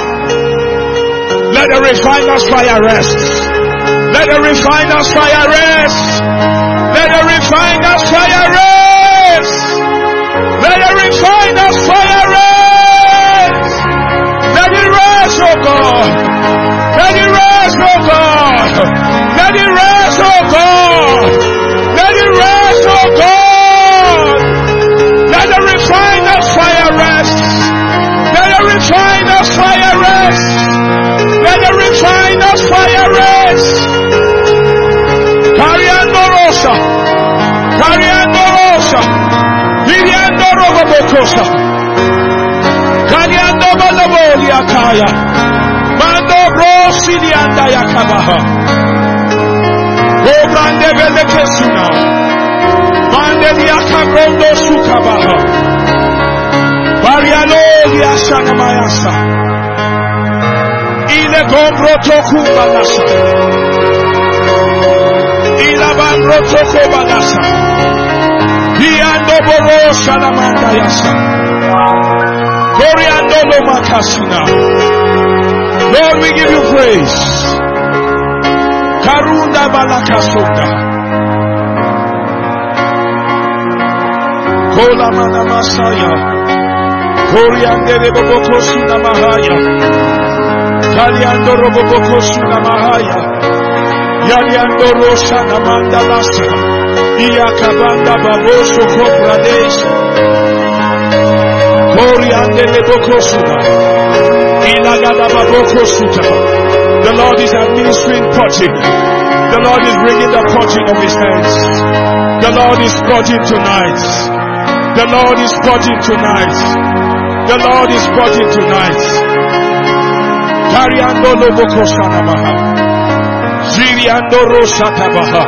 Let the refiner's fire rest. Let the refiner's fire rest. Let the refiner's fire rest. Let the refiner's fire rest. Let it rest, oh God. Let it rest, oh God. Let it rest, oh God. Let it rest, oh God. Let the refiner's fire rest. Let the refiner's fire rest. Let the refiner's fire rest. Cariando rosa. Cariando rosa. Viriando robocosa. Cariando balabolia kaya. Mando rosi di anda yakabaha. Obrande vele kesuna. Mande di akabrondo sukabaha. Varialo di asana mayasa. Ile gombro toku balasa. Ila bambro toku balasa. Iando borosa la manda yasa. Coriando lo makasina. Lord, we give you praise. Karunda balakasunda. Kola mana masaya. Coriande de bobokosuna mahaya. Kaliando robobokosuna mahaya. Yaliando rosa na manda lasa. Iyakabanda baboso kopradesh. Coriande de bokosuna. Ilagada babokosuta. The Lord is administering potting. The Lord is bringing the potting of his hands. The Lord is potting tonight. The Lord is potting tonight. The Lord is potting tonight. Kariando lobokosana maha. Ziriando rosata baha.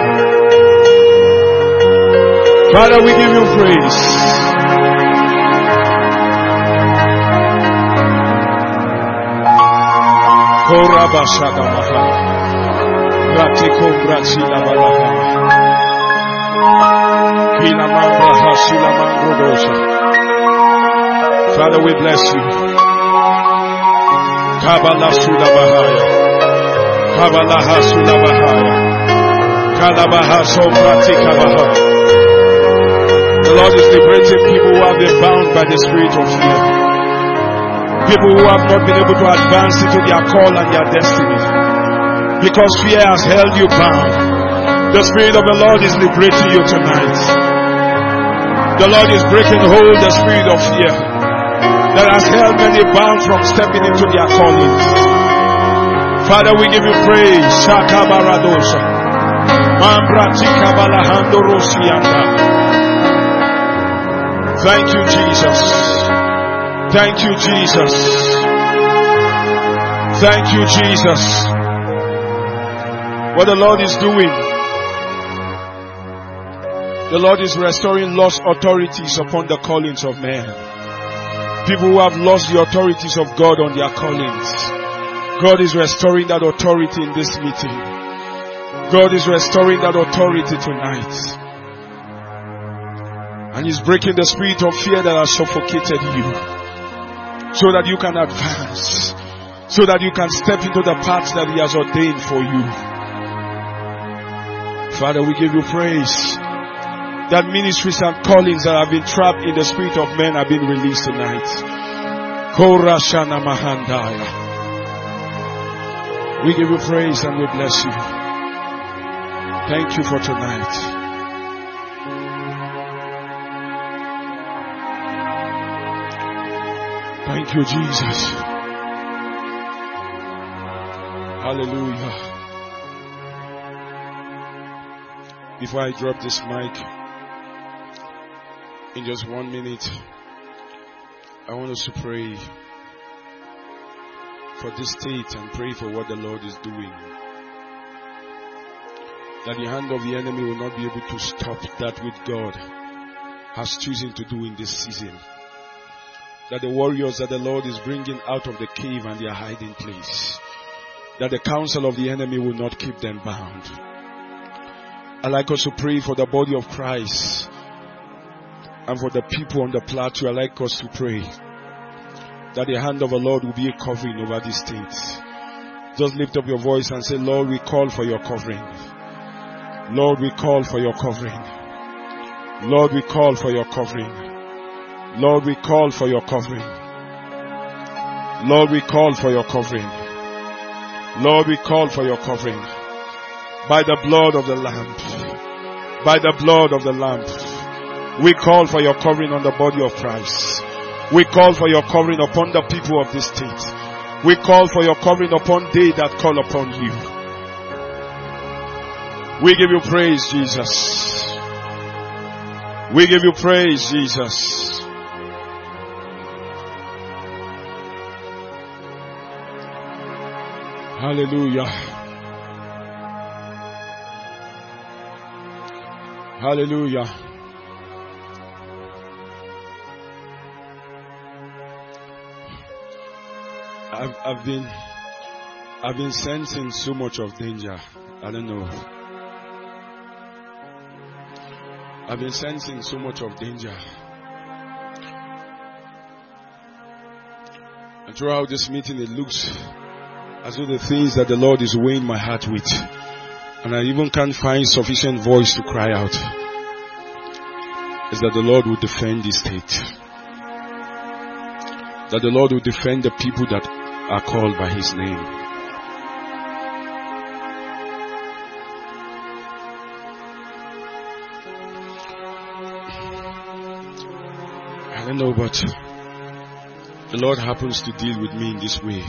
Father, we give you praise. Korabashada maha. Ratiko bratila balaha. Kila mandraha sila mandrodosha. Father, we bless you. Kabbalah Sula Bahaya. Kabbalah Sula Bahaya. Kalabaha Sopratika Baha. The Lord is liberating people who have been bound by the spirit of fear. People who have not been able to advance into their call and their destiny. Because fear has held you bound. The Spirit of the Lord is liberating you tonight. The Lord is breaking hold of the spirit of fear that has held many bound from stepping into their callings. Father, we give you praise. Shaka Baradosha. Mambratika Balahando Rosianda. Thank you, Jesus. Thank you, Jesus. Thank you, Jesus. What the Lord is doing, the Lord is restoring lost authorities upon the callings of men. People who have lost the authorities of God on their callings. God is restoring that authority in this meeting. God is restoring that authority tonight. And He's breaking the spirit of fear that has suffocated you, so that you can advance, so that you can step into the path that He has ordained for you. Father, we give you praise that ministries and callings that have been trapped in the spirit of men have been released tonight. Korashana Mahandaya. We give you praise and we bless you. Thank you for tonight. Thank you, Jesus. Hallelujah. Before I drop this mic, in just one minute, I want us to pray for this state and pray for what the Lord is doing. That the hand of the enemy will not be able to stop that which God has chosen to do in this season. That the warriors that the Lord is bringing out of the cave and their hiding place, that the counsel of the enemy will not keep them bound. I'd like us to pray for the body of Christ and for the people on the plateau. I'd like us to pray that the hand of the Lord will be a covering over these states. Just lift up your voice and say, Lord, we call for your covering. Lord, we call for your covering. Lord, we call for your covering. Lord, we call for your covering. Lord, we call for your covering. Lord, we call for your covering. By the blood of the Lamb. By the blood of the Lamb. We call for your covering on the body of Christ. We call for your covering upon the people of this state. We call for your covering upon they that call upon you. We give you praise, Jesus. We give you praise, Jesus. Hallelujah. Hallelujah. I've, I've been, I've been sensing so much of danger. I don't know. I've been sensing so much of danger. And throughout this meeting, it looks as though the things that the Lord is weighing my heart with, and I even can't find sufficient voice to cry out, is that the Lord will defend this state. That the Lord will defend the people that are called by His name. I don't know, but the Lord happens to deal with me in this way.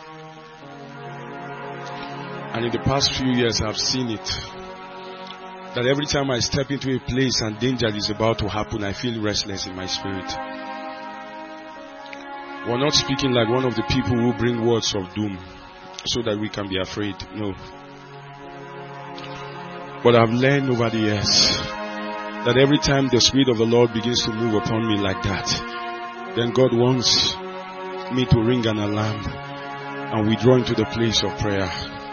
And in the past few years, I've seen it. That every time I step into a place and danger is about to happen, I feel restless in my spirit. We're not speaking like one of the people who bring words of doom so that we can be afraid. No. But I've learned over the years that every time the Spirit of the Lord begins to move upon me like that, then God wants me to ring an alarm and withdraw into the place of prayer.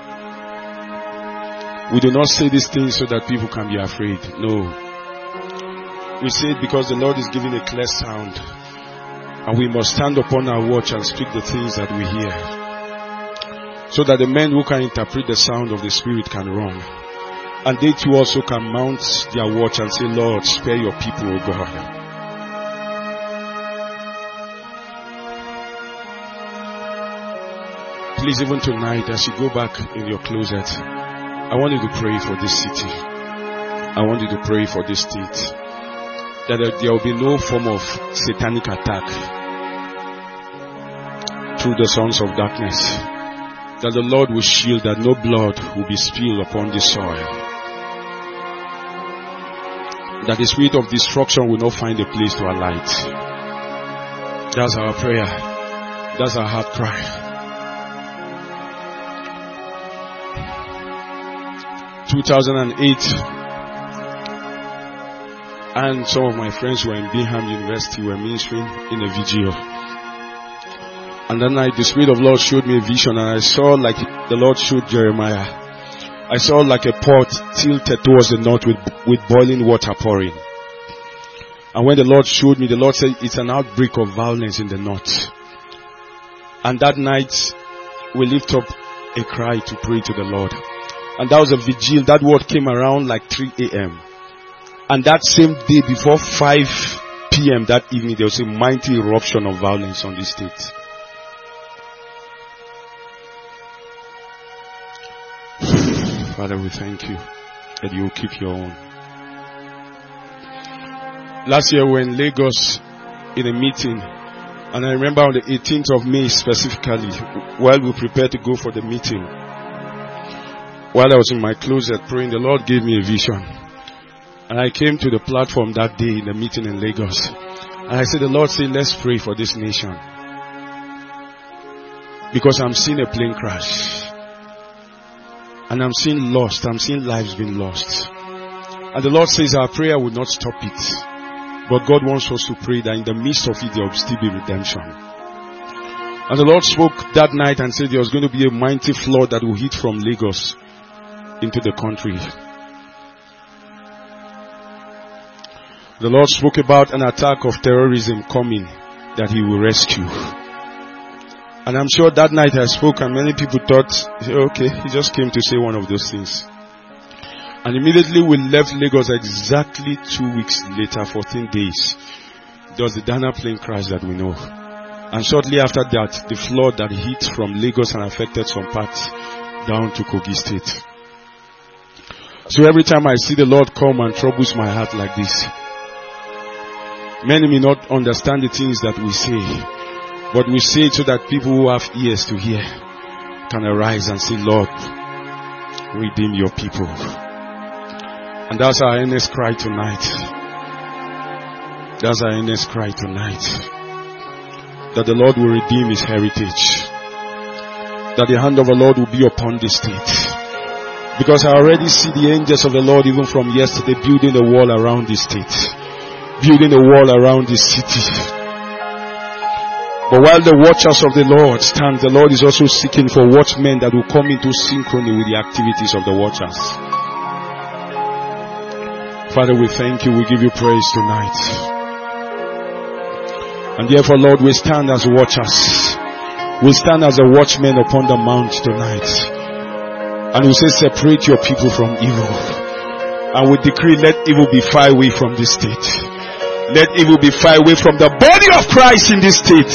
We do not say these things so that people can be afraid. No. We say it because the Lord is giving a clear sound. And we must stand upon our watch and speak the things that we hear. So that the men who can interpret the sound of the Spirit can run. And they too also can mount their watch and say, Lord, spare your people, O God. Please, even tonight, as you go back in your closet, I want you to pray for this city. I want you to pray for this state. That there will be no form of satanic attack through the sons of darkness. That the Lord will shield, that no blood will be spilled upon this soil. That the spirit of destruction will not find a place to alight. That's our prayer. That's our heart cry. two thousand eight, and some of my friends who were in Bingham University were ministering in a vigil. And that night the Spirit of the Lord showed me a vision, and I saw like the Lord showed Jeremiah. I saw like a pot tilted towards the north with, with boiling water pouring. And when the Lord showed me, the Lord said it's an outbreak of violence in the north. And that night we lift up a cry to pray to the Lord. And that was a vigil. That word came around like three a.m. And that same day before five p.m. that evening, there was a mighty eruption of violence on the state. Father, we thank you that you will keep your own. Last year we were in Lagos in a meeting, and I remember on the eighteenth of May specifically, while we prepared to go for the meeting, while I was in my closet praying, the Lord gave me a vision. And I came to the platform that day in the meeting in Lagos. And I said, the Lord said, let's pray for this nation. Because I'm seeing a plane crash. And I'm seeing lost. I'm seeing lives being lost. And the Lord says our prayer will not stop it. But God wants us to pray that in the midst of it there will still be redemption. And the Lord spoke that night and said there was going to be a mighty flood that will hit from Lagos into the country. The Lord spoke about an attack of terrorism coming that He will rescue. And I'm sure that night I spoke and many people thought, okay, He just came to say one of those things. And immediately we left Lagos exactly two weeks later, fourteen days. There was the Dana plane crash that we know. And shortly after that, the flood that hit from Lagos and affected some parts down to Kogi State. So every time I see the Lord come and troubles my heart like this, many may not understand the things that we say, but we say it so that people who have ears to hear can arise and say, Lord, redeem your people. And that's our earnest cry tonight. That's our earnest cry tonight. That the Lord will redeem His heritage. That the hand of the Lord will be upon this state. Because I already see the angels of the Lord even from yesterday building a wall around this state. Building a wall around this city. But while the watchers of the Lord stand, the Lord is also seeking for watchmen that will come into synchrony with the activities of the watchers. Father, we thank you. We give you praise tonight. And therefore, Lord, we stand as watchers. We stand as a watchman upon the mount tonight. And we say, separate your people from evil. And we decree, let evil be far away from this state. Let evil be far away from the body of Christ in this state.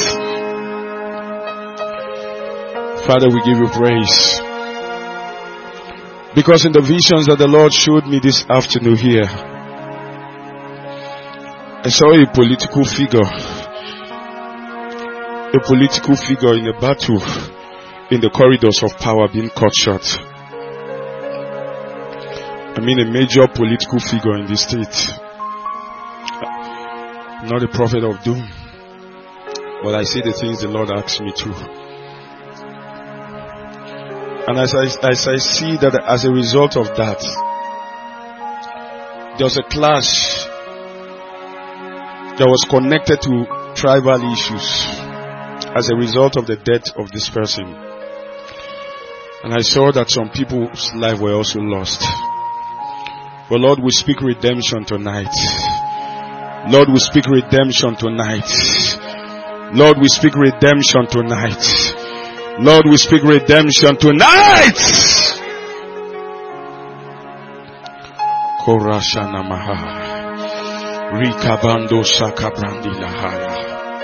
Father, we give you praise. Because in the visions that the Lord showed me this afternoon here, I saw a political figure. A political figure in a battle in the corridors of power being cut short. I mean a major political figure in this state. Not a prophet of doom, but I say the things the Lord asks me to. And as I, as I see that as a result of that, there was a clash that was connected to tribal issues as a result of the death of this person. And I saw that some people's lives were also lost. But Lord, we speak redemption tonight. Lord, we speak redemption tonight. Lord, we speak redemption tonight. Lord, we speak redemption tonight. Korashana Maha. Rikabando Shakabrandi Lahaya.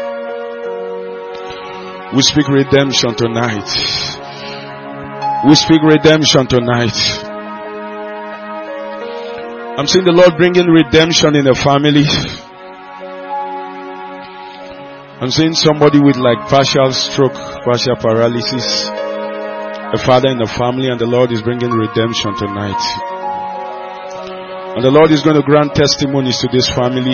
We speak redemption tonight. We speak redemption tonight. I'm seeing the Lord bringing redemption in a family. I'm seeing somebody with like partial stroke, partial paralysis. A father in the family, and the Lord is bringing redemption tonight. And the Lord is going to grant testimonies to this family.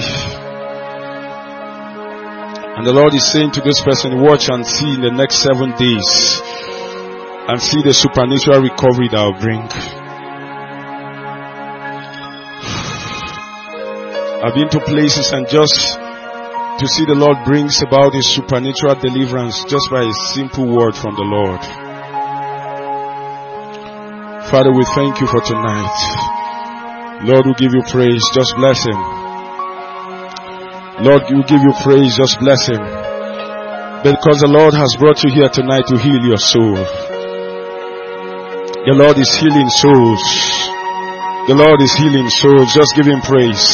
And the Lord is saying to this person, watch and see in the next seven days. And see the supernatural recovery that will bring. I've been to places and just to see the Lord brings about His supernatural deliverance just by a simple word from the Lord. Father, we thank you for tonight. Lord, we give you praise. Just bless Him. Lord, we give you praise. Just bless Him. Because the Lord has brought you here tonight to heal your soul. The Lord is healing souls. The Lord is healing souls. Just give Him praise.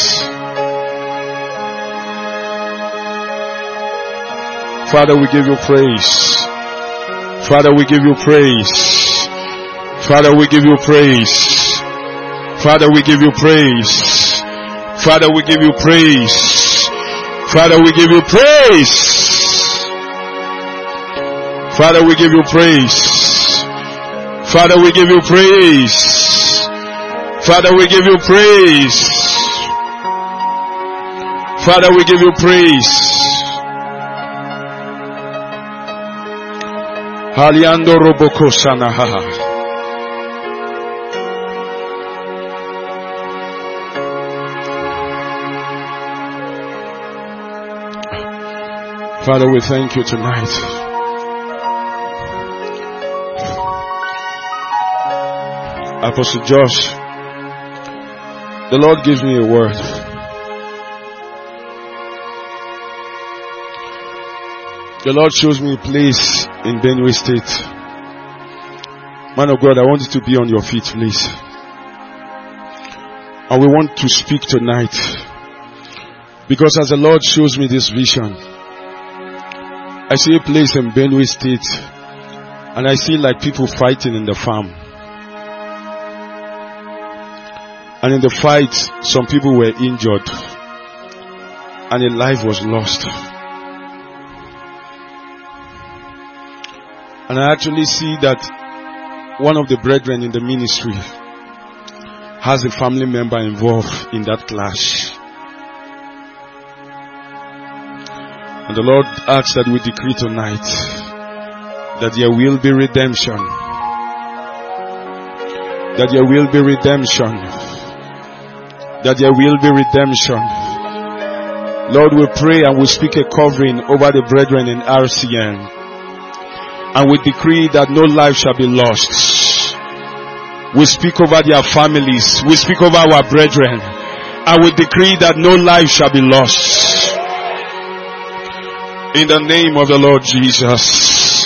Father, we give you praise. Father, we give you praise. Father, we give you praise. Father, we give you praise. Father, we give you praise. Father, we give you praise. Father, we give you praise. Father, we give you praise. Father, we give you praise. Father, we give you praise. Haliando roboko sanaha. Father, we thank you tonight. Apostle Josh, the Lord gives me a word. The Lord shows me a place in Benue State. Man of God, I want you to be on your feet, please. And we want to speak tonight. Because as the Lord shows me this vision, I see a place in Benue State, and I see like people fighting in the farm. And in the fight, some people were injured, and a life was lost. And I actually see that one of the brethren in the ministry has a family member involved in that clash. And the Lord asks that we decree tonight that there will be redemption. That there will be redemption. That there will be redemption. Lord, we pray and we speak a covering over the brethren in R C N. And we decree that no life shall be lost. We speak over their families. We speak over our brethren. And we decree that no life shall be lost. In the name of the Lord Jesus.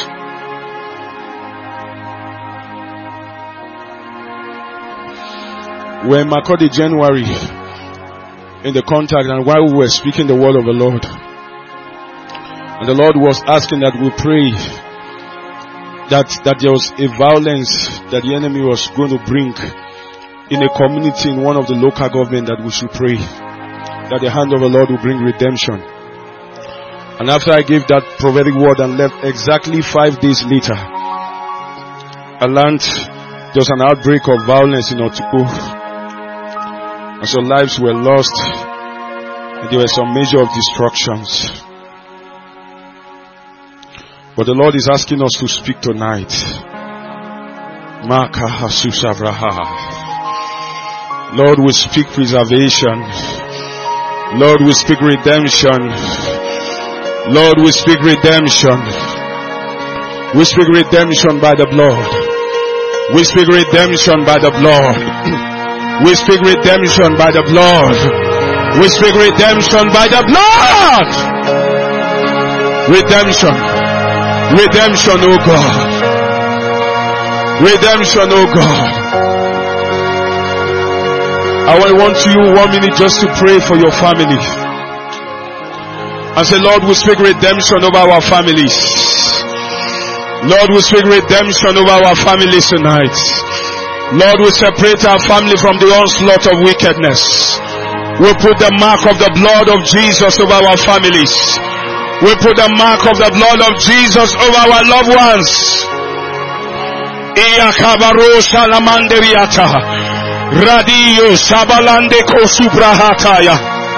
When Makodi January in the contact and while we were speaking the word of the Lord, and the Lord was asking that we pray that, that there was a violence that the enemy was going to bring in a community in one of the local government, that we should pray that the hand of the Lord will bring redemption. And after I gave that prophetic word and left, exactly five days later, I learned there was an outbreak of violence in Otukpo. And so lives were lost, and there were some measure of destructions. But the Lord is asking us to speak tonight. Lord, we speak preservation. Lord, we speak redemption. Lord, we speak redemption. We speak redemption by the blood. We speak redemption by the blood. We speak redemption by the blood. We speak redemption by the blood. Redemption. Redemption, oh God. Redemption, oh God. I want you one minute just to pray for your family. And say, Lord, we speak redemption over our families. Lord, we speak redemption over our families tonight. Lord, we separate our family from the onslaught of wickedness. We put the mark of the blood of Jesus over our families. We put the mark of the blood of Jesus over our loved ones. Iyakabaro salamande viata. Radio sabalande kosubrahataya.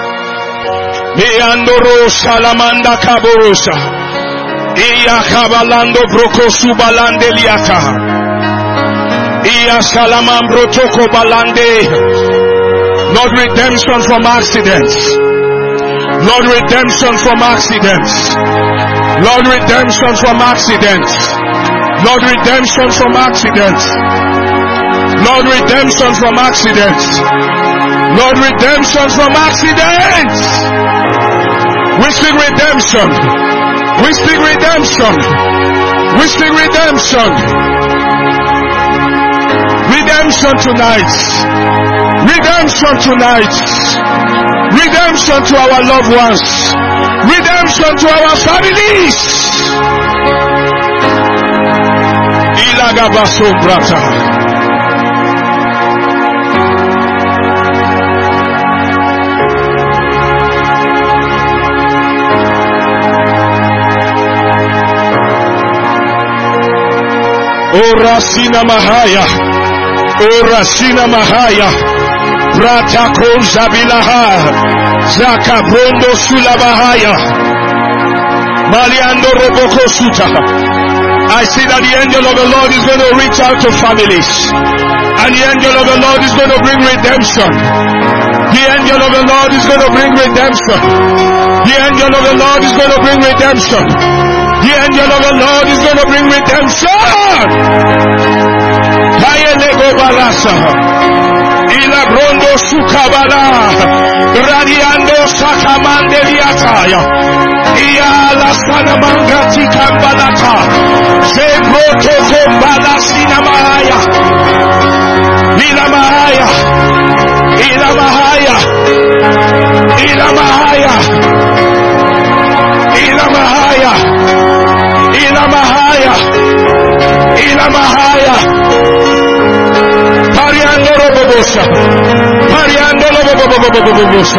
Meandoro salamanda kabosa. Iyakabalando brokosubalande liata. Iya salamam brotoko balande. Lord, redemption from accidents. Lord, redemption from accidents. Lord, redemption from accidents. Lord, redemption from accidents. Lord, redemption from accidents. Lord, redemption from accidents. We speak redemption. We speak redemption. We speak redemption. Redemption tonight. Redemption tonight. Redemption to our loved ones. Redemption to our families. Ilagabaso brata. Orasina Mahaya, Orasina Mahaya, Pratako Zabilaha, Zakabrondo Sulabahaya, Maliando Roboko Suta. I see that the angel of the Lord is going to reach out to families, and the angel of the Lord is going to bring redemption. The angel of the Lord is going to bring redemption. The angel of the Lord is going to bring redemption. The angel of the Lord is going to bring redemption. Kayenego balasa, ilabrondo sukabala, radiando sakamande liataya, iyala sanamangati kambalata, zebroto kombalasina mahaya, ila mahaya, ila mahaya, ila mahaya, ila mahaya. Ila Mahaya, Ila Mahaya, Pariando Robobosa, Pariando Robobobobobobosa.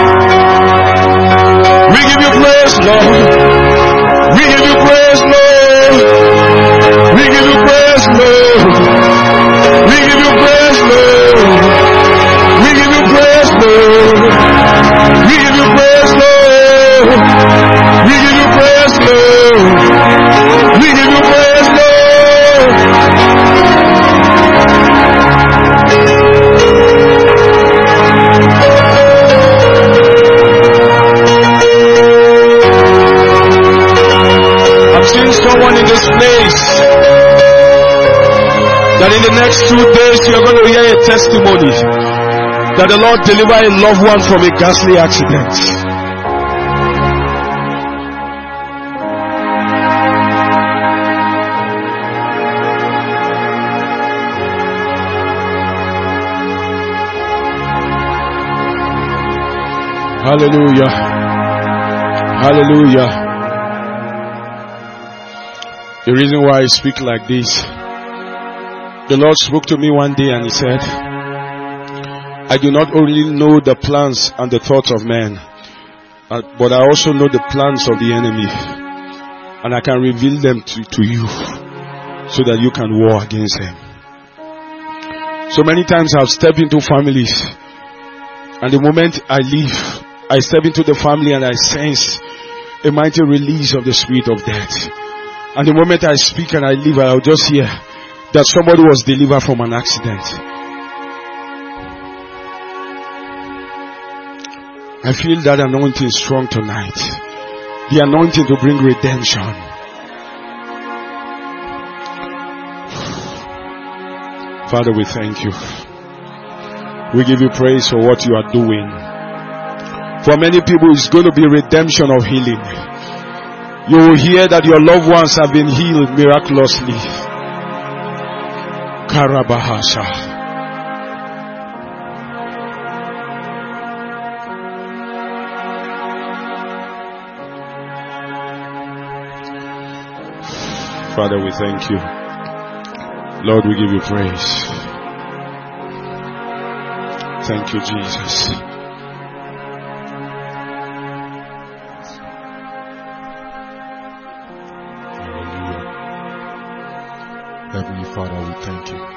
We give you praise, Lord. We give you praise, Lord. We give you praise, Lord. We give you praise, Lord. We give you praise, Lord. We give you praise, Lord. We give you praise, Lord. We give you praise, Lord. I'm seeing someone in this place that in the next two days you're going to hear a testimony that the Lord delivered a loved one from a ghastly accident. Hallelujah. Hallelujah. The reason why I speak like this, the Lord spoke to me one day and He said, I do not only know the plans and the thoughts of men, but I also know the plans of the enemy. And I can reveal them to, to you so that you can war against them. So many times I've stepped into families, and the moment I leave, I step into the family and I sense a mighty release of the spirit of death. And the moment I speak and I leave, I'll just hear that somebody was delivered from an accident. I feel that anointing strong tonight. The anointing to bring redemption. Father, we thank you. We give you praise for what you are doing. For many people, it's going to be redemption of healing. You will hear that your loved ones have been healed miraculously. Karabahasha. Father, we thank you. Lord, we give you praise. Thank you, Jesus. Hallelujah. Heavenly Father, we thank you.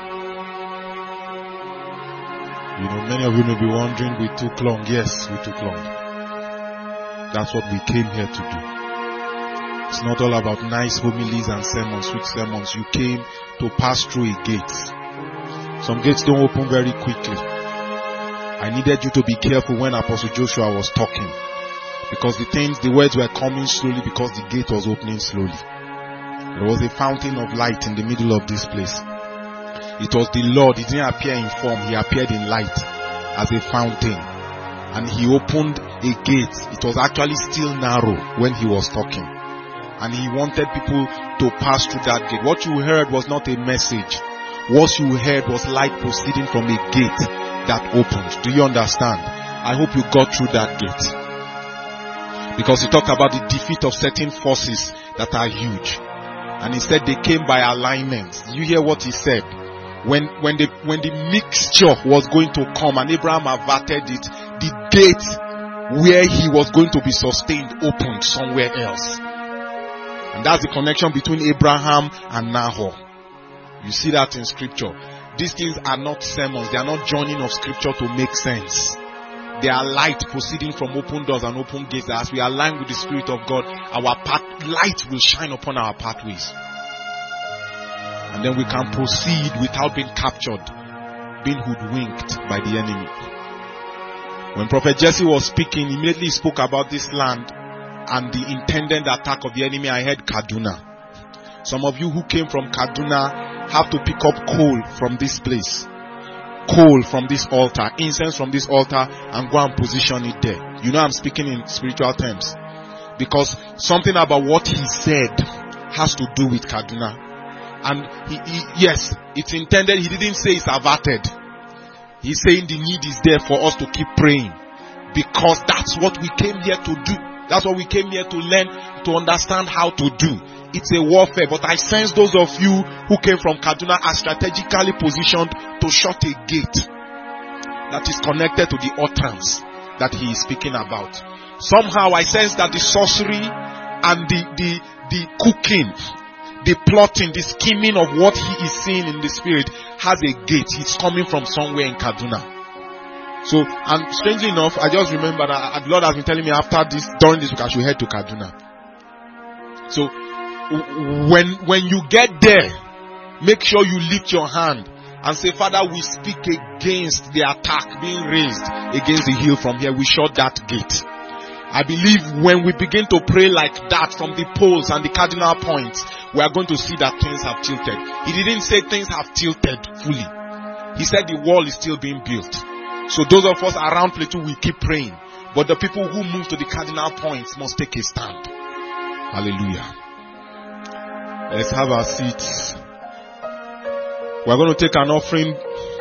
You know, many of you may be wondering, we took long. Yes, we took long. That's what we came here to do. It's not all about nice homilies and sermons, sweet sermons. You came to pass through a gate. Some gates don't open very quickly. I needed you to be careful when Apostle Joshua was talking. Because the things, the words were coming slowly because the gate was opening slowly. There was a fountain of light in the middle of this place. It was the Lord. He didn't appear in form. He appeared in light as a fountain. And he opened a gate. It was actually still narrow when he was talking. And he wanted people to pass through that gate. What you heard was not a message. What you heard was light proceeding from a gate that opened. Do you understand? I hope you got through that gate. Because he talked about the defeat of certain forces that are huge. And he said they came by alignment. You hear what he said? When, when the, when the mixture was going to come and Abraham averted it, the gate where he was going to be sustained opened somewhere else. And that's the connection between Abraham and Nahor. You see that in scripture. These things are not sermons. They are not joining of scripture to make sense. They are light proceeding from open doors and open gates. As we align with the Spirit of God, our path, light will shine upon our pathways. And then we can proceed without being captured, being hoodwinked by the enemy. When Prophet Jesse was speaking, immediately he spoke about this land and the intended attack of the enemy. I heard Kaduna. Some of you who came from Kaduna have to pick up coal from this place. Coal from this altar, incense from this altar, and go and position it there. You know I'm speaking in spiritual terms. Because something about what he said has to do with Kaduna. And he, he, yes, it's intended. He didn't say it's averted. He's saying the need is there for us to keep praying. Because that's what we came here to do. That's what we came here to learn, to understand how to do. It's a warfare, but I sense those of you who came from Kaduna are strategically positioned to shut a gate that is connected to the utterance that he is speaking about. Somehow I sense that the sorcery and the, the, the cooking, the plotting, the scheming of what he is seeing in the spirit has a gate. It's coming from somewhere in Kaduna. So, and strangely enough, I just remember that the Lord has been telling me after this, during this week, I should head to Kaduna. So, When, when you get there, make sure you lift your hand and say, Father, we speak against the attack being raised against the hill from here. We shut that gate. I believe when we begin to pray like that from the poles and the cardinal points, we are going to see that things have tilted. He didn't say things have tilted fully. He said the wall is still being built. So those of us around Plateau, we keep praying. But the people who move to the cardinal points must take a stand. Hallelujah. Let's have our seats. We're going to take an offering.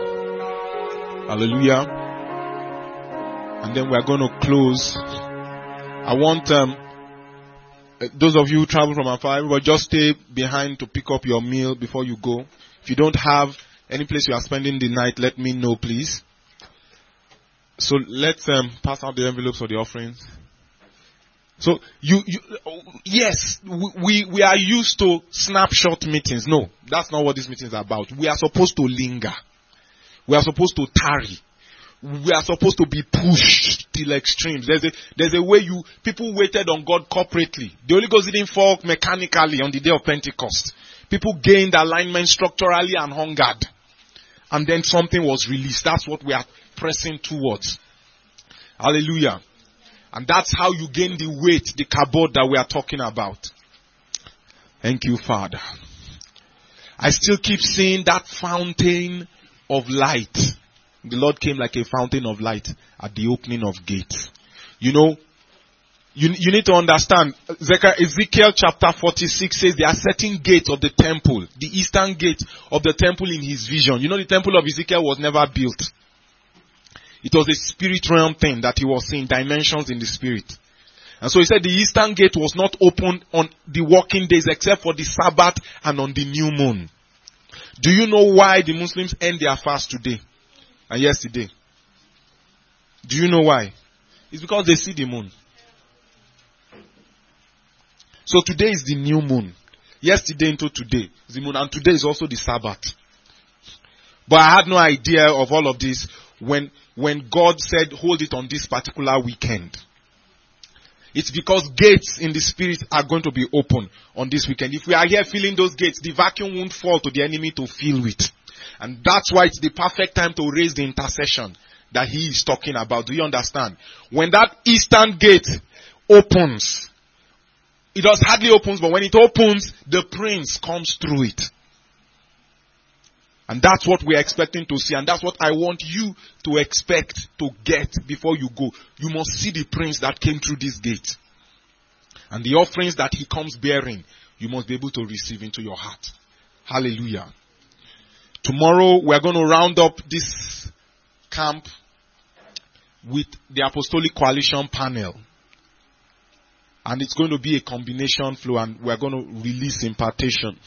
Hallelujah. And then we're going to close. I want um, those of you who travel from afar, everybody just stay behind to pick up your meal before you go. If you don't have any place you are spending the night, let me know, please. So let's um, pass out the envelopes for the offerings. So you, you, yes, we, we are used to snapshot meetings. No, that's not what this meeting is about. We are supposed to linger. We are supposed to tarry. We are supposed to be pushed till extremes. There's a, there's a way you, people waited on God corporately. The Holy Ghost didn't fall mechanically on the day of Pentecost. People gained alignment structurally and hungered. And then something was released. That's what we are pressing towards. Hallelujah. And that's how you gain the weight, the kabod that we are talking about. Thank you, Father. I still keep seeing that fountain of light. The Lord came like a fountain of light at the opening of gates. You know, you, you need to understand, Ezekiel chapter forty-six says there are certain gates of the temple, the eastern gate of the temple in his vision. You know, the temple of Ezekiel was never built. It was a spirit realm thing that he was seeing, dimensions in the spirit. And so he said the eastern gate was not open on the working days except for the Sabbath and on the new moon. Do you know why the Muslims end their fast today and yesterday? Do you know why? It's because they see the moon. So today is the new moon. Yesterday into today is the moon, and today is also the Sabbath. But I had no idea of all of this when, when God said, hold it on this particular weekend. It's because gates in the spirit are going to be open on this weekend. If we are here filling those gates, the vacuum won't fall to the enemy to fill with. And that's why it's the perfect time to raise the intercession. that he is talking about. Do you understand? When that eastern gate opens, it does hardly opens, but when it opens, the prince comes through it. And that's what we're expecting to see. And that's what I want you to expect to get before you go. You must see the prince that came through this gate. And the offerings that he comes bearing, you must be able to receive into your heart. Hallelujah. Tomorrow we're going to round up this camp with the Apostolic Coalition panel. And it's going to be a combination flow, and we're going to release impartation.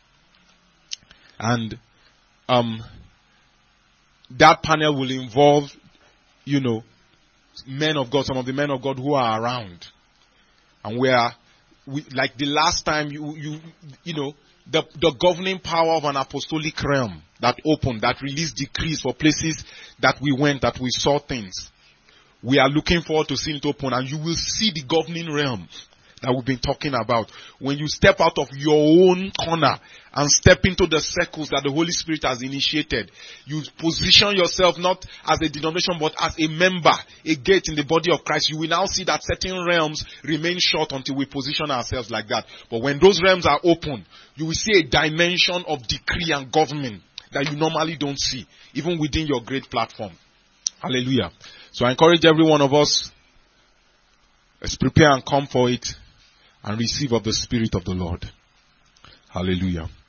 And um, that panel will involve, you know, men of God, some of the men of God who are around. And where, we, like the last time, you, you, you know, the, the governing power of an apostolic realm that opened, that released decrees for places that we went, that we saw things. We are looking forward to seeing it open, and you will see the governing realm that we've been talking about. When you step out of your own corner and step into the circles that the Holy Spirit has initiated, you position yourself not as a denomination but as a member, a gate in the body of Christ. You will now see that certain realms remain short until we position ourselves like that. But when those realms are open, you will see a dimension of decree and government that you normally don't see, even within your great platform. Hallelujah. So I encourage every one of us, let's prepare and come for it and receive of the Spirit of the Lord. Hallelujah.